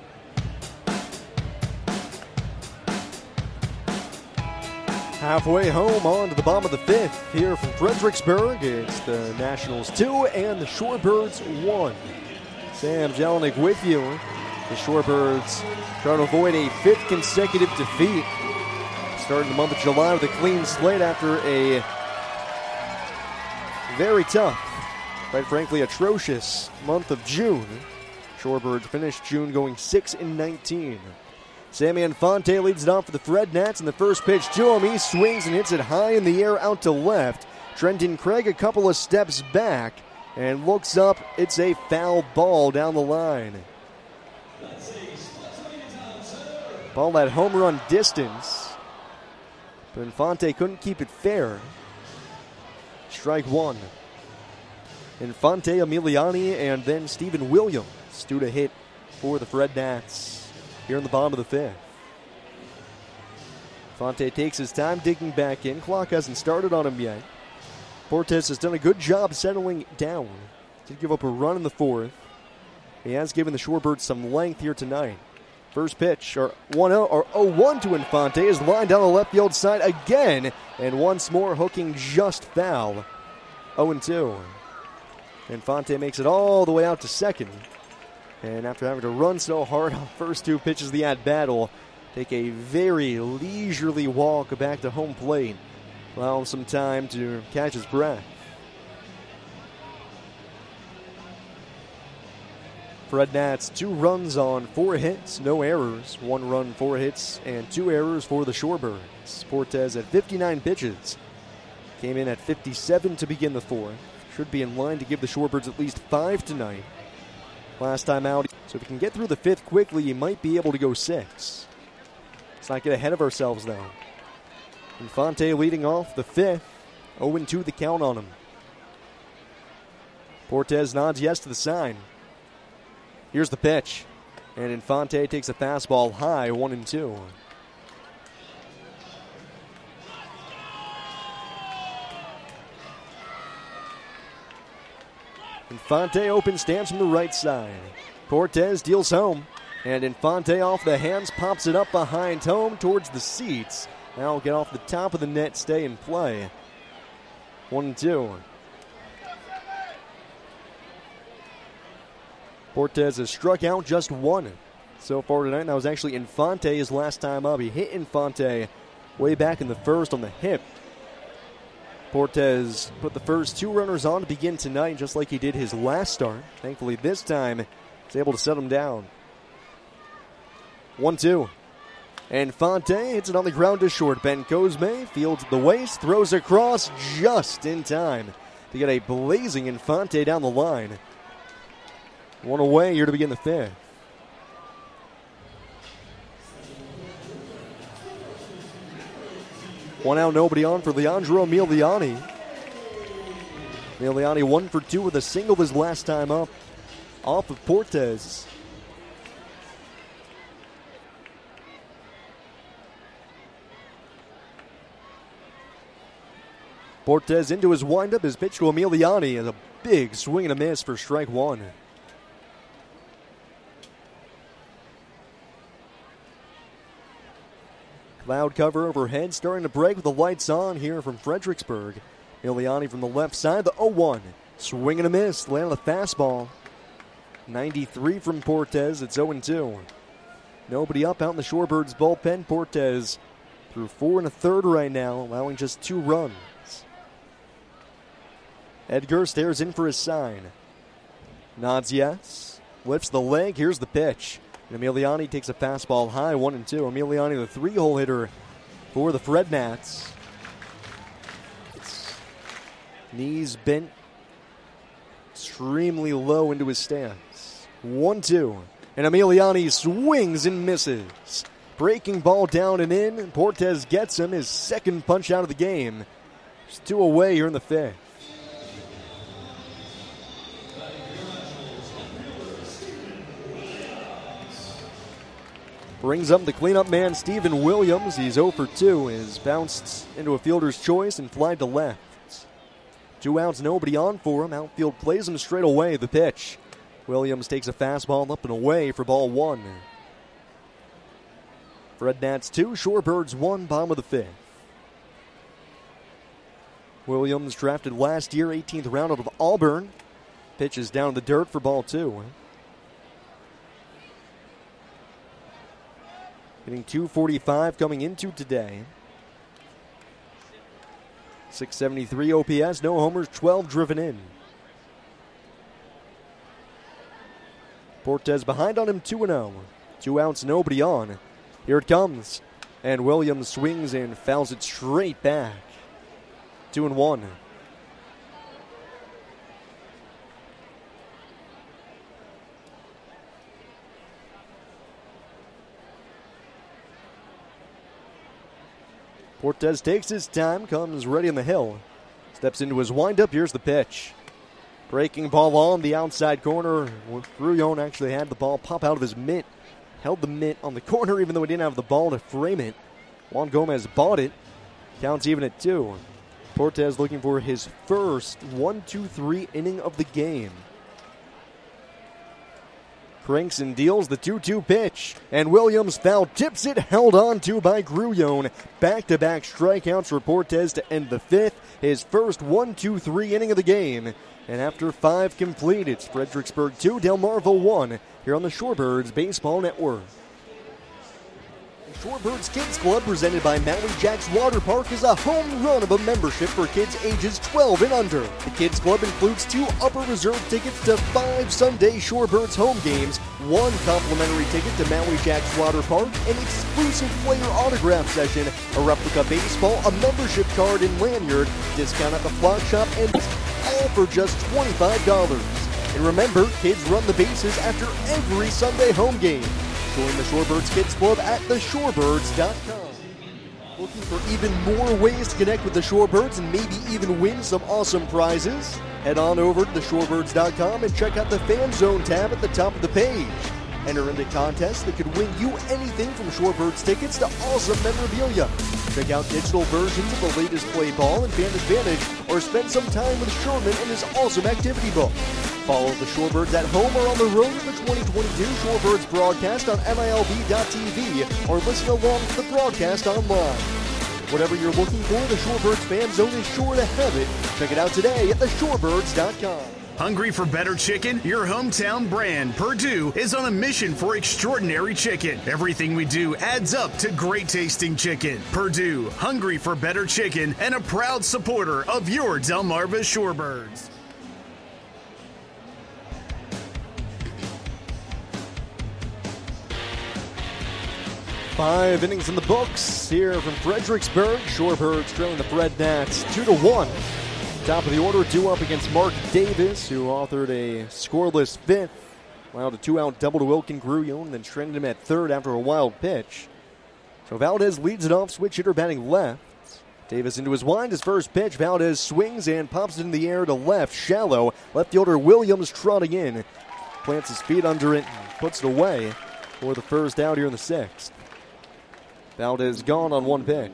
Halfway home on to the bottom of the fifth here from Fredericksburg. It's the Nationals 2 and the Shorebirds 1. Sam Jelinek with you. The Shorebirds trying to avoid a fifth consecutive defeat. Starting the month of July with a clean slate after a very tough, quite frankly atrocious month of June. Shorebirds finished June going 6-19. Sammy Infante leads it off for the Fred Nats in the first pitch to him. He swings and hits it high in the air out to left. Trenton Craig a couple of steps back and looks up. It's a foul ball down the line. Ball at home run distance, but Infante couldn't keep it fair. Strike one. Infante, Emiliani, and then Stephen Williams due to hit for the Fred Nats here in the bottom of the fifth. Infante takes his time digging back in. Clock hasn't started on him yet. Portes has done a good job settling down. Did give up a run in the fourth. He has given the Shorebirds some length here tonight. First pitch, or 0-1 to Infante, is lined down the left field side again, and once more hooking just foul. 0-2. Infante makes it all the way out to second. And after having to run so hard on the first two pitches of the at-bat, will take a very leisurely walk back to home plate. Allow him some time to catch his breath. Fred Nats, 2 runs on 4 hits, no errors. 1 run, 4 hits, and 2 errors for the Shorebirds. Portes at 59 pitches. Came in at 57 to begin the fourth. Should be in line to give the Shorebirds at least 5 tonight. Last time out, so if he can get through the fifth quickly, he might be able to go 6. Let's not get ahead of ourselves, though. Infante leading off the fifth. 0-2 the count on him. Portes nods yes to the sign. Here's the pitch. And Infante takes a fastball high, 1-2. Infante open stance from the right side. Portes deals home. And Infante off the hands, pops it up behind home towards the seats. Now will get off the top of the net, stay in play. 1-2. Portes has struck out just 1 so far tonight. That was actually Infante his last time up. He hit Infante way back in the first on the hip. Portes put the first 2 runners on to begin tonight, just like he did his last start. Thankfully, this time, he's able to set him down. 1-2. Infante hits it on the ground to short. Ben Cosme fields the waist, throws across just in time to get a blazing Infante down the line. 1 away here to begin the fifth. One out, nobody on for Leandro Emiliani. Emiliani 1 for 2 with a single his last time up off of Portes. Portes into his windup. His pitch to Emiliani is a big swing and a miss for strike one. Cloud cover overhead, starting to break with the lights on here from Fredericksburg. Emiliani from the left side, the 0-1. Swing and a miss, land of the fastball. 93 from Portes, it's 0-2. Nobody up out in the Shorebirds bullpen. Portes through 4 1/3 right now, allowing just 2 runs. Edgar stares in for his sign. Nods yes. Lifts the leg. Here's the pitch. And Emiliani takes a fastball high, 1-2. Emiliani, the 3-hole hitter for the Fred Nats. Knees bent extremely low into his stance. 1-2. And Emiliani swings and misses. Breaking ball down and in. Portes gets him, his second punch out of the game. Just 2 away here in the 5th. Brings up the cleanup man, Steven Williams. He's 0 for 2. Has bounced into a fielder's choice and flied to left. 2 outs, nobody on for him. Outfield plays him straight away. The pitch. Williams takes a fastball up and away for ball 1. Fred Nats 2, Shorebirds 1, bottom of the 5th. Williams drafted last year, 18th round out of Auburn. Pitches down in the dirt for ball 2. Hitting .245 coming into today. 673 OPS, no homers, 12 driven in. Portes behind on him 2-0. 2 outs, nobody on. Here it comes. And Williams swings and fouls it straight back. 2-1. Portes takes his time, comes ready on the hill. Steps into his windup, here's the pitch. Breaking ball on the outside corner. Grullon actually had the ball pop out of his mitt. Held the mitt on the corner even though he didn't have the ball to frame it. Juan Gomez bought it. Counts even at 2. Portes looking for his first 1-2-3 inning of the game. Cranks and deals the 2-2 pitch. And Williams foul tips it, held on to by Grullon. Back-to-back strikeouts for Portes to end the 5th. His first 1-2-3 inning of the game. And after 5 complete, it's Fredericksburg 2, Delmarva 1 here on the Shorebirds Baseball Network. Shorebirds Kids Club, presented by Maui Jacks Water Park, is a home run of a membership for kids ages 12 and under. The Kids Club includes 2 upper reserve tickets to 5 Sunday Shorebirds home games, 1 complimentary ticket to Maui Jacks Water Park, an exclusive player autograph session, a replica baseball, a membership card and lanyard, discount at the flock shop, and all for just $25. And remember, kids run the bases after every Sunday home game. Join the Shorebirds Kids Club at theshorebirds.com. Looking for even more ways to connect with the Shorebirds and maybe even win some awesome prizes? Head on over to theshorebirds.com and check out the Fan Zone tab at the top of the page. Enter into contests that could win you anything from Shorebirds tickets to awesome memorabilia. Check out digital versions of the latest Play Ball and Fan Advantage, or spend some time with Sherman and his awesome activity book. Follow the Shorebirds at home or on the road with the 2022 Shorebirds broadcast on MILB.tv, or listen along to the broadcast online. Whatever you're looking for, the Shorebirds Fan Zone is sure to have it. Check it out today at theshorebirds.com. Hungry for better chicken? Your hometown brand, Perdue, is on a mission for extraordinary chicken. Everything we do adds up to great tasting chicken. Perdue, hungry for better chicken, and a proud supporter of your Delmarva Shorebirds. Five innings in the books here from Fredericksburg. Shorebirds trailing the Fred Nats 2-1. Top of the order, due up against Mark Davis, who authored a scoreless 5th. Allowed a 2-out double to Wilkin Grullon, then stranded him at 3rd after a wild pitch. So Valdez leads it off, switch hitter batting left. Davis into his wind, his first pitch. Valdez swings and pops it in the air to left, shallow. Left fielder Williams trotting in. Plants his feet under it and puts it away for the first out here in the 6th. Valdez gone on one pitch.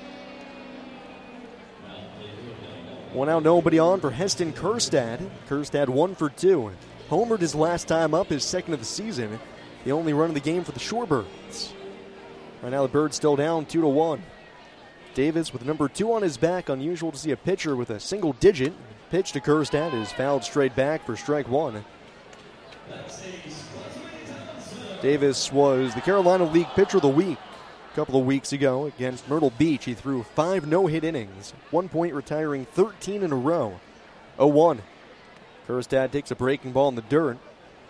One out, nobody on for Heston Kjerstad. Kjerstad 1 for 2. Homered his last time up, his second of the season. The only run of the game for the Shorebirds. Right now the Birds still down 2-1. Davis with number 2 on his back. Unusual to see a pitcher with a single digit. Pitch to Kjerstad is fouled straight back for strike 1. Davis was the Carolina League Pitcher of the Week a couple of weeks ago against Myrtle Beach. He threw 5 no-hit innings, 1 point, retiring 13 in a row. 0-1. Kjerstad takes a breaking ball in the dirt.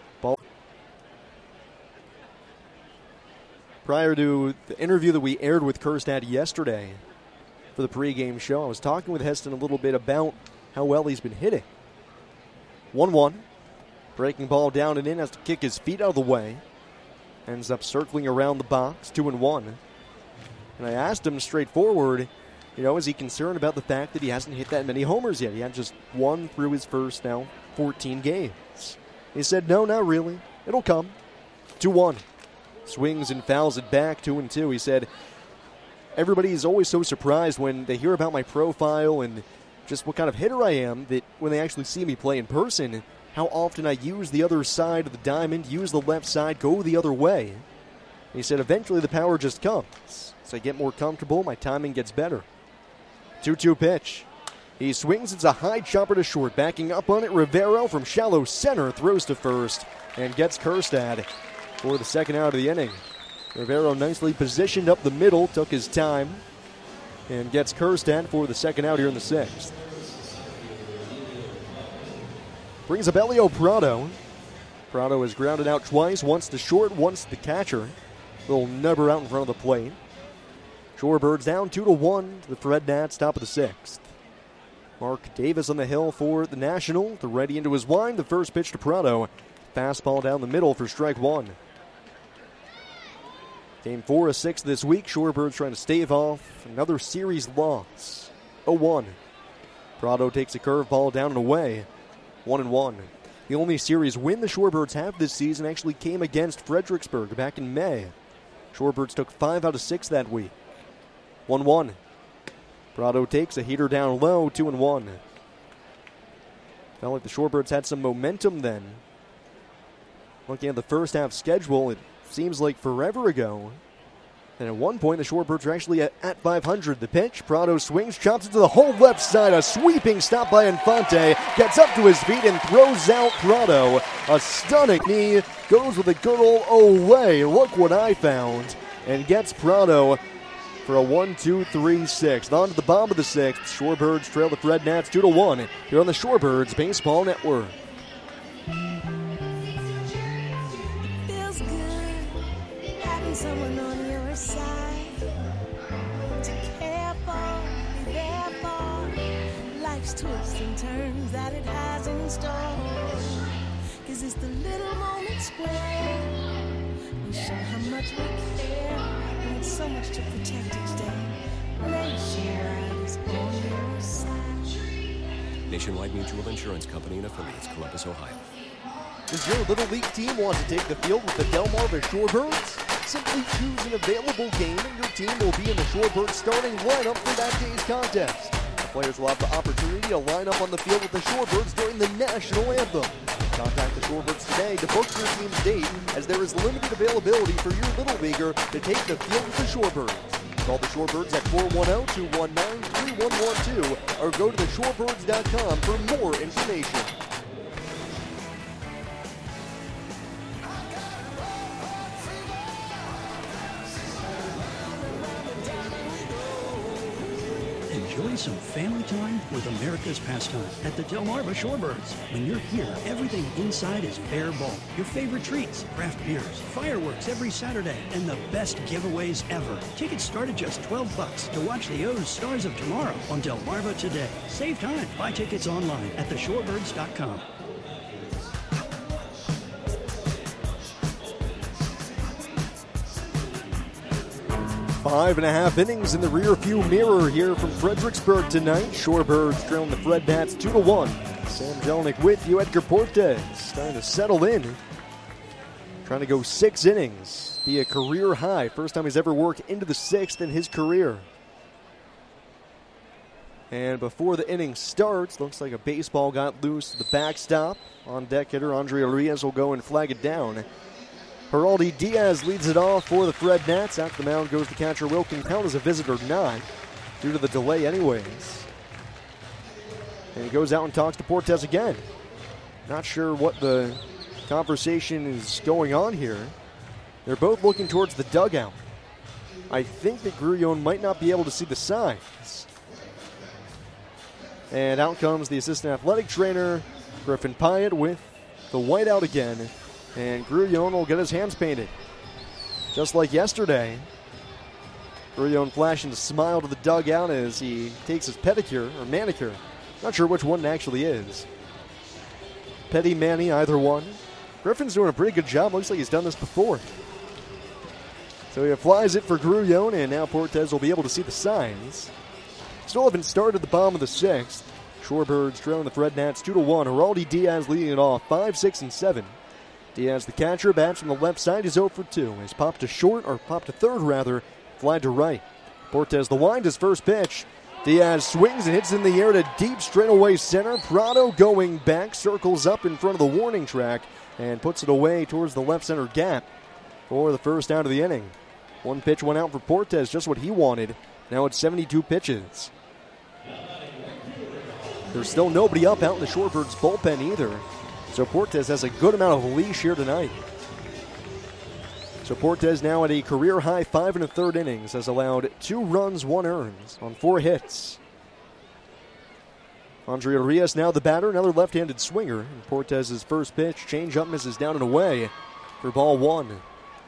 Prior to the interview that we aired with Kjerstad yesterday for the pregame show, I was talking with Heston a little bit about how well he's been hitting. 1-1. Breaking ball down and in, has to kick his feet out of the way. Ends up circling around the box, 2-1. And I asked him straightforward, is he concerned about the fact that he hasn't hit that many homers yet? He had just 1 through his first 14 games. He said, no, not really. It'll come. 2-1. Swings and fouls it back, 2-2. He said, everybody is always so surprised when they hear about my profile and just what kind of hitter I am, that when they actually see me play in person, how often I use the other side of the diamond, use the left side, go the other way. He said, eventually the power just comes. So I get more comfortable, my timing gets better. 2-2 pitch. He swings, it's a high chopper to short. Backing up on it, Rivero from shallow center throws to first and gets Kjerstad for the second out of the inning. Rivero nicely positioned up the middle, took his time, and gets Kjerstad for the second out here in the 6th. Brings up Elio Prado. Prado has grounded out twice, once to short, once to the catcher. Little nubber out in front of the plate. Shorebirds down 2-1 to the Fred Nats, top of the 6th. Mark Davis on the hill for the National. To ready into his wind, the first pitch to Prado. Fastball down the middle for strike 1. Game 4 of 6 this week. Shorebirds trying to stave off another series loss. 0-1. Prado takes a curveball down and away. 1-1. The only series win the Shorebirds have this season actually came against Fredericksburg back in May. Shorebirds took 5 out of 6 that week. 1-1. Prado takes a heater down low, 2-1. Felt like the Shorebirds had some momentum then. Looking at the first half schedule, it seems like forever ago. And at one point, the Shorebirds are actually at 500. The pitch, Prado swings, chops it to the whole left side. A sweeping stop by Infante. Gets up to his feet and throws out Prado. A stunning knee. Goes with a good old away. Look what I found. And gets Prado for a 1-2-3-6. On to the bottom of the 6th. Shorebirds trail the Fred Nats 2-1 here on the Shorebirds Baseball Network. Feels good having someone on your side to care for, be there for life's twists and turns that it has in store. 'Cause it's the little moments where we show how much we care. And it's so much to protect each day. Nationwide is on your side. Nationwide Mutual Insurance Company and affiliates, Columbus, Ohio. Does your Little League team want to take the field with the Delmarva Shorebirds? Simply choose an available game and your team will be in the Shorebirds starting lineup for that day's contest. The players will have the opportunity to line up on the field with the Shorebirds during the national anthem. Contact the Shorebirds today to book your team's date, as there is limited availability for your Little Leaguer to take the field with the Shorebirds. Call the Shorebirds at 410-219-3112 or go to theshorebirds.com for more information. Enjoy some family time with America's pastime at the Delmarva Shorebirds. When you're here, everything inside is bare ball. Your favorite treats, craft beers, fireworks every Saturday, and the best giveaways ever. Tickets start at just $12 to watch the O's Stars of Tomorrow on Delmarva today. Save time. Buy tickets online at theshorebirds.com. 5.5 innings in the rearview mirror here from Fredericksburg tonight. Shorebirds trailing the Fred Nats 2-1. Sam Jelinek with you. Edgar Portes starting to settle in. Trying to go 6 innings. Be a career high. First time he's ever worked into the 6th in his career. And before the inning starts, looks like a baseball got loose to the backstop. On deck hitter Andre Arias will go and flag it down. Geraldi Diaz leads it off for the Fred Nats. After the mound goes the catcher Will can count as a visit or not, due to the delay anyways. And he goes out and talks to Portes again. Not sure what the conversation is going on here. They're both looking towards the dugout. I think that Grullon might not be able to see the signs. And out comes the assistant athletic trainer, Griffin Pyatt, with the whiteout again. And Grullon will get his hands painted. Just like yesterday, Grullon flashing a smile to the dugout as he takes his pedicure, or manicure. Not sure which one it actually is. Petty, Manny, either one. Griffin's doing a pretty good job. Looks like he's done this before. So he flies it for Grullon, and now Portes will be able to see the signs. Still haven't started the bottom of the 6th. Shorebirds trailing the Fred Nats 2-1. Geraldi Diaz leading it off 5, 6, and 7. Diaz, the catcher, bats from the left side, is 0 for 2. He's popped to short, or popped to third rather, fly to right. Portes the wind, his first pitch. Diaz swings and hits in the air to deep straightaway center. Prado going back, circles up in front of the warning track, and puts it away towards the left center gap for the first out of the inning. One pitch went out for Portes, just what he wanted. Now it's 72 pitches. There's still nobody up out in the Shorebirds bullpen either. So Portes has a good amount of leash here tonight. So Portes now at a career high 5 1/3 innings, has allowed 2 runs, 1 earned on 4 hits. Andre Arias now the batter, another left-handed swinger. And Portes' first pitch, change-up, misses down and away for ball 1.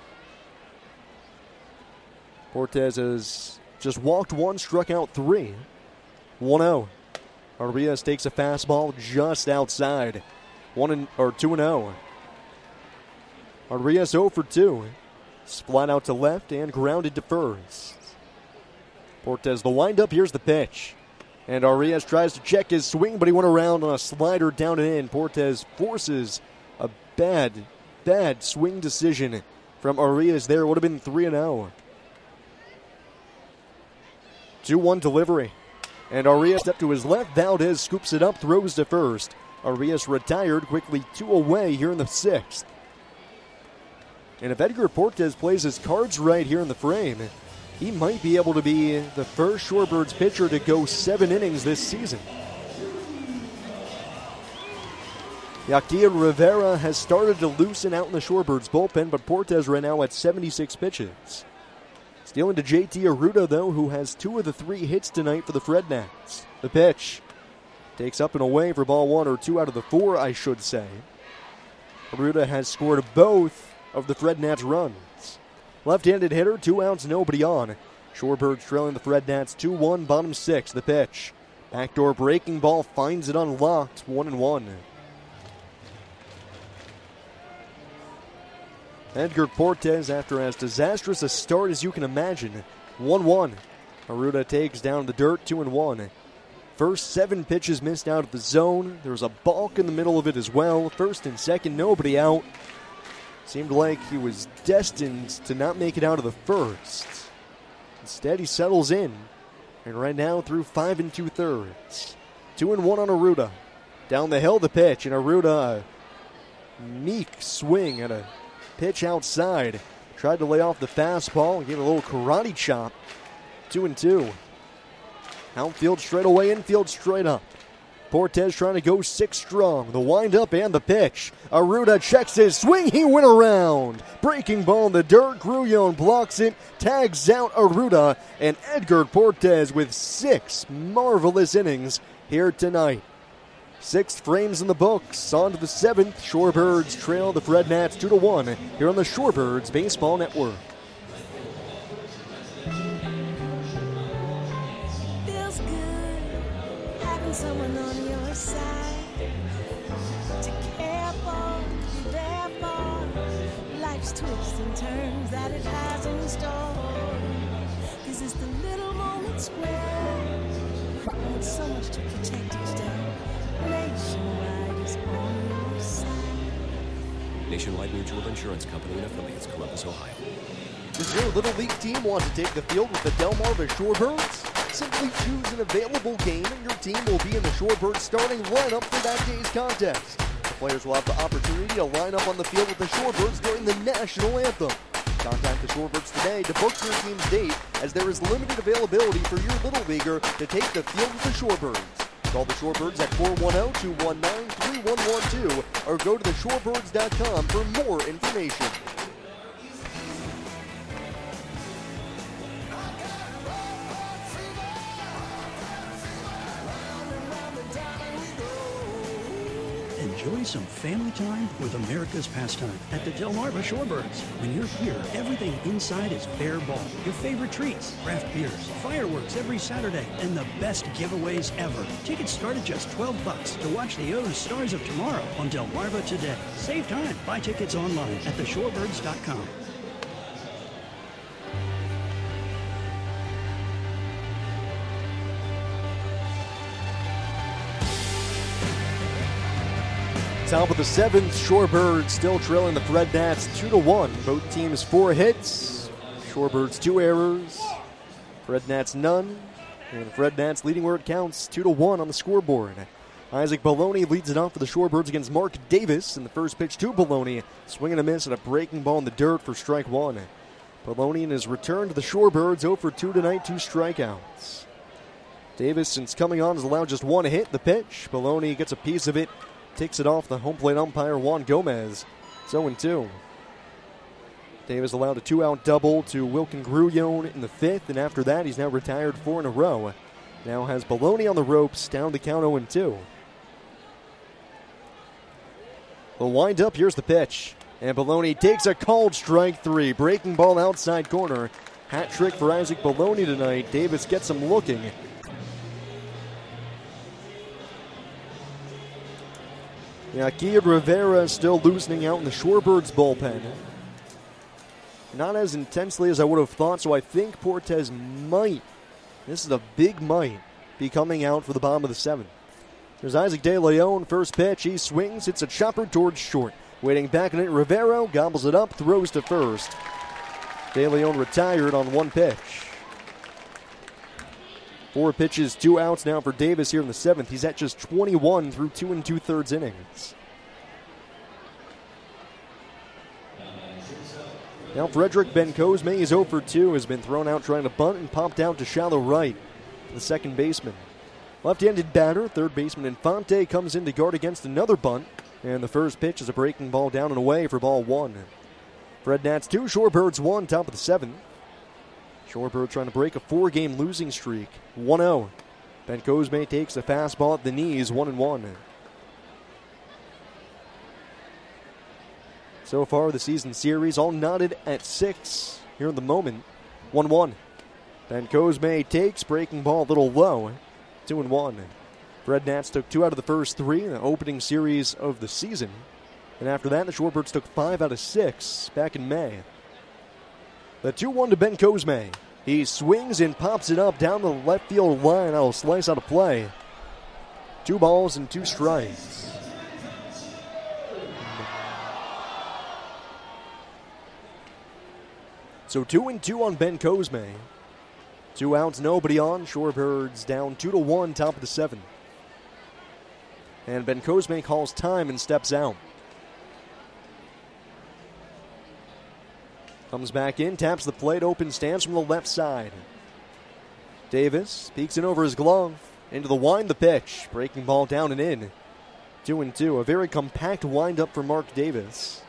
Portes has just walked 1, struck out 3. 1-0. Arias takes a fastball just outside. 2-0. Arias 0 for 2. Splat out to left and grounded to first. Portes the windup. Here's the pitch. And Arias tries to check his swing, but he went around on a slider down and in. Portes forces a bad swing decision from Arias there. It would have been 3-0. 2-1 delivery. And Arias up to his left. Valdez scoops it up, throws to first. Arias retired quickly, 2 away here in the 6th. And if Edgar Portes plays his cards right here in the frame, he might be able to be the first Shorebirds pitcher to go 7 innings this season. Yaquiel Rivera has started to loosen out in the Shorebirds bullpen, but Portes right now at 76 pitches. Stealing to JT Arruda, though, who has 2 of the 3 hits tonight for the Fred Nats. The pitch takes up and away for ball 1, or 2 out of the 4, I should say. Arruda has scored both of the Fred Nats runs. Left-handed hitter, 2 outs, nobody on. Shorebirds trailing the Fred Nats 2-1, bottom 6. The pitch. Backdoor breaking ball, finds it unlocked, 1-1. Edgar Portes, after as disastrous a start as you can imagine, 1-1. Arruda takes down the dirt, 2-1. First 7 pitches missed out of the zone. There's a balk in the middle of it as well. First and second, nobody out. Seemed like he was destined to not make it out of the first. Instead, he settles in. And right now, through 5 2/3. 2-1 on Arruda. Down the hill, the pitch. And Arruda, meek swing at a pitch outside. Tried to lay off the fastball and gave a little karate chop. 2-2. Outfield straight away, infield straight up. Portes trying to go 6 strong. The windup and the pitch. Arruda checks his swing. He went around. Breaking ball in the dirt. Grullon blocks it. Tags out Arruda. And Edgar Portes with 6 marvelous innings here tonight. 6th frames in the books. On to the 7th. Shorebirds trail the Fred Nats 2-1 here on the Shorebirds Baseball Network. Feels good having someone on your side to care for, be there for. Life's twists and turns that it has in store. is the little moment square. With so much to protect each day. Nationwide is on your side. Nationwide Mutual Insurance Company and Affiliates, Columbus, Ohio. Does your Little League team want to take the field with the Delmarva Shorebirds? Simply choose an available game and your team will be in the Shorebirds starting lineup for that day's contest. The players will have the opportunity to line up on the field with the Shorebirds during the national anthem. Contact the Shorebirds today to book your team's date, as there is limited availability for your Little Leaguer to take the field with the Shorebirds. Call the Shorebirds at 410-219-3112 or go to theshorebirds.com for more information. Enjoy some family time with America's pastime at the Delmarva Shorebirds. When you're here, everything inside is fair ball. Your favorite treats, craft beers, fireworks every Saturday, and the best giveaways ever. Tickets start at just $12 to watch the O's Stars of Tomorrow on Delmarva today. Save time. Buy tickets online at theshorebirds.com. Top of the 7th, Shorebirds still trailing the Fred Nats 2-1. Both teams 4 hits. Shorebirds 2 errors. Fred Nats none. And Fred Nats leading where it counts, 2-1 on the scoreboard. Isaac Baloney leads it off for the Shorebirds against Mark Davis. In the first pitch to Baloney, swing and a miss and a breaking ball in the dirt for strike one. Baloney in his return to the Shorebirds, 0 for 2 tonight, 2 strikeouts. Davis, since coming on, has allowed just 1 hit. The pitch, Baloney gets a piece of it. Takes it off the home plate umpire, Juan Gomez. It's 0-2. Davis allowed a 2-out double to Wilkin Grullon in the 5th, and after that, he's now retired 4 in a row. Now has Baloney on the ropes, down the count 0-2. The wind-up, here's the pitch. And Baloney takes a called strike 3. Breaking ball outside corner. Hat trick for Isaac Baloney tonight. Davis gets him looking. Kia Rivera still loosening out in the Shorebirds bullpen. Not as intensely as I would have thought, so I think Portes might, this is a big might, be coming out for the bottom of the 7th. There's Isaac De Leon, first pitch, he swings, it's a chopper towards short. Waiting back on it, Rivera gobbles it up, throws to first. De Leon retired on 1 pitch. 4 pitches, 2 outs now for Davis here in the 7th. He's at just 21 through 2 2/3 innings. Now Frederick Bencosme is 0 for 2, has been thrown out trying to bunt and popped out to shallow right. The second baseman. Left-handed batter, third baseman Infante comes in to guard against another bunt. And the first pitch is a breaking ball down and away for ball 1. Fred Nats 2, Shorebirds 1, top of the 7th. Shorebird trying to break a 4-game losing streak. 1-0. Bencosme takes a fastball at the knees, 1-1. So far, the season series all knotted at 6 here in the moment. 1-1. Bencosme takes, breaking ball a little low. 2-1. Fred Nats took 2 out of the first 3 in the opening series of the season. And after that, the Shorebirds took 5 out of 6 back in May. The 2-1 to Bencosme. He swings and pops it up down the left field line. That'll slice out of play. 2 balls and 2 strikes. So 2-2 on Bencosme. 2 outs, nobody on. Shorebirds down 2-1, top of the 7th. And Bencosme calls time and steps out. Comes back in, taps the plate, open stance from the left side. Davis peeks in over his glove. Into the wind, the pitch. Breaking ball down and in. 2-2. A very compact windup for Mark Davis.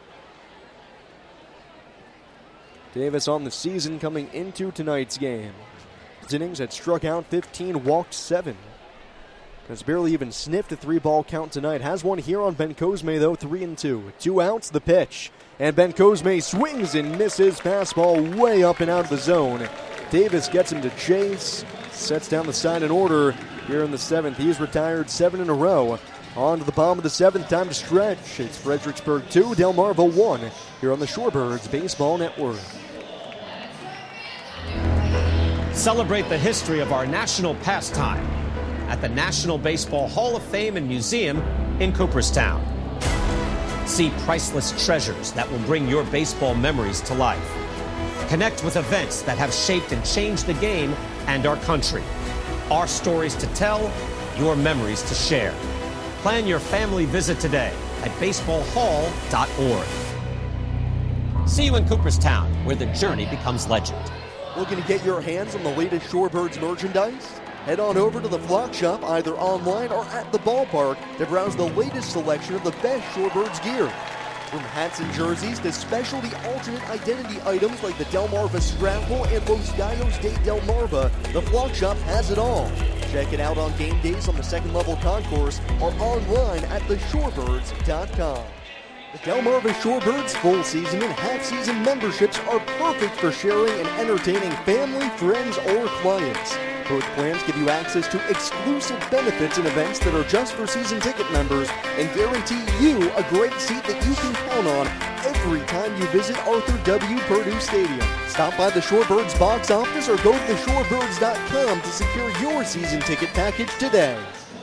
Davis on the season coming into tonight's game. His innings had struck out 15, walked 7. Has barely even sniffed a 3-ball count tonight. Has one here on Bencosme, though, 3-2. 2 outs, the pitch. And Bencosme swings and misses. Fastball way up and out of the zone. Davis gets him to chase. Sets down the side in order here in the 7th. He's retired 7 in a row. On to the bottom of the 7th. Time to stretch. It's Fredericksburg 2, Delmarva 1. Here on the Shorebirds Baseball Network. Celebrate the history of our national pastime at the National Baseball Hall of Fame and Museum in Cooperstown. See priceless treasures that will bring your baseball memories to life. Connect with events that have shaped and changed the game and our country. Our stories to tell, your memories to share. Plan your family visit today at baseballhall.org. See you in Cooperstown, where the journey becomes legend. Looking to get your hands on the latest Shorebirds merchandise? Head on over to the Flock Shop, either online or at the ballpark, to browse the latest selection of the best Shorebirds gear. From hats and jerseys to specialty alternate identity items like the Delmarva Scrapple and Los Gallos de Delmarva, the Flock Shop has it all. Check it out on game days on the second level concourse or online at theshorebirds.com. The Delmarva Shorebirds full season and half season memberships are perfect for sharing and entertaining family, friends, or clients. Both plans give you access to exclusive benefits and events that are just for season ticket members and guarantee you a great seat that you can count on every time you visit Arthur W. Purdue Stadium. Stop by the Shorebirds box office or go to theshorebirds.com to secure your season ticket package today.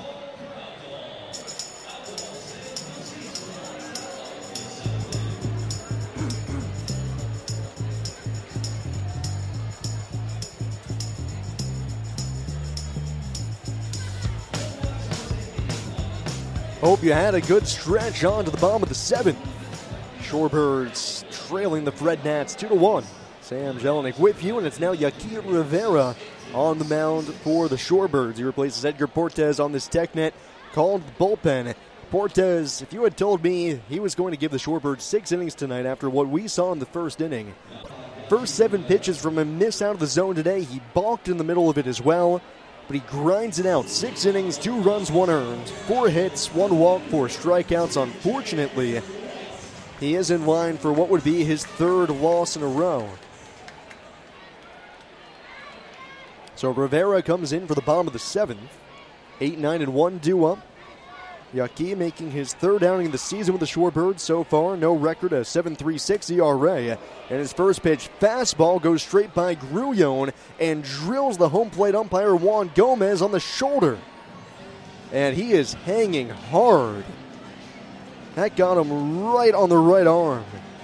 Hope you had a good stretch on to the bottom of the seventh. Shorebirds trailing the Fred Nats 2-1. Sam Jelinek with you, and it's now Yaqui Rivera on the mound for the Shorebirds. He replaces Edgar Portes on this TechNet called bullpen. Portes, if you had told me he was going to give the Shorebirds 6 innings tonight after what we saw in the first inning, first 7 pitches from him miss out of the zone today. He balked in the middle of it as well. But he grinds it out. 6 innings, 2 runs, 1 earned, 4 hits, 1 walk, 4 strikeouts. Unfortunately, he is in line for what would be his 3rd loss in a row. So Rivera comes in for the bottom of the 7th. 8-9-1 due up. Yaqui making his 3rd outing of the season with the Shorebirds so far. No record, a 7.36 ERA. And his first pitch, fastball, goes straight by Grullon and drills the home plate umpire Juan Gomez on the shoulder. And he is hanging hard. That got him right on the right arm.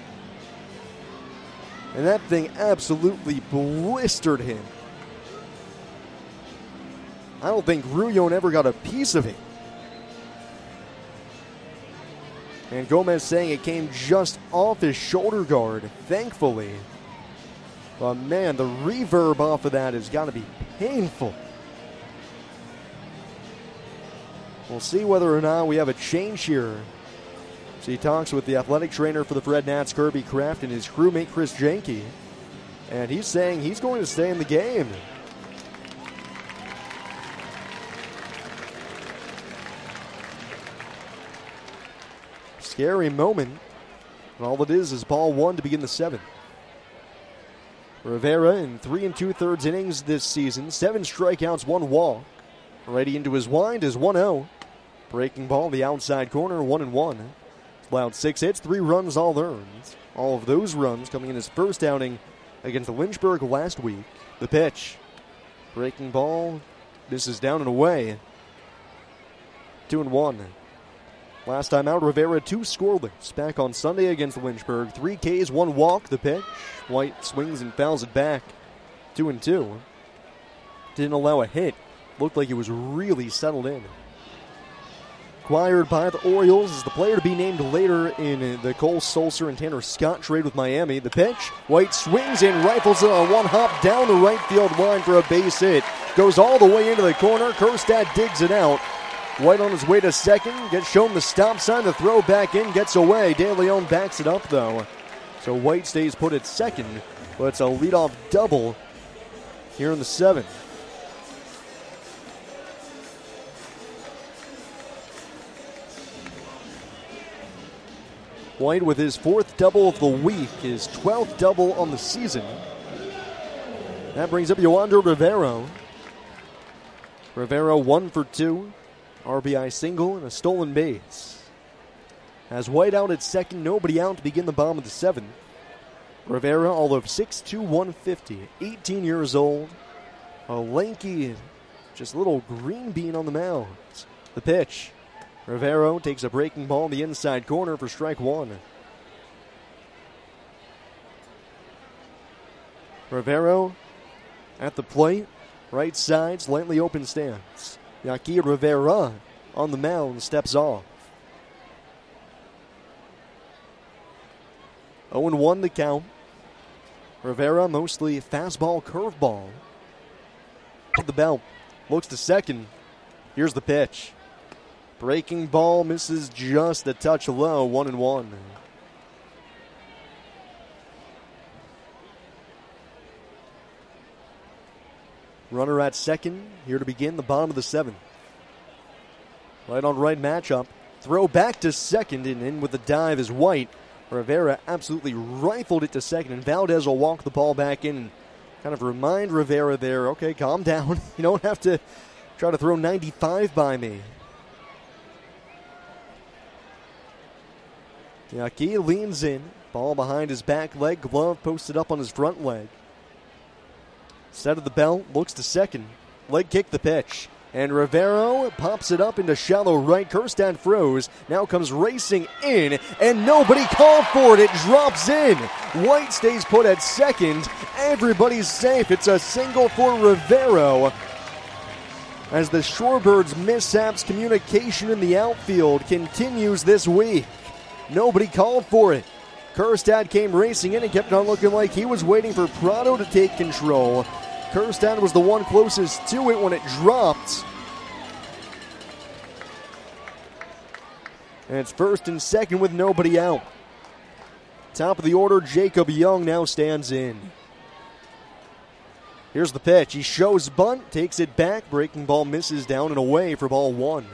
And that thing absolutely blistered him. I don't think Grullon ever got a piece of it. And Gomez saying it came just off his shoulder guard, thankfully. But man, the reverb off of that has got to be painful. We'll see whether or not we have a change here. So he talks with the athletic trainer for the Fred Nats, Kirby Kraft, and his crewmate, Chris Janke. And he's saying he's going to stay in the game. Scary moment. And all it is ball 1 to begin the 7th. Rivera in 3 2/3 innings this season. 7 strikeouts, 1 walk. Ready into his wind is 1-0. Breaking ball, the outside corner, 1-1. Allowed 6 hits, 3 runs, all earned. All of those runs coming in his first outing against Lynchburg last week. The pitch. Breaking ball. This is down and away. 2-1. Last time out, Rivera 2 scoreless. Back on Sunday against Lynchburg. 3 Ks, 1 walk. The pitch. White swings and fouls it back. 2-2. Didn't allow a hit. Looked like he was really settled in. Acquired by the Orioles is the player to be named later in the Cole Sulser and Tanner Scott trade with Miami. The pitch. White swings and rifles it on one hop down the right field line for a base hit. Goes all the way into the corner. Kerstad digs it out. White on his way to second, gets shown the stop sign, the throw back in, gets away. De Leon backs it up, though. So White stays put at second, but it's a leadoff double here in the 7th. White with his 4th double of the week, his 12th double on the season. That brings up Yoander Rivera. Rivera 1 for 2. RBI single and a stolen base. As White out at second, nobody out to begin the bottom of the 7th. Rivera, all of 6'2", 150, 18 years old. A lanky, just little green bean on the mound. The pitch. Rivero takes a breaking ball in the inside corner for strike one. Rivero at the plate. Right side, slightly open stance. Yaki Rivera on the mound steps off. 0-1 the count. Rivera mostly fastball, curveball. The belt. Looks to second. Here's the pitch. Breaking ball misses just a touch low. 1-1. Runner at second. Here to begin the bottom of the seventh. Right on right matchup. Throw back to second, and in with the dive is White. Rivera absolutely rifled it to second, and Valdez will walk the ball back in and kind of remind Rivera there, okay, calm down. You don't have to try to throw 95 by me. Yaki leans in. Ball behind his back leg. Glove posted up on his front leg. Set of the belt. Looks to second. Leg kick the pitch. And Rivero pops it up into shallow right. Kirstad froze. Now comes racing in. And nobody called for it. It drops in. White stays put at second. Everybody's safe. It's a single for Rivero. As the Shorebirds' mishaps communication in the outfield continues this week. Nobody called for it. Kirstad came racing in and kept on looking like he was waiting for Prado to take control. Kirstad was the one closest to it when it dropped. And it's first and second with nobody out. Top of the order, Jacob Young now stands in. Here's the pitch. He shows bunt, takes it back. Breaking ball misses down and away for ball one.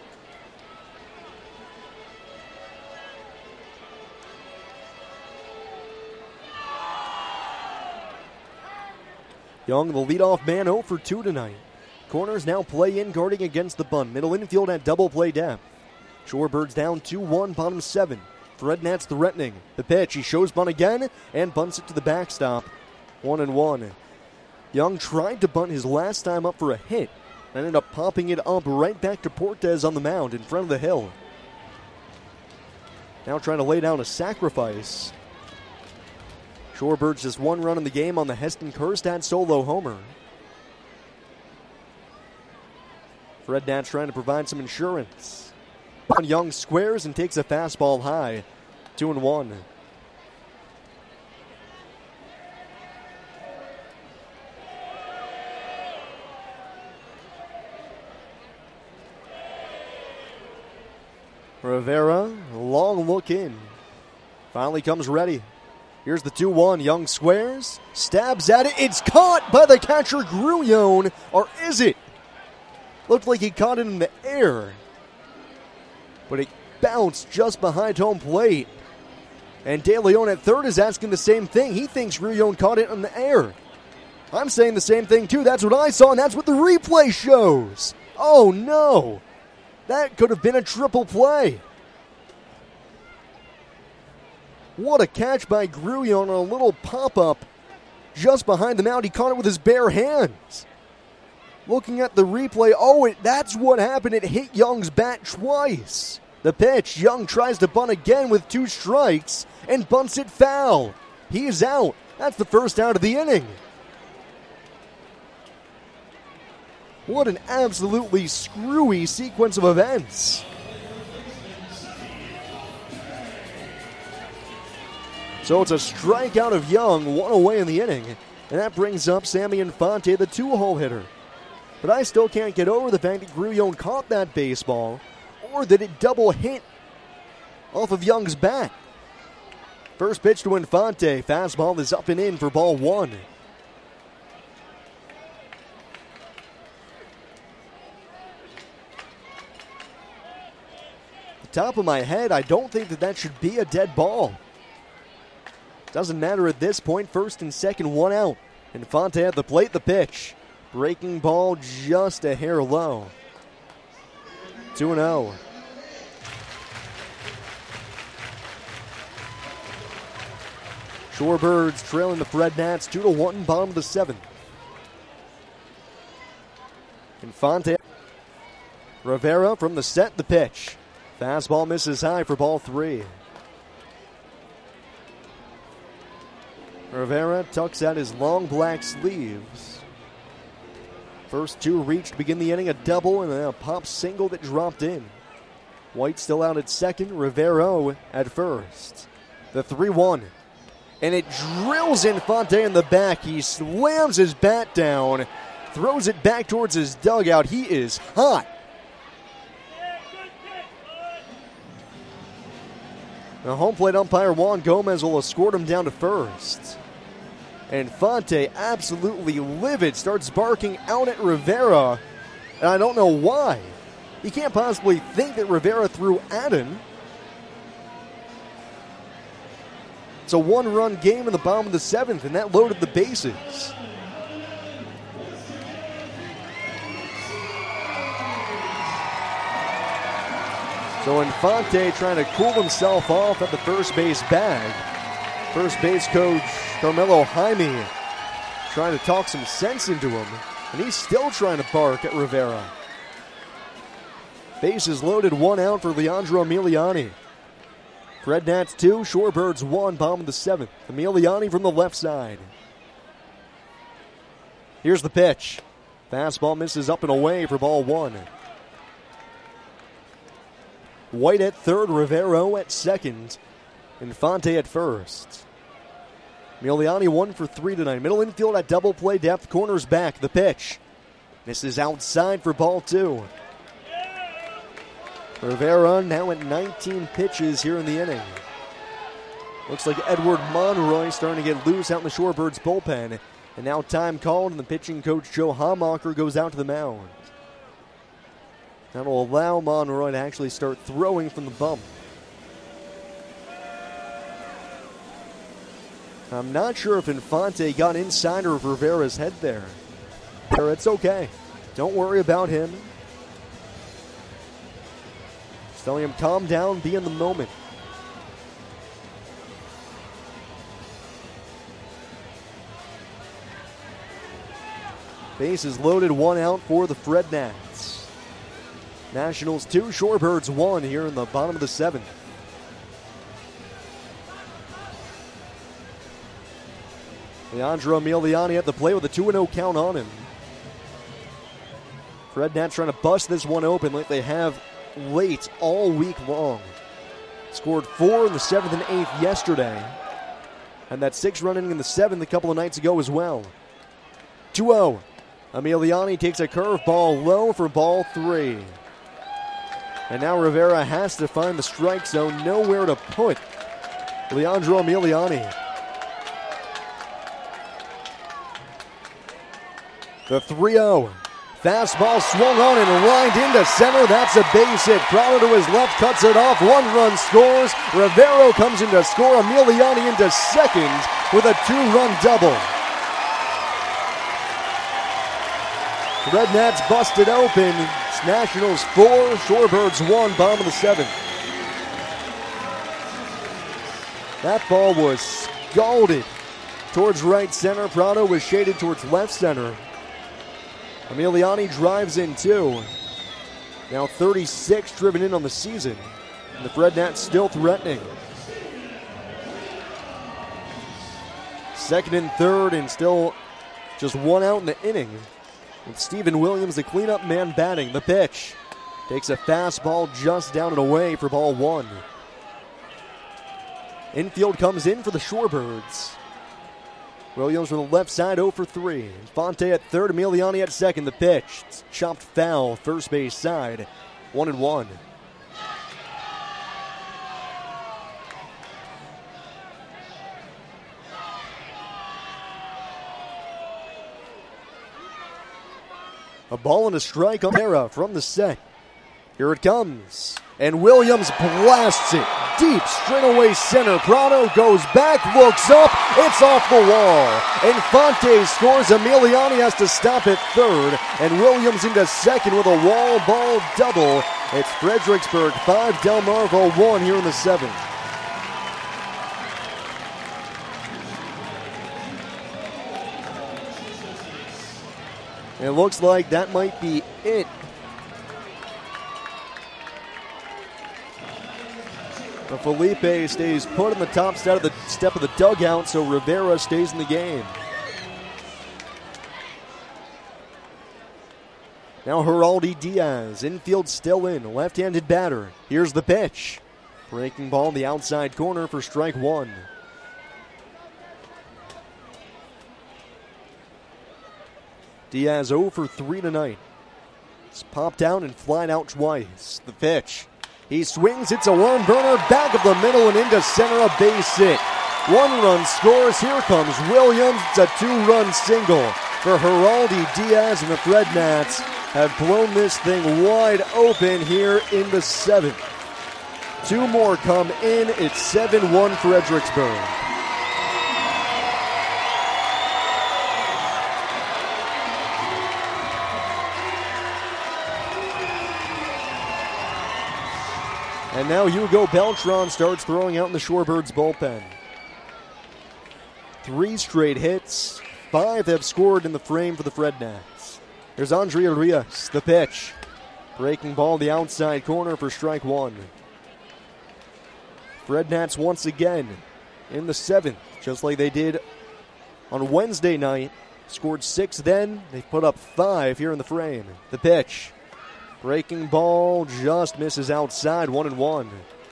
Young, the leadoff man, 0 for 2 tonight. Corners now play in, guarding against the bunt. Middle infield at double play depth. Shorebirds down 2-1, bottom 7. Fred Nats threatening. The pitch, he shows bunt again and bunts it to the backstop. 1-1. Young tried to bunt his last time up for a hit. Ended up popping it up right back to Portes on the mound in front of the hill. Now trying to lay down a sacrifice. Shorebirds just one run in the game on the Heston Kirstad solo homer. Fred Nats trying to provide some insurance. Young squares and takes a fastball high. 2-1. Rivera, long look in. Finally comes ready. Here's the 2-1. Young squares, stabs at it. It's caught by the catcher, Grullon. Or is it? Looked like he caught it in the air. But it bounced just behind home plate. And De Leon at third is asking the same thing. He thinks Grullon caught it in the air. I'm saying the same thing too. That's what I saw, and that's what the replay shows. Oh no. That could have been a triple play. What a catch by Grullon on a little pop-up just behind the mound. He caught it with his bare hands. Looking at the replay, that's what happened. It hit Young's bat twice. The pitch, Young tries to bunt again with 2 strikes and bunts it foul. He is out. That's the first out of the inning. What an absolutely screwy sequence of events. So it's a strikeout of Young, 1 away in the inning. And that brings up Sammy Infante, the 2-hole hitter. But I still can't get over the fact that Grullon caught that baseball or that it double hit off of Young's bat. First pitch to Infante. Fastball is up and in for ball 1. Top of my head, I don't think that should be a dead ball. Doesn't matter at this point. First and second, 1 out. Infante at the plate, the pitch. Breaking ball just a hair low. 2-0. Shorebirds trailing the Fred Nats 2-1, bottom of the 7th. Infante. Rivera from the set, the pitch. Fastball misses high for ball 3. Rivera tucks out his long black sleeves. First 2 reached to begin the inning, a double and then a pop single that dropped in. White still out at second, Rivera at first. The 3-1. And it drills Infante in the back. He slams his bat down, throws it back towards his dugout. He is hot. The home plate umpire Juan Gomez will escort him down to first. Infante, absolutely livid, starts barking out at Rivera. And I don't know why. He can't possibly think that Rivera threw at him. It's a 1-run game in the bottom of the 7th, and that loaded the bases. So Infante trying to cool himself off at the first base bag. First base coach Carmelo Jaime trying to talk some sense into him, and he's still trying to bark at Rivera. Bases loaded, 1 out for Leandro Emiliani. Fred Nats 2, Shorebirds 1, bottom of the 7th. Emiliani from the left side. Here's the pitch. Fastball misses up and away for ball 1. White at third, Rivera at second, Infante at first. Emiliani 1 for 3 tonight. Middle infield at double play depth, corners back. The pitch. This is outside for ball 2. Rivera now at 19 pitches here in the inning. Looks like Edward Monroy starting to get loose out in the Shorebirds bullpen. And now time called, and the pitching coach Joe Hamacher goes out to the mound. That'll allow Monroy to actually start throwing from the bump. I'm not sure if Infante got inside of Rivera's head there. But it's okay. Don't worry about him. Just telling him, calm down, be in the moment. Bases loaded, 1 out for the Fred Nats. Nationals 2, Shorebirds 1 here in the bottom of the 7th. Leandro Emiliani at the plate with a 2-0 count on him. Fred Nats trying to bust this one open like they have late all week long. Scored 4 in the 7th and 8th yesterday. And that 6-run inning in the 7th a couple of nights ago as well. 2-0. Emiliani takes a curveball low for ball 3. And now Rivera has to find the strike zone, nowhere to put Leandro Emiliani. The 3-0. Fastball swung on and lined into center. That's a base hit. Prado to his left cuts it off. 1 run scores. Rivera comes in to score. Emiliani into second with a 2-run double. Red Nats busted open. It's Nationals 4, Shorebirds 1, bottom of the 7th. That ball was scalded towards right center. Prado was shaded towards left center. Emiliani drives in 2. Now 36 driven in on the season. And the Fred Nats still threatening. Second and third, and still just 1 out in the inning. With Steven Williams, the cleanup man, batting. The pitch. Takes a fastball just down and away for ball 1. Infield comes in for the Shorebirds. Williams from the left side, 0 for 3. Infante at third, Emiliani at second. The pitch. It's chopped foul, first base side. 1-1. A ball and a strike on Rivera from the set. Here it comes. And Williams blasts it deep, straightaway center. Prado goes back, looks up. It's off the wall. Infante scores. Emiliani has to stop at third. And Williams into second with a wall ball double. It's Fredericksburg 5, Delmarva 1 here in the 7th. And it looks like that might be it. But Felipe stays put in the top step of the dugout, so Rivera stays in the game. Now Geraldi Diaz, infield still in, left-handed batter. Here's the pitch. Breaking ball in the outside corner for strike one. Diaz 0 for 3 tonight. It's popped down and flied out twice. The pitch. He swings, it's a one burner, back of the middle and into center, a base hit. 1 run scores, here comes Williams. It's a 2-run single for Geraldi Diaz, and the Fred Nats have blown this thing wide open here in the 7th. 2 more come in, it's 7-1 Fredericksburg. And now Hugo Beltran starts throwing out in the Shorebirds bullpen. 3 straight hits, 5 have scored in the frame for the Fred Nats. Here's Andre Arias, the pitch. Breaking ball the outside corner for strike one. Fred Nats once again in the 7th, just like they did on Wednesday night. Scored 6 then, they put up 5 here in the frame. The pitch. Breaking ball just misses outside, 1-1.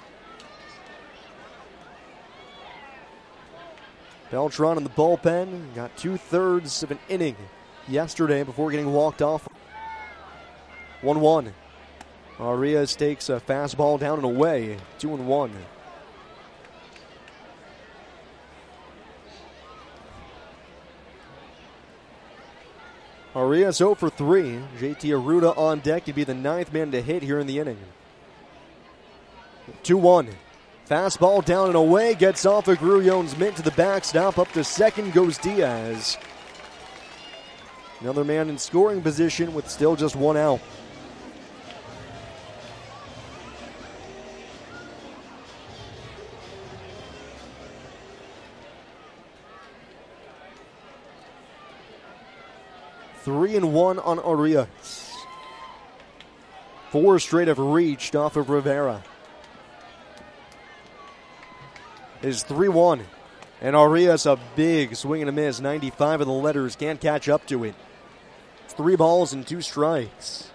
Beltran in the bullpen got 2/3 of an inning yesterday before getting walked off. 1-1. Arias takes a fastball down and away, 2-1. Arias 0 for 3. JT Arruda on deck to be the 9th man to hit here in the inning. 2-1. Fastball down and away, gets off of Grullon's mitt to the backstop. Up to second goes Diaz. Another man in scoring position with still just 1 out. Three and 1 on Arias. 4 straight have reached off of Rivera. Is 3-1. And Arias a big swing and a miss. 95 of the letters, can't catch up to it. It's 3 balls and 2 strikes.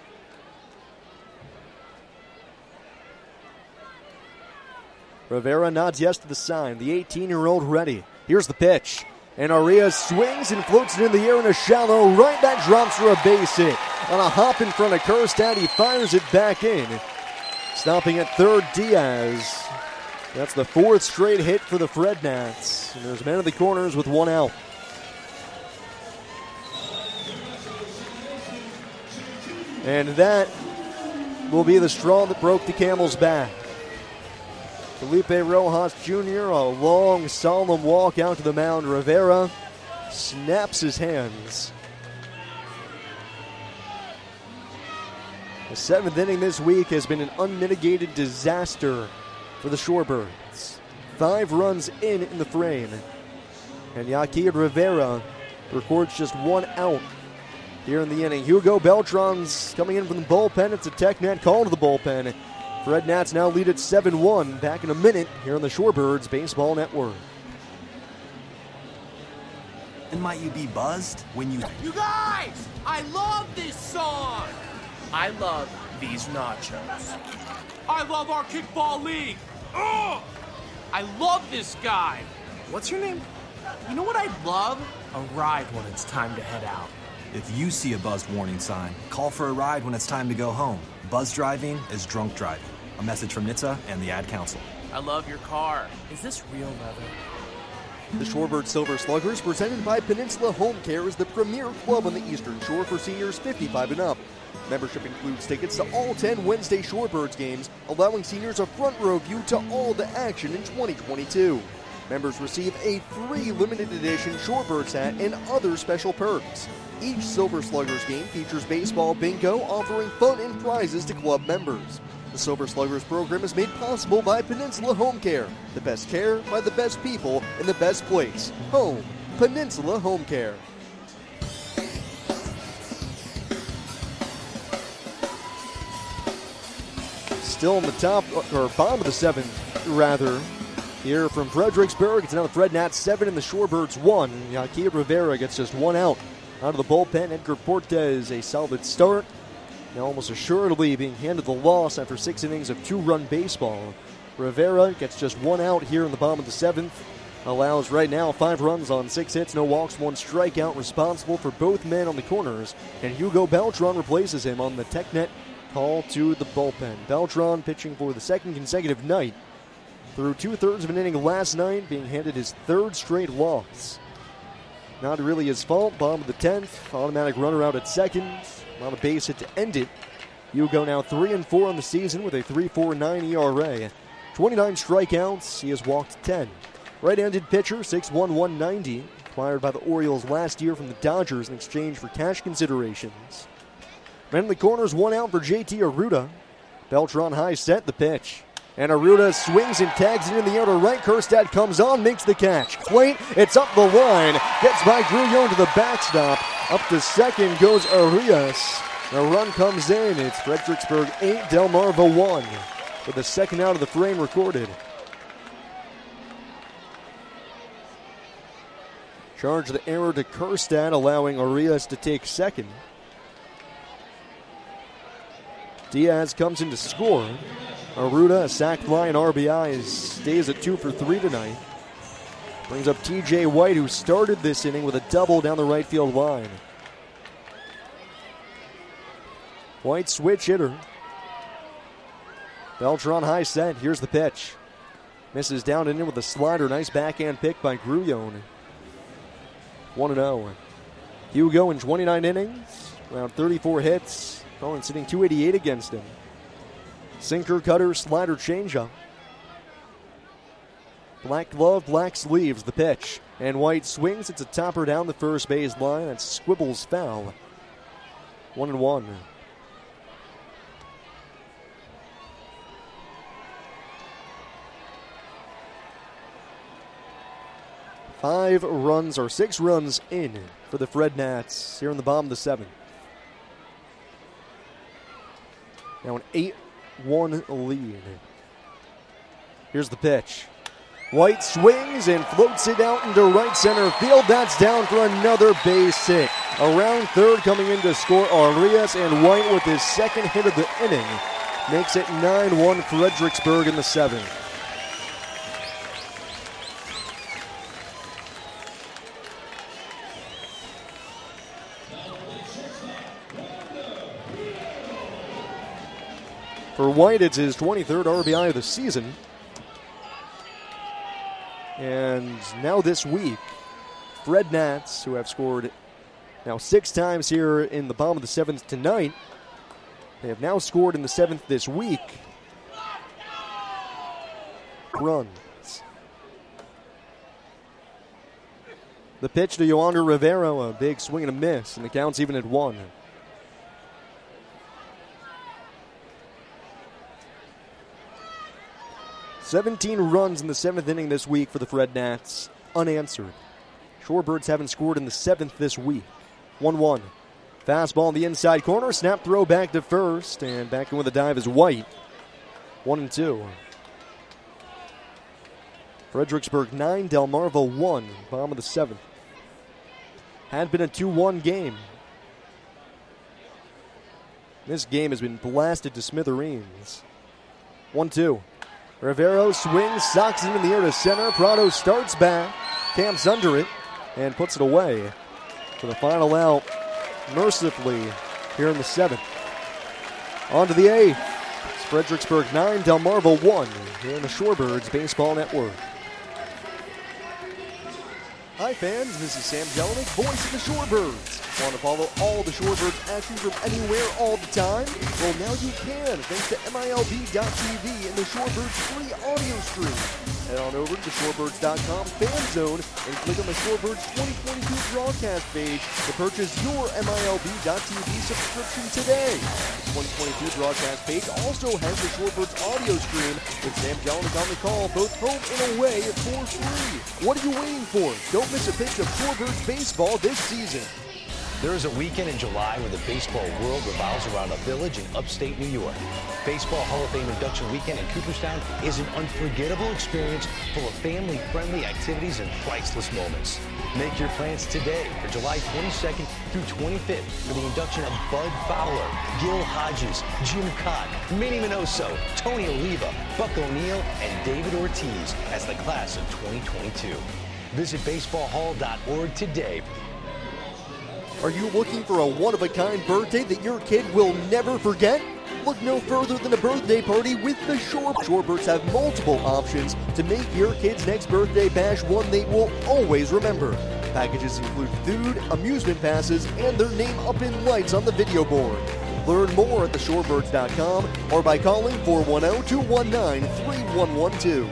Rivera nods yes to the sign. The 18-year-old ready. Here's the pitch. And Arias swings and floats it in the air in a shallow right. That drops for a base hit. On a hop in front of Kerstad, he fires it back in. Stopping at third, Diaz. That's the 4th straight hit for the Fred Nats. And there's men in the corners with 1 out. And that will be the straw that broke the camel's back. Felipe Rojas Jr., a long, solemn walk out to the mound. Rivera snaps his hands. The 7th inning this week has been an unmitigated disaster for the Shorebirds. 5 runs in the frame. And Yaquir Rivera records just 1 out here in the inning. Hugo Beltran's coming in from the bullpen. It's a TechNet call to the bullpen. Fred Nats now lead at 7-1. Back in a minute here on the Shorebirds Baseball Network. And might you be buzzed when you... You guys! I love this song! I love these nachos. I love our kickball league! Ugh! I love this guy! What's your name? You know what I'd love? A ride when it's time to head out. If you see a buzzed warning sign, call for a ride when it's time to go home. Buzz driving is drunk driving. A message from NHTSA and the Ad Council. I love your car. Is this real leather? The Shorebird Silver Sluggers, presented by Peninsula Home Care, is the premier club on the Eastern Shore for seniors 55 and up. Membership includes tickets to all 10 Wednesday Shorebirds games, allowing seniors a front row view to all the action in 2022. Members receive a free limited edition Shorebirds hat and other special perks. Each Silver Sluggers game features baseball bingo, offering fun and prizes to club members. The Silver Sluggers program is made possible by Peninsula Home Care. The best care by the best people in the best place. Home. Peninsula Home Care. Still in the top, or bottom of the seventh, rather. Here from Fredericksburg, it's now the Fred Nats 7 and the Shorebirds 1. Yaki Rivera gets just one out of the bullpen. Edgar Portes, a solid start. Now almost assuredly being handed the loss after 6 innings of 2-run baseball. Rivera gets just one out here in the bottom of the seventh. Allows right now 5 runs on 6 hits, no walks, 1 strikeout, responsible for both men on the corners. And Hugo Beltran replaces him on the TechNet call to the bullpen. Beltran pitching for the second consecutive night. Through 2/3 of an inning last night, being handed his 3rd straight loss. Not really his fault. Bottom of the 10th. Automatic runner out at second. On a base hit to end it. Hugo now 3-4 on the season with a 3.49 ERA. 29 strikeouts. He has walked 10. Right-handed pitcher, 6'1", 190. Acquired by the Orioles last year from the Dodgers in exchange for cash considerations. Man in the corners, 1 out for JT Arruda. Beltran high set the pitch. And Arruda swings and tags it in the air to right. Kjerstad comes on, makes the catch. Plate, it's up the line. Gets by Grullon to the backstop. Up to second goes Arias. The run comes in. It's Fredericksburg 8, Delmarva 1. With the second out of the frame recorded. Charge the error to Kjerstad, allowing Arias to take second. Diaz comes in to score. Arruda, a sac fly and RBI, stays at 2 for 3 tonight. Brings up TJ White, who started this inning with a double down the right field line. White switch hitter. Beltran high set. Here's the pitch. Misses down and in with a slider. Nice backhand pick by Grullon. 1-0. Hugo in 29 innings. Around 34 hits. Opponent sitting 288 against him. Sinker, cutter, slider, changeup. Black glove, black sleeves, the pitch. And White swings. It's a topper down the first base line. That's Squibble's foul. 1-1. Five runs or 6 runs in for the Fred Nats here in the bottom of the 7th. Now an 8-1 lead. Here's the pitch. White swings and floats it out into right center field. That's down for another base hit. Around third coming in to score Arias, and White with his second hit of the inning makes it 9-1 Fredericksburg in the 7th. For White, it's his 23rd RBI of the season. And now this week, Fred Nats, who have scored now 6 times here in the bottom of the 7th tonight, they have now scored in the 7th this week. Runs. The pitch to Yoander Rivera, a big swing and a miss, and the count's even at 1. "17 runs in the 7th inning this week for the Fred Nats, unanswered. Shorebirds haven't scored in the 7th this week. 1-1. Fastball in the inside corner, snap throw back to first, and back in with a dive is White. 1-2. Fredericksburg 9, Delmarva 1, bottom of the 7th. Had been a 2-1 game. This game has been blasted to smithereens. 1-2. Rivero swings, socks it in the air to center. Prado starts back, camps under it, and puts it away for the final out, mercifully, here in the 7th. On to the 8th. It's Fredericksburg 9, Delmarva 1, here in the Shorebirds Baseball Network. Hi fans, this is Sam Jelinek, voice of the Shorebirds. Want to follow all the Shorebirds action from anywhere all the time? Well, now you can, thanks to MILB.TV and the Shorebirds free audio stream. Head on over to the Shorebirds.com fan zone and click on the Shorebirds 2022 broadcast page to purchase your MILB.TV subscription today. The 2022 broadcast page also has the Shorebirds audio stream with Sam Jelinek on the call, both home and away, for free. What are you waiting for? Don't miss a pitch of Shorebirds baseball this season. There is a weekend in July where the baseball world revolves around a village in upstate New York. Baseball Hall of Fame induction weekend in Cooperstown is an unforgettable experience full of family-friendly activities and priceless moments. Make your plans today for July 22nd through 25th for the induction of Bud Fowler, Gil Hodges, Jim Cott, Minnie Minoso, Tony Oliva, Buck O'Neil, and David Ortiz as the class of 2022. Visit baseballhall.org today. Are you looking for a one-of-a-kind birthday that your kid will never forget? Look no further than a birthday party with the Shorebirds. Shorebirds have multiple options to make your kid's next birthday bash one they will always remember. Packages include food, amusement passes, and their name up in lights on the video board. Learn more at theshorebirds.com or by calling 410-219-3112.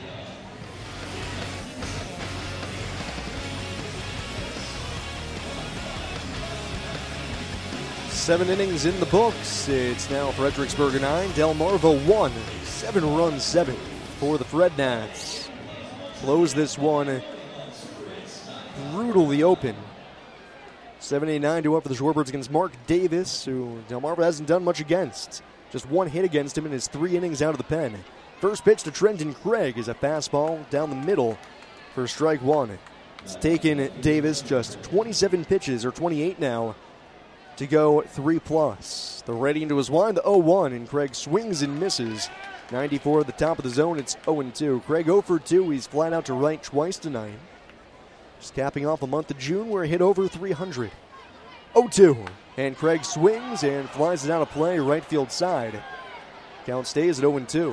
7 innings in the books. It's now Fredericksburg 9, Delmarva 1. 7-run 7 for the Frednats. Close this one brutally open. 7-9 to up for the Shorebirds against Mark Davis, who Delmarva hasn't done much against. Just one hit against him in his 3 innings out of the pen. First pitch to Trenton Craig is a fastball down the middle for strike one. It's taken Davis just 27 pitches, or 28 now, to go 3+. The ready into his line, the 0-1, and Craig swings and misses. 94 at the top of the zone, it's 0-2. Craig 0 for 2, he's flat out to right twice tonight. Just capping off the month of June where he hit over 300. 0-2, and Craig swings and flies it out of play right field side. Count stays at 0-2.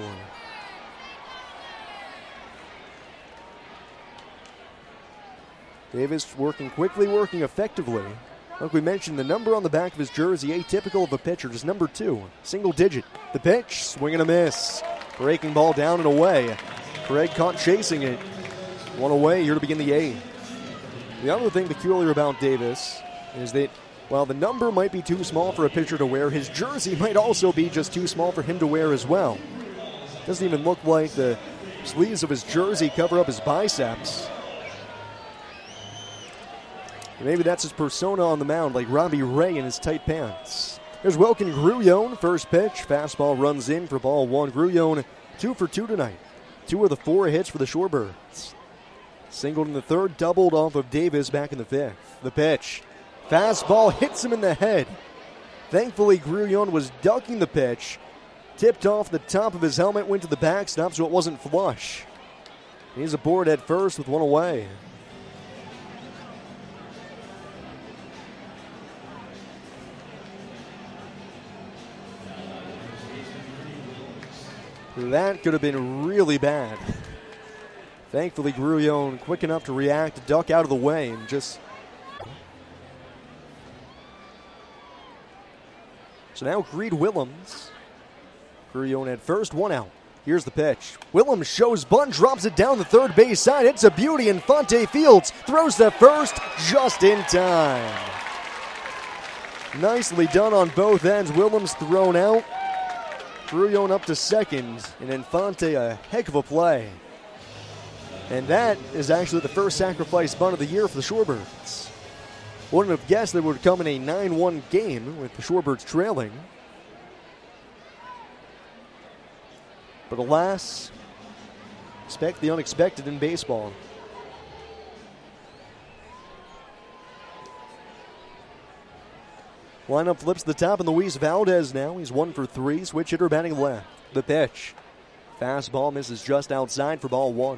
Davis working quickly, working effectively. Like we mentioned, the number on the back of his jersey, atypical of a pitcher, just number 2, single digit. The pitch, swing and a miss. Breaking ball down and away. Craig caught chasing it. One away here to begin the 8th. The other thing peculiar about Davis is that while the number might be too small for a pitcher to wear, his jersey might also be just too small for him to wear as well. Doesn't even look like the sleeves of his jersey cover up his biceps. Maybe that's his persona on the mound, like Robbie Ray in his tight pants. There's Welkin Grullon, first pitch. Fastball runs in for ball 1. Grullon 2 for 2 tonight. 2 of the 4 hits for the Shorebirds. Singled in the 3rd, doubled off of Davis back in the 5th. The pitch. Fastball hits him in the head. Thankfully, Grullon was ducking the pitch. Tipped off the top of his helmet, went to the backstop so it wasn't flush. He's aboard at first with 1 away. That could have been really bad. Thankfully, Grullon quick enough to react, to duck out of the way, and just... So now Greed Willems. Grullon at first, 1 out. Here's the pitch. Willems shows bunt, drops it down the third base side. It's a beauty. Infante Fields throws to first just in time. Nicely done on both ends. Willems thrown out. Grullon up to second, and Infante a heck of a play. And that is actually the first sacrifice bunt of the year for the Shorebirds. Wouldn't have guessed they would come in a 9-1 game with the Shorebirds trailing. But alas, expect the unexpected in baseball. Lineup flips to the top, and Luis Valdez now. He's 1 for 3, switch hitter batting left. The pitch. Fastball misses just outside for ball 1.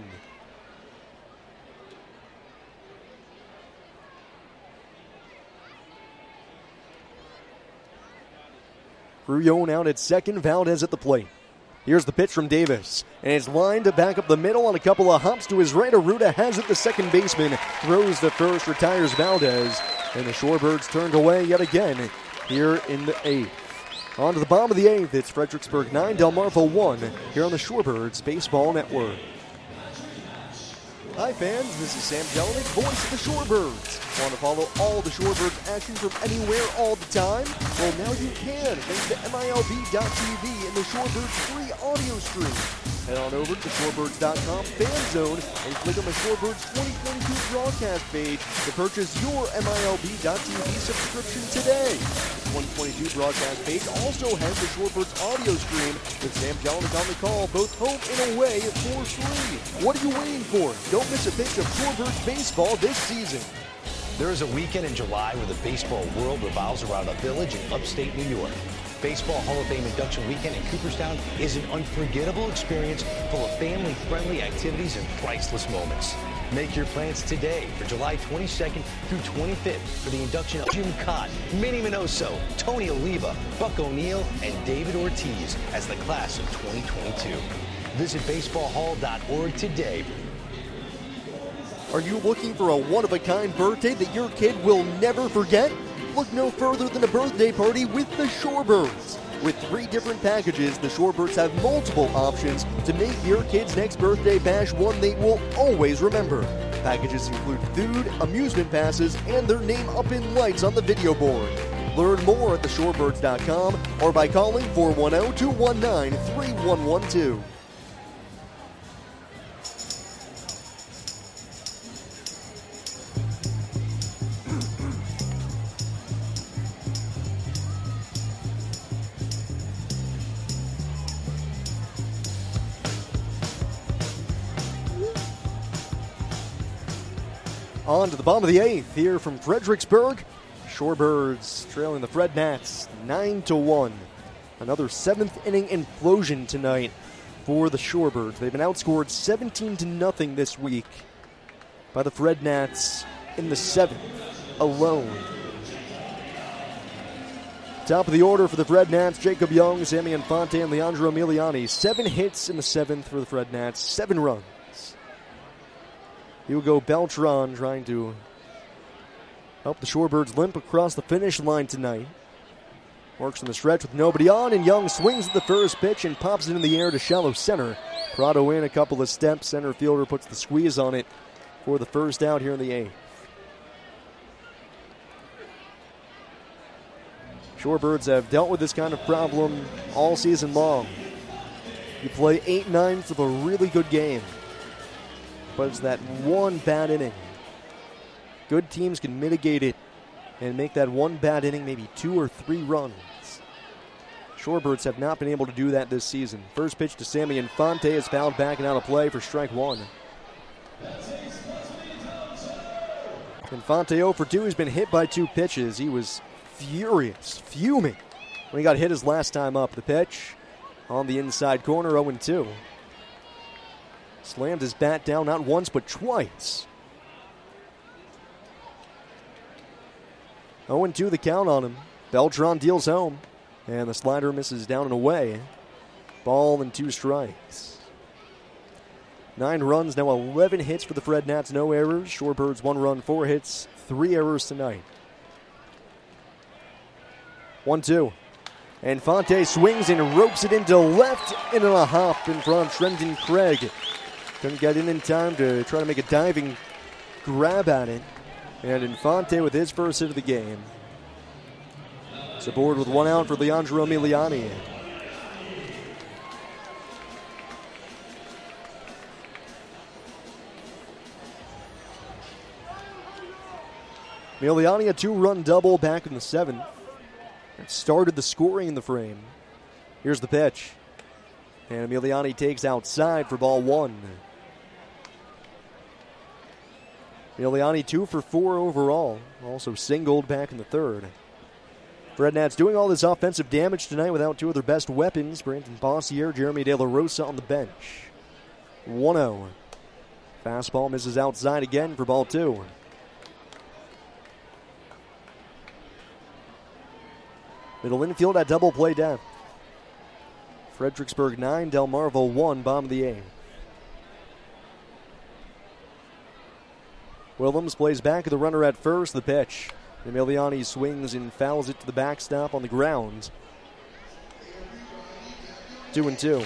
Grullon out at second, Valdez at the plate. Here's the pitch from Davis, and it's lined to back up the middle on a couple of hops to his right. Arruda has it, the second baseman throws to first, retires Valdez, and the Shorebirds turned away yet again here in the 8th. On to the bottom of the 8th, it's Fredericksburg 9, Delmarva 1, here on the Shorebirds Baseball Network. Hi fans, this is Sam Jelinek, voice of the Shorebirds. Want to follow all the Shorebirds action from anywhere all the time? Well, now you can, thanks to MILB.TV and the Shorebirds free audio stream. Head on over to the Shorebirds.com fan zone and click on the Shorebirds 2022 broadcast page to purchase your MILB.TV subscription today. The 2022 broadcast page also has the Shorebirds audio stream with Sam Jelinek on the call, both home and away for free. What are you waiting for? Don't miss a pitch of Shorebirds baseball this season. There is a weekend in July where the baseball world revolves around a village in upstate New York. Baseball Hall of Fame induction weekend in Cooperstown is an unforgettable experience full of family-friendly activities and priceless moments. Make your plans today for July 22nd through 25th for the induction of Jim Cott, Minnie Minoso, Tony Oliva, Buck O'Neil, and David Ortiz as the class of 2022. Visit baseballhall.org today. Are you looking for a one-of-a-kind birthday that your kid will never forget? Look no further than a birthday party with the Shorebirds. With 3 different packages, the Shorebirds have multiple options to make your kid's next birthday bash one they will always remember. Packages include food, amusement passes, and their name up in lights on the video board. Learn more at theshorebirds.com or by calling 410-219-3112. On to the bottom of the 8th here from Fredericksburg. Shorebirds trailing the Fred Nats 9-1. Another 7th inning implosion tonight for the Shorebirds. They've been outscored 17-0 this week by the Fred Nats in the 7th alone. Top of the order for the Fred Nats, Jacob Young, Sammy Infante, and Leandro Emiliani. 7 hits in the 7th for the Fred Nats, 7 runs. Hugo Beltran trying to help the Shorebirds limp across the finish line tonight. Works in the stretch with nobody on, and Young swings at the first pitch and pops it in the air to shallow center. Prado in a couple of steps. Center fielder puts the squeeze on it for the first out here in the 8th. Shorebirds have dealt with this kind of problem all season long. You play 8/9 of a really good game, but it's that one bad inning. Good teams can mitigate it and make that one bad inning maybe 2 or 3 runs. Shorebirds have not been able to do that this season. First pitch to Sammy Infante is fouled back and out of play for strike 1. Infante 0 for 2. He's been hit by 2 pitches. He was fuming when he got hit his last time up. The pitch on the inside corner, 0-2. Slammed his bat down not once but twice. 0-2 the count on him. Beltran deals home, and the slider misses down and away. Ball and 2 strikes. 9 runs, now 11 hits for the Fred Nats, no errors. Shorebirds 1 run, 4 hits, 3 errors tonight. 1-2. Infante swings and ropes it into left and a hop in front of Trenton Craig. Couldn't get in time to try to make a diving grab at it. And Infante with his first hit of the game. It's aboard with 1 out for Leandro Emiliani. Emiliani a 2-run double back in the 7th. It started the scoring in the frame. Here's the pitch. And Emiliani takes outside for ball 1. Emiliani 2 for 4 overall. Also singled back in the 3rd. Fred Nats doing all this offensive damage tonight without 2 of their best weapons. Brandon Bossier, Jeremy De La Rosa on the bench. 1-0. Fastball misses outside again for ball 2. Middle infield at double play depth. Fredericksburg 9, Delmarva 1, bottom of the 8th. Willems plays back of the runner at first. The pitch. Emiliani swings and fouls it to the backstop on the ground. 2-2.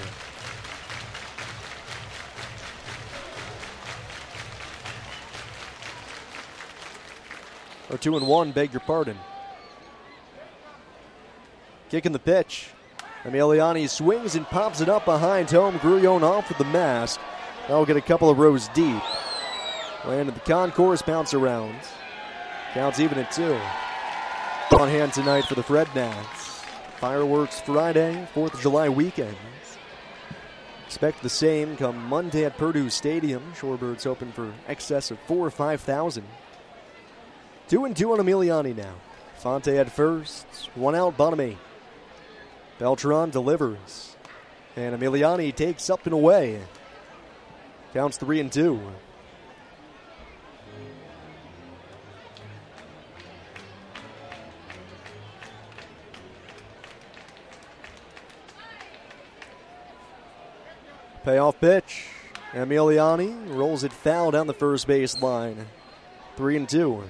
Or 2-1, beg your pardon. Kicking the pitch. Emiliani swings and pops it up behind home. Grullon off with the mask. That'll get a couple of rows deep. Landed the concourse, bounce around. Counts even at 2. On hand tonight for the Fred Nats. Fireworks Friday, 4th of July weekend. Expect the same come Monday at Purdue Stadium. Shorebirds hoping for excess of 4,000 or 5,000. 2-2 on Emiliani now. Fonte at first, 1 out, bottom 8. Beltran delivers. And Emiliani takes up and away. Counts 3-2. Payoff pitch. Emiliani rolls it foul down the first base line. 3-2.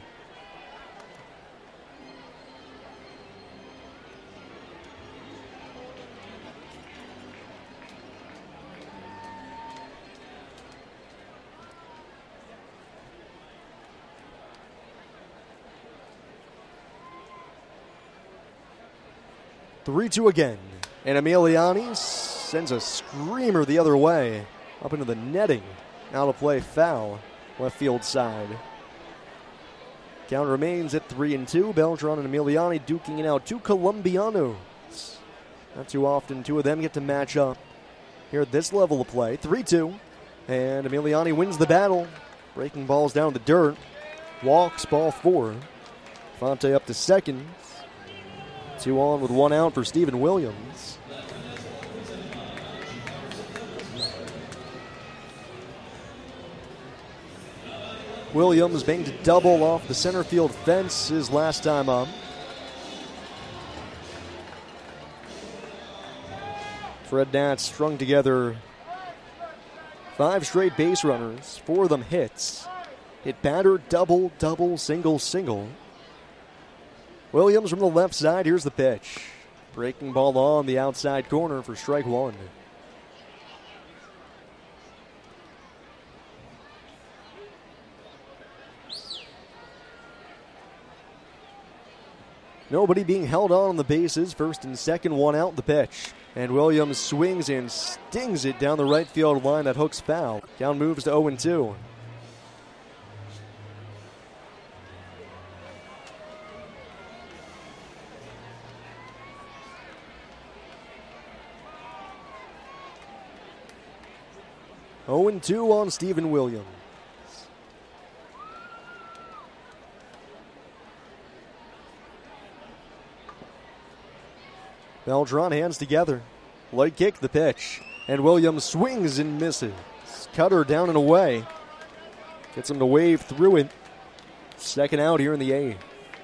Three-two again. And Emiliani sends a screamer the other way. Up into the netting. Out of play, foul. Left field side. Count remains at 3-2. Beltran and Emiliani duking it out. 2 Colombianos. Not too often 2 of them get to match up here at this level of play. 3-2. And Emiliani wins the battle. Breaking balls down to the dirt. Walks, ball 4. Fonte up to second. 2 on with 1 out for Stephen Williams. Williams banged a double off the center field fence his last time up. Fred Nats strung together 5 straight base runners, 4 of them hits. Hit batter, double, double, single, single. Williams from the left side, here's the pitch. Breaking ball on the outside corner for strike 1. Nobody being held on the bases. First and second, 1 out, the pitch. And Williams swings and stings it down the right field line. That hooks foul. Count moves to 0-2. On Stephen Williams. Beltran hands together. Light kick, the pitch. And Williams swings and misses. Cutter down and away. Gets him to wave through it. Second out here in the 8th.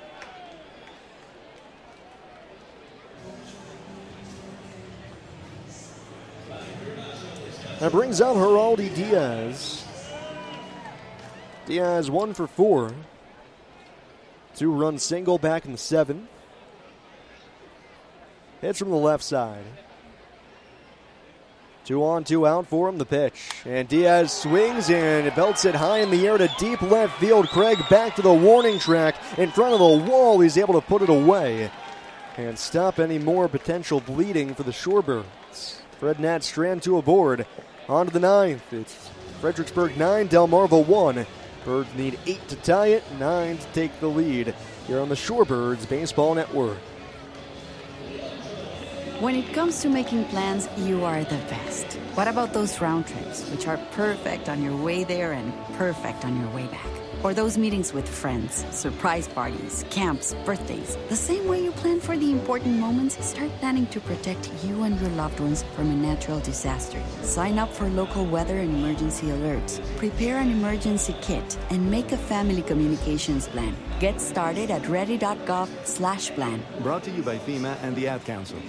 That brings out Geraldi Diaz. Diaz 1 for 4. 2-run single back in the 7th. Hits from the left side. 2 on, 2 out for him, the pitch. And Diaz swings and belts it high in the air to deep left field. Craig back to the warning track. In front of the wall, he's able to put it away. And stop any more potential bleeding for the Shorebirds. Fred Nat Strand 2 aboard. On to the 9th. It's Fredericksburg 9, Delmarva 1. Birds need 8 to tie it, 9 to take the lead. Here on the Shorebirds Baseball Network. When it comes to making plans, you are the best. What about those round trips, which are perfect on your way there and perfect on your way back? Or those meetings with friends, surprise parties, camps, birthdays. The same way you plan for the important moments, start planning to protect you and your loved ones from a natural disaster. Sign up for local weather and emergency alerts. Prepare an emergency kit and make a family communications plan. Get started at ready.gov/plan. Brought to you by FEMA and the Ad Council.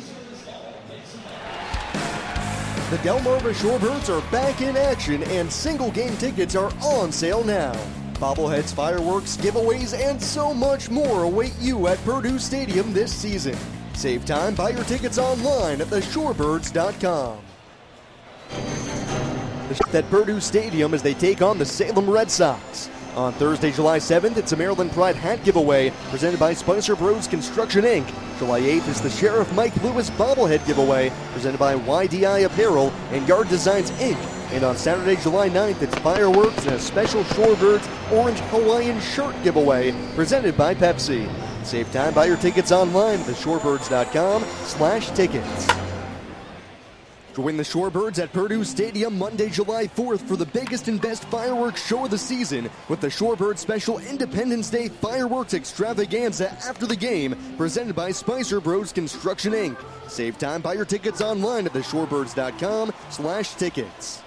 The Delmarva Shorebirds are back in action and single game tickets are on sale now. Bobbleheads, fireworks, giveaways, and so much more await you at Purdue Stadium this season. Save time, buy your tickets online at theshorebirds.com. At Purdue Stadium as they take on the Salem Red Sox. On Thursday, July 7th, it's a Maryland Pride hat giveaway presented by Spicer Bros Construction, Inc. July 8th is the Sheriff Mike Lewis bobblehead giveaway presented by YDI Apparel and Yard Designs, Inc. And on Saturday, July 9th, it's fireworks and a special Shorebirds Orange Hawaiian shirt giveaway presented by Pepsi. Save time, buy your tickets online at theshorebirds.com/tickets. Join the Shorebirds at Purdue Stadium Monday, July 4th for the biggest and best fireworks show of the season with the Shorebirds Special Independence Day Fireworks Extravaganza after the game, presented by Spicer Bros Construction, Inc. Save time, buy your tickets online at theshorebirds.com/tickets.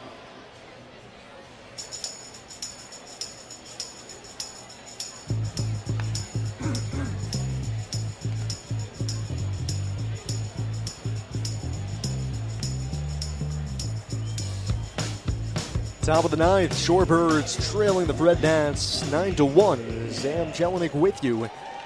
Top of the ninth, Shorebirds trailing the Fred Nats 9-1. Sam Jelinek with you.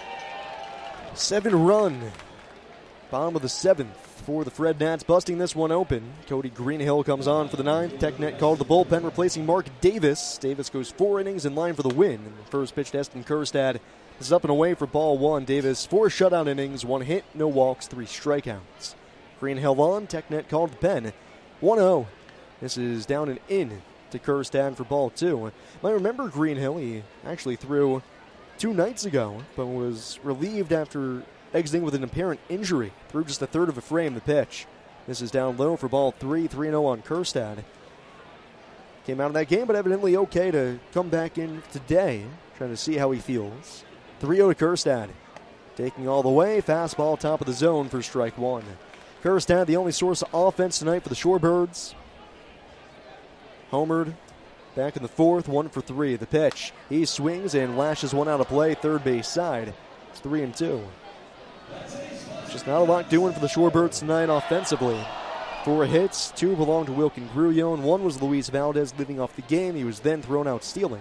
7-run. Bottom of the seventh for the Fred Nats, busting this one open. Cody Greenhill comes on for the ninth. TechNet called the bullpen, replacing Mark Davis. Davis goes 4 innings in line for the win. And the first pitch to Eston Kjerstad is up and away for ball one. Davis 4 shutout innings, 1 hit, no walks, 3 strikeouts. Greenhill on. TechNet called the pen. 1-0. This is down and in to Kjerstad for ball 2. You might remember Greenhill. He actually threw 2 nights ago, but was relieved after exiting with an apparent injury. Threw just a third of a frame the pitch. This is down low for ball 3, 3-0 on Kjerstad. Came out of that game, but evidently okay to come back in today. Trying to see how he feels. 3-0 to Kjerstad. Taking all the way, fastball top of the zone for strike 1. Kjerstad, the only source of offense tonight for the Shorebirds. Homered back in the 4th, 1 for 3. The pitch. He swings and lashes one out of play, third base side. It's 3-2. Just not a lot doing for the Shorebirds tonight offensively. 4 hits, 2 belonged to Wilkin Grullon. 1 was Luis Valdez leading off the game. He was then thrown out stealing.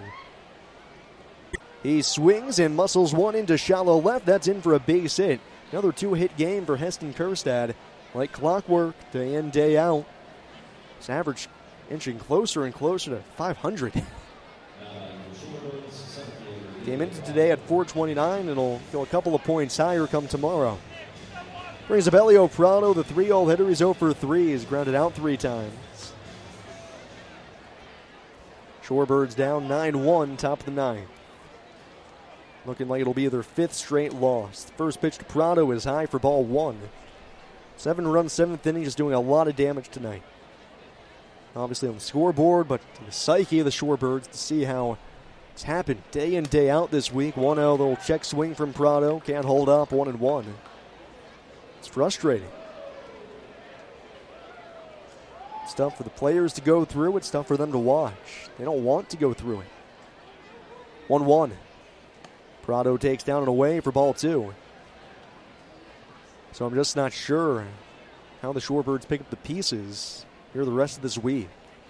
He swings and muscles one into shallow left. That's in for a base hit. Another 2-hit game for Heston Kjerstad. Like clockwork, day in, day out. His average inching closer and closer to 500. Came into today at 429. It'll go a couple of points higher come tomorrow. Brings up Elio Prado, the 3-hole hitter. He's 0 for 3. He's grounded out 3 times. Shorebirds down 9-1, top of the 9th. Looking like it'll be their 5th straight loss. First pitch to Prado is high for ball 1. 7-run 7th inning, just doing a lot of damage tonight. Obviously on the scoreboard, but to the psyche of the Shorebirds to see how it's happened day in, day out this week. 1-0, little check swing from Prado. Can't hold up, 1-1. It's frustrating. It's tough for the players to go through. It's tough for them to watch. They don't want to go through it. 1-1. Prado takes down and away for ball 2. So I'm just not sure how the Shorebirds pick up the pieces here the rest of this week.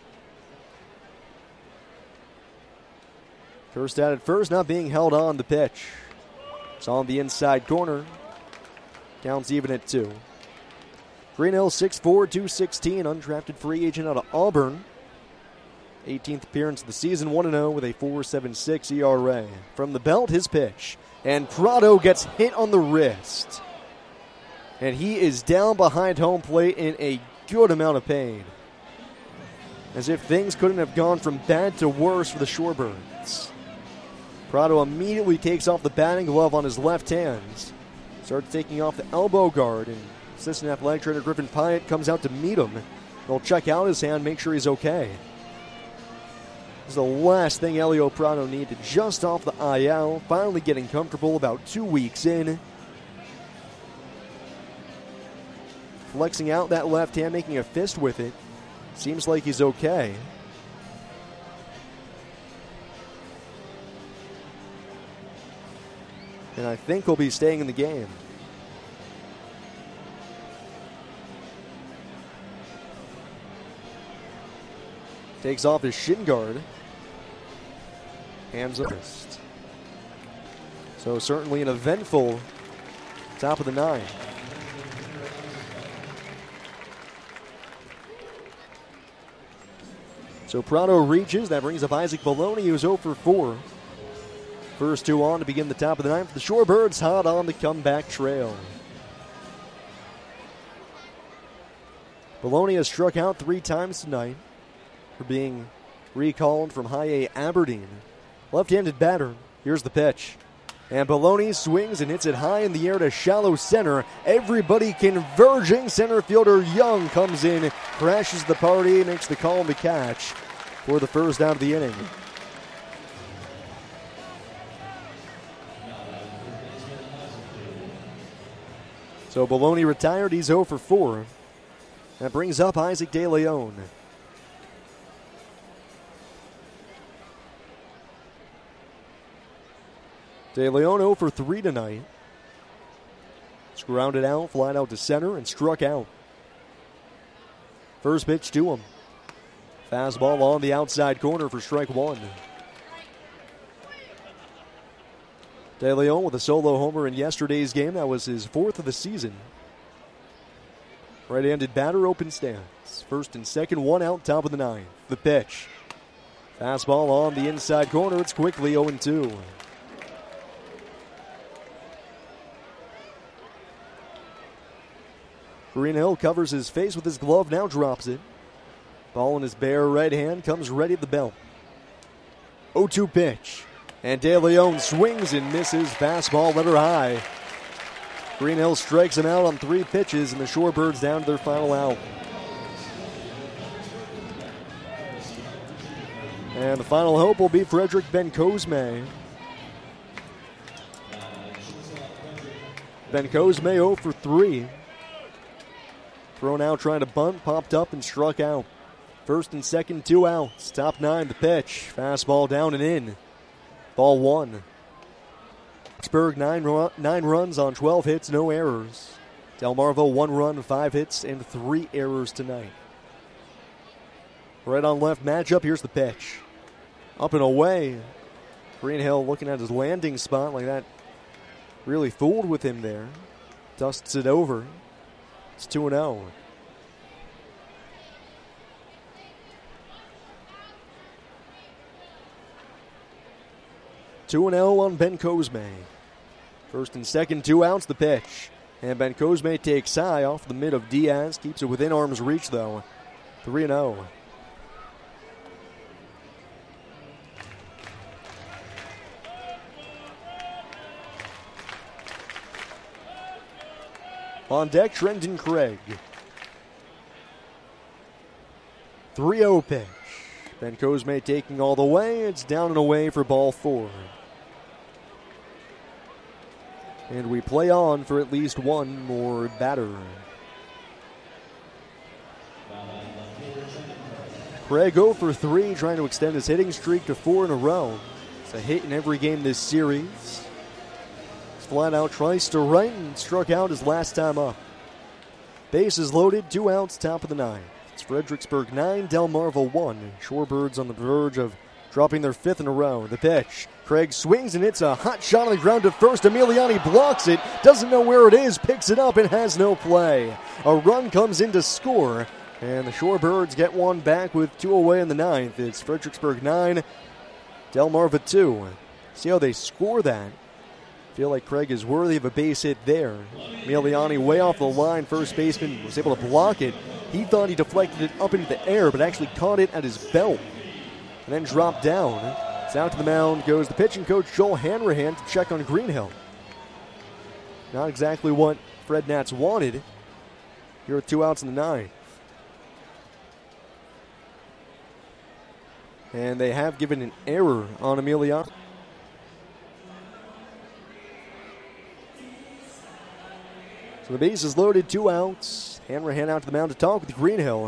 Kjerstad at first, not being held on the pitch. It's on the inside corner. Counts even at 2. Greenhill 6'4", 216, undrafted free agent out of Auburn. 18th appearance of the season, 1-0 with a 4.76 ERA. From the belt, his pitch. And Prado gets hit on the wrist. And he is down behind home plate in a good amount of pain. As if things couldn't have gone from bad to worse for the Shorebirds. Prado immediately takes off the batting glove on his left hand. Starts taking off the elbow guard. And assistant athletic trainer Griffin Pyatt comes out to meet him. They'll check out his hand, make sure he's okay. This is the last thing Elio Prado needed, just off the IL. Finally getting comfortable about 2 weeks in. Flexing out that left hand, making a fist with it. Seems like he's okay. And I think he'll be staying in the game. Takes off his shin guard. Hands up wrist. So certainly an eventful top of the 9. So Prado reaches. That brings up Isaac Baloney, who's 0 for 4. First two on to begin the top of the ninth. The Shorebirds hot on the comeback trail. Bologna has struck out 3 times tonight for being recalled from High A Aberdeen. Left-handed batter. Here's the pitch. And Bologna swings and hits it high in the air to shallow center. Everybody converging. Center fielder Young comes in, crashes the party, makes the call and the catch for the first out of the inning. So Bologna retired. He's 0 for 4. That brings up Isaac De Leon. De Leon 0 for 3 tonight. It's grounded out, flied out to center, and struck out. First pitch to him. Fastball on the outside corner for strike 1. De Leon with a solo homer in yesterday's game. That was his 4th of the season. Right-handed batter, open stance. First and second, 1 out, top of the 9th. The pitch. Fastball on the inside corner. It's quickly 0-2. Greenhill covers his face with his glove, now drops it. Ball in his bare right hand, comes ready at the belt. 0-2 pitch. And De Leon swings and misses. Fastball let her high. Greenhill strikes him out on 3 pitches, and the Shorebirds down to their final out. And the final hope will be Frederick Bencosme. Bencosme 0 for 3. Thrown out trying to bunt, popped up and struck out. First and second, 2 outs. Top 9, the pitch. Fastball down and in. Ball 1. Pittsburgh 9 runs on 12 hits, no errors. Delmarva 1 run, 5 hits, and 3 errors tonight. Right on left matchup, here's the pitch. Up and away. Greenhill looking at his landing spot like that. Really fooled with him there. Dusts it over. It's 2-0. On Bencosme. First and second, 2 outs, the pitch. And Bencosme takes high off the mid of Diaz. Keeps it within arm's reach, though. 3-0. On deck, Trenton Craig. 3-0 pitch. Bencosme taking all the way. It's down and away for ball 4. And we play on for at least one more batter. Craig 0 for 3, trying to extend his hitting streak to 4 in a row. It's a hit in every game this series. He's flat out tries to right and struck out his last time up. Bases loaded, 2 outs, top of the 9th. It's Fredericksburg 9, Delmarva 1. Shorebirds on the verge of dropping their 5th in a row. The pitch. Craig swings and hits a hot shot on the ground to first. Emiliani blocks it, doesn't know where it is, picks it up and has no play. A run comes in to score, and the Shorebirds get one back with 2 away in the 9th. It's Fredericksburg 9, Delmarva 2. See how they score that. Feel like Craig is worthy of a base hit there. Emiliani way off the line. First baseman was able to block it. He thought he deflected it up into the air, but actually caught it at his belt and then dropped down. It's out to the mound goes the pitching coach, Joel Hanrahan, to check on Greenhill. Not exactly what Fred Nats wanted. Here with 2 outs in the 9th. And they have given an error on Emiliani. So the base is loaded, 2 outs. Hanrahan out to the mound to talk with Greenhill.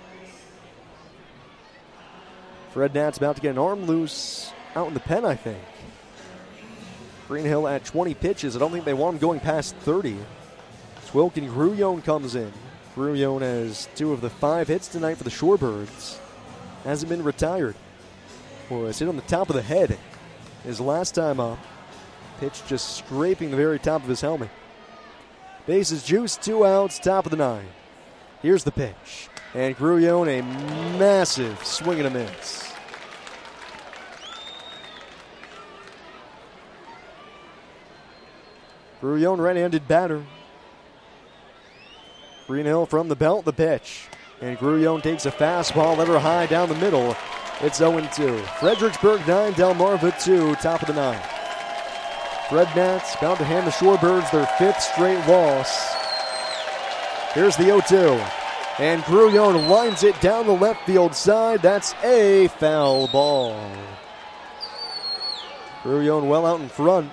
Fred Nat's about to get an arm loose out in the pen, I think. Greenhill at 20 pitches. I don't think they want him going past 30. Swilkin Grullon comes in. Grullon has 2 of the 5 hits tonight for the Shorebirds. Hasn't been retired. Was hit on the top of the head his last time up. Pitch just scraping the very top of his helmet. Bases juiced, 2 outs, top of the 9th. Here's the pitch. And Grullon, a massive swing and a miss. Grullon, right-handed batter. Greenhill from the belt, the pitch. And Grullon takes a fastball, let her high down the middle. It's 0-2. Fredericksburg 9, Delmarva 2, top of the 9th. Fred Nats bound to hand the Shorebirds their 5th straight loss. Here's the 0-2. And Grullon lines it down the left field side. That's a foul ball. Grullon well out in front.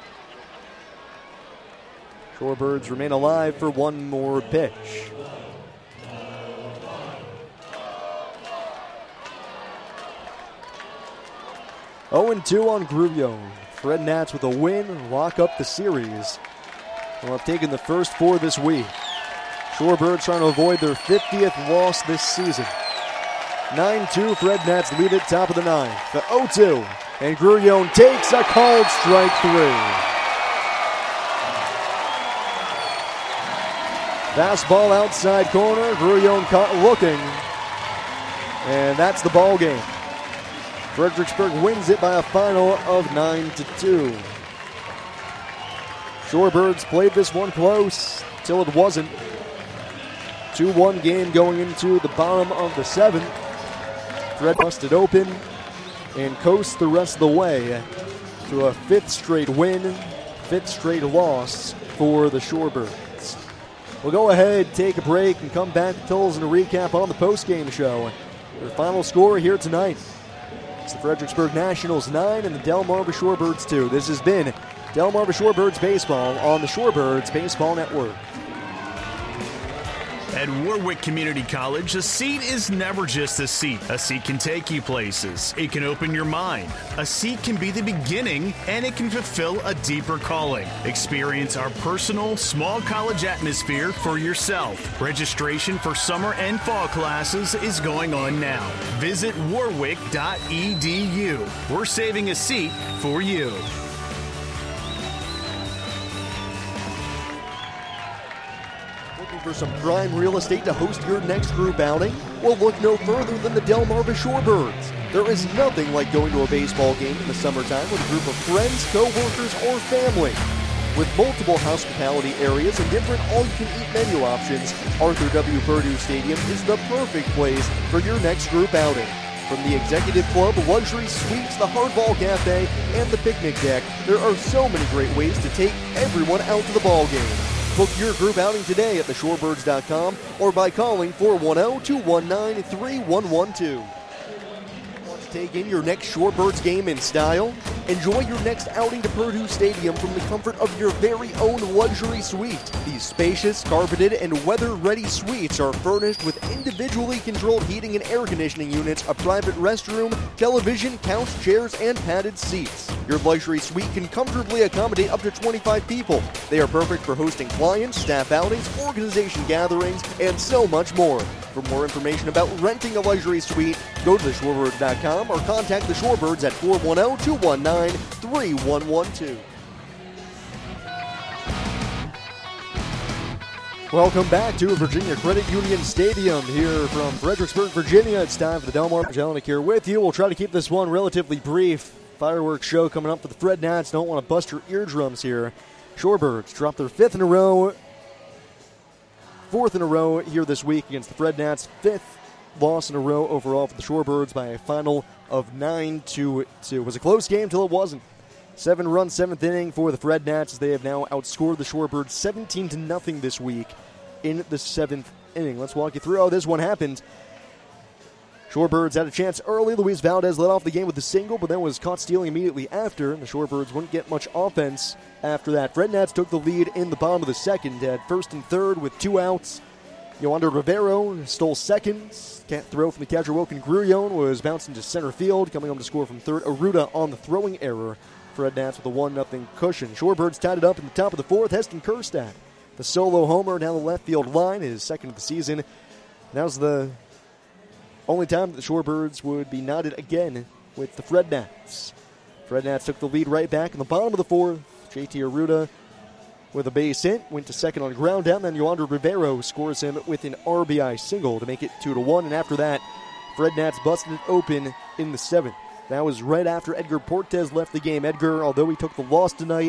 Shorebirds remain alive for one more pitch. (0-2) on Grullon. Fred Nats with a win, lock up the series. They'll have taken the first 4 this week. Shorebirds trying to avoid their 50th loss this season. 9-2, Fred Nats lead at top of the 9th. The 0-2, and Grullon takes a called strike 3. Fastball outside corner, Grullon caught looking, and that's the ball game. Fredericksburg wins it by a final of 9-2. Shorebirds played this one close till it wasn't. 2-1 game going into the bottom of the 7th. Fred busted open and coast the rest of the way to a 5th straight win, 5th straight loss for the Shorebirds. We'll go ahead, take a break, and come back to tell us a recap on the postgame show. Their final score here tonight. It's the Fredericksburg Nationals 9 and the Delmarva Shorebirds 2. This has been Delmarva Shorebirds Baseball on the Shorebirds Baseball Network. At Warwick Community College, a seat is never just a seat. A seat can take you places. It can open your mind. A seat can be the beginning, and it can fulfill a deeper calling. Experience our personal, small college atmosphere for yourself. Registration for summer and fall classes is going on now. Visit warwick.edu. We're saving a seat for you. For some prime real estate to host your next group outing? Well, look no further than the Delmarva Shorebirds. There is nothing like going to a baseball game in the summertime with a group of friends, co-workers, or family. With multiple hospitality areas and different all-you-can-eat menu options, Arthur W. Purdue Stadium is the perfect place for your next group outing. From the Executive Club, luxury suites, the Hardball Cafe, and the picnic deck, there are so many great ways to take everyone out to the ball game. Book your group outing today at theshorebirds.com or by calling 410-219-3112. Want to take in your next Shorebirds game in style? Enjoy your next outing to Purdue Stadium from the comfort of your very own luxury suite. These spacious, carpeted, and weather-ready suites are furnished with individually controlled heating and air conditioning units, a private restroom, television, couch, chairs, and padded seats. Your luxury suite can comfortably accommodate up to 25 people. They are perfect for hosting clients, staff outings, organization gatherings, and so much more. For more information about renting a luxury suite, go to theshorebirds.com or contact the Shorebirds at 410-219-3112. Welcome back to Virginia Credit Union Stadium here from Fredericksburg, Virginia. It's time for the Delmarva Jelinek here with you. We'll try to keep this one relatively brief. Fireworks show coming up for the Fred Nats. Don't want to bust your eardrums here. Shorebirds drop their 4th in a row here this week against the Fred Nats. 5th loss in a row overall for the Shorebirds by a final of 9-2. It was a close game till it wasn't. 7-run 7th inning for the Fred Nats as they have now outscored the Shorebirds 17-0 this week in the 7th inning. Let's walk you through how this one happened. Shorebirds had a chance early. Luis Valdez led off the game with a single, but then was caught stealing immediately after. The Shorebirds wouldn't get much offense after that. Fred Nats took the lead in the bottom of the 2nd, had 1st and 3rd with 2 outs. Yoander Rivero stole seconds. Can't throw from the catcher. Wilkin Grullon was bounced into center field. Coming home to score from 3rd, Aruda on the throwing error. Fred Nats with a 1-0 cushion. Shorebirds tied it up in the top of the 4th. Heston Kerstad, the solo homer down the left field line, his 2nd of the season. That was the only time that the Shorebirds would be knotted again with the Fred Nats. Fred Nats took the lead right back in the bottom of the 4th. JT Aruda with a base hit, went to 2nd on a ground down. Then Yoander Rivero scores him with an RBI single to make it 2-1. And after that, Fred Nats busted it open in the 7th. That was right after Edgar Portes left the game. Edgar, although he took the loss tonight,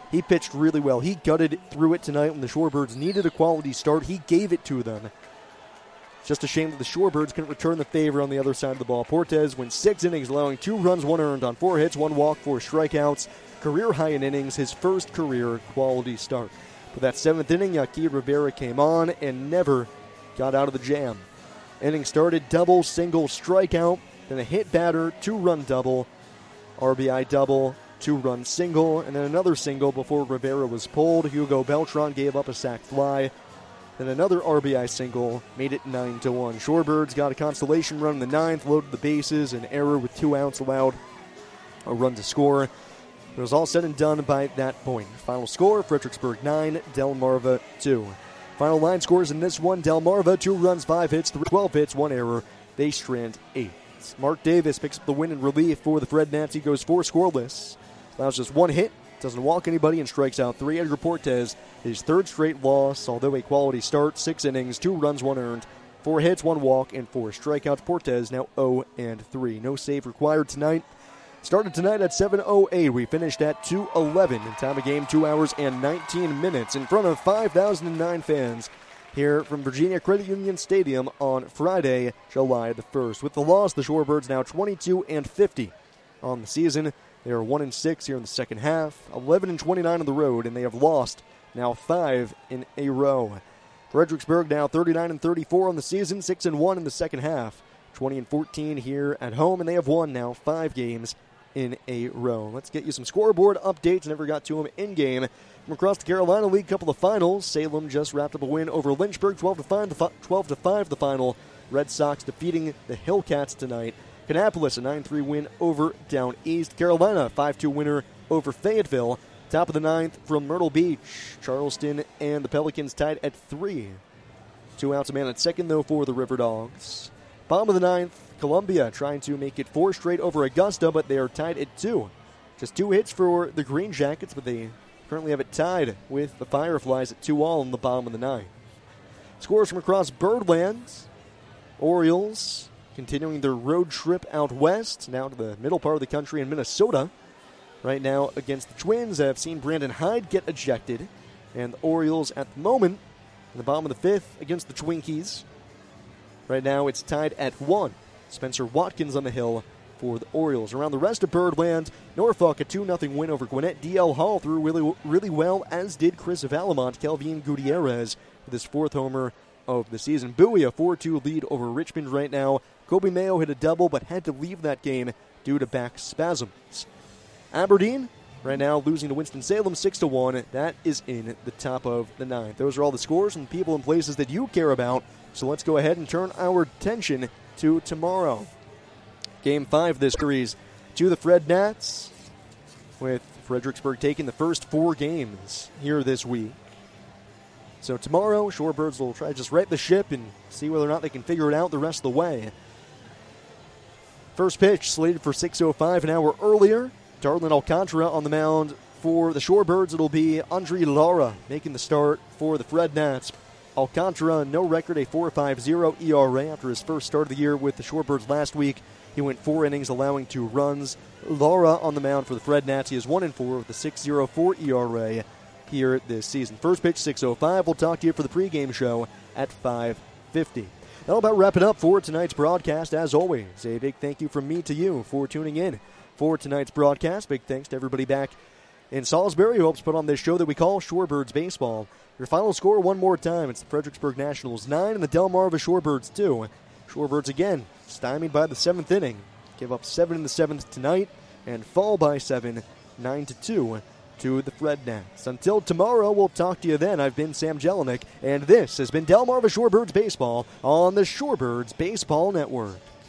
He pitched really well. He gutted through it tonight when the Shorebirds needed a quality start. He gave it to them. Just a shame that the Shorebirds couldn't return the favor on the other side of the ball. Portes went 6 innings, allowing 2 runs, 1 earned on 4 hits, 1 walk, 4 strikeouts. Career high in innings, his first career quality start. For that 7th inning, Yaqui Rivera came on and never got out of the jam. Inning started double, single, strikeout, then a hit batter, 2-run double, RBI double, 2-run single, and then another single before Rivera was pulled. Hugo Beltran gave up a sac fly. Then another RBI single made it 9-1. Shorebirds got a consolation run in the 9th, loaded the bases, an error with 2 outs allowed a run to score. It was all said and done by that point. Final score, Fredericksburg 9, Delmarva 2. Final line scores in this one, Delmarva 2 runs, 5 hits, 12 hits, 1 error. They strand 8. Mark Davis picks up the win in relief for the Fred Nats. He goes 4 scoreless, allows just 1 hit, doesn't walk anybody, and strikes out 3. Edgar Portes, his 3rd straight loss, although a quality start, 6 innings, 2 runs, 1 earned, 4 hits, 1 walk, and 4 strikeouts. Portes now 0-3. No save required tonight. Started tonight at 7:08. We finished at 2:11. In time of game, 2 hours and 19 minutes in front of 5,009 fans here from Virginia Credit Union Stadium on Friday, July the 1st. With the loss, the Shorebirds now 22-50 on the season. They are 1-6 here in the second half, 11-29 on the road, and they have lost now 5 in a row. Fredericksburg now 39-34 on the season, 6-1 in the second half, 20-14 here at home, and they have won now 5 games in a row. Let's get you some scoreboard updates. Never got to them in game. From across the Carolina League, couple of finals. Salem just wrapped up a win over Lynchburg, 12-5 the final. Red Sox defeating the Hillcats tonight. Kannapolis, a 9-3 win over Down East. Carolina, a 5-2 winner over Fayetteville. Top of the 9th from Myrtle Beach. Charleston and the Pelicans tied at 3. 2 outs, a man at second, though, for the River Dogs. Bottom of the 9th, Columbia trying to make it 4 straight over Augusta, but they are tied at 2. Just 2 hits for the Green Jackets, but they currently have it tied with the Fireflies at 2-all in the bottom of the 9th. Scores from across Birdlands. Orioles continuing their road trip out west, now to the middle part of the country in Minnesota. Right now against the Twins, I've seen Brandon Hyde get ejected. And the Orioles at the moment, in the bottom of the 5th, against the Twinkies. Right now it's tied at 1. Spencer Watkins on the hill for the Orioles. Around the rest of Birdland, Norfolk a 2-0 win over Gwinnett. D.L. Hall threw really well, as did Chris Valamont. Kelvin Gutierrez with his 4th homer of the season. Bowie a 4-2 lead over Richmond right now. Kobe Mayo hit a double but had to leave that game due to back spasms. Aberdeen right now losing to Winston-Salem 6-1. That is in the top of the 9th. Those are all the scores and people and places that you care about. So let's go ahead and turn our attention to tomorrow. Game 5 of this series to the Fred Nats, with Fredericksburg taking the first 4 games here this week. So tomorrow, Shorebirds will try to just right the ship and see whether or not they can figure it out the rest of the way. First pitch slated for 6:05 an hour earlier. Darlin Alcantara on the mound for the Shorebirds. It'll be Andre Lara making the start for the Fred Nats. Alcantara, no record, a 4.50 ERA after his first start of the year with the Shorebirds last week. He went 4 innings, allowing 2 runs. Lara on the mound for the Fred Nats. He is 1-4 with a 6.04 ERA here this season. First pitch, 6:05. We'll talk to you for the pregame show at 5:50. That'll about wrap it up for tonight's broadcast. As always, a big thank you from me to you for tuning in for tonight's broadcast. Big thanks to everybody back in Salisbury who helps put on this show that we call Shorebirds Baseball. Your final score one more time. It's the Fredericksburg Nationals 9 and the Delmarva Shorebirds 2. Shorebirds again stymied by the 7th inning. Give up 7 in the 7th tonight and fall by 7, 9-2 to the Fred Nats. Until tomorrow, we'll talk to you then. I've been Sam Jelinek, and this has been Delmarva Shorebirds Baseball on the Shorebirds Baseball Network.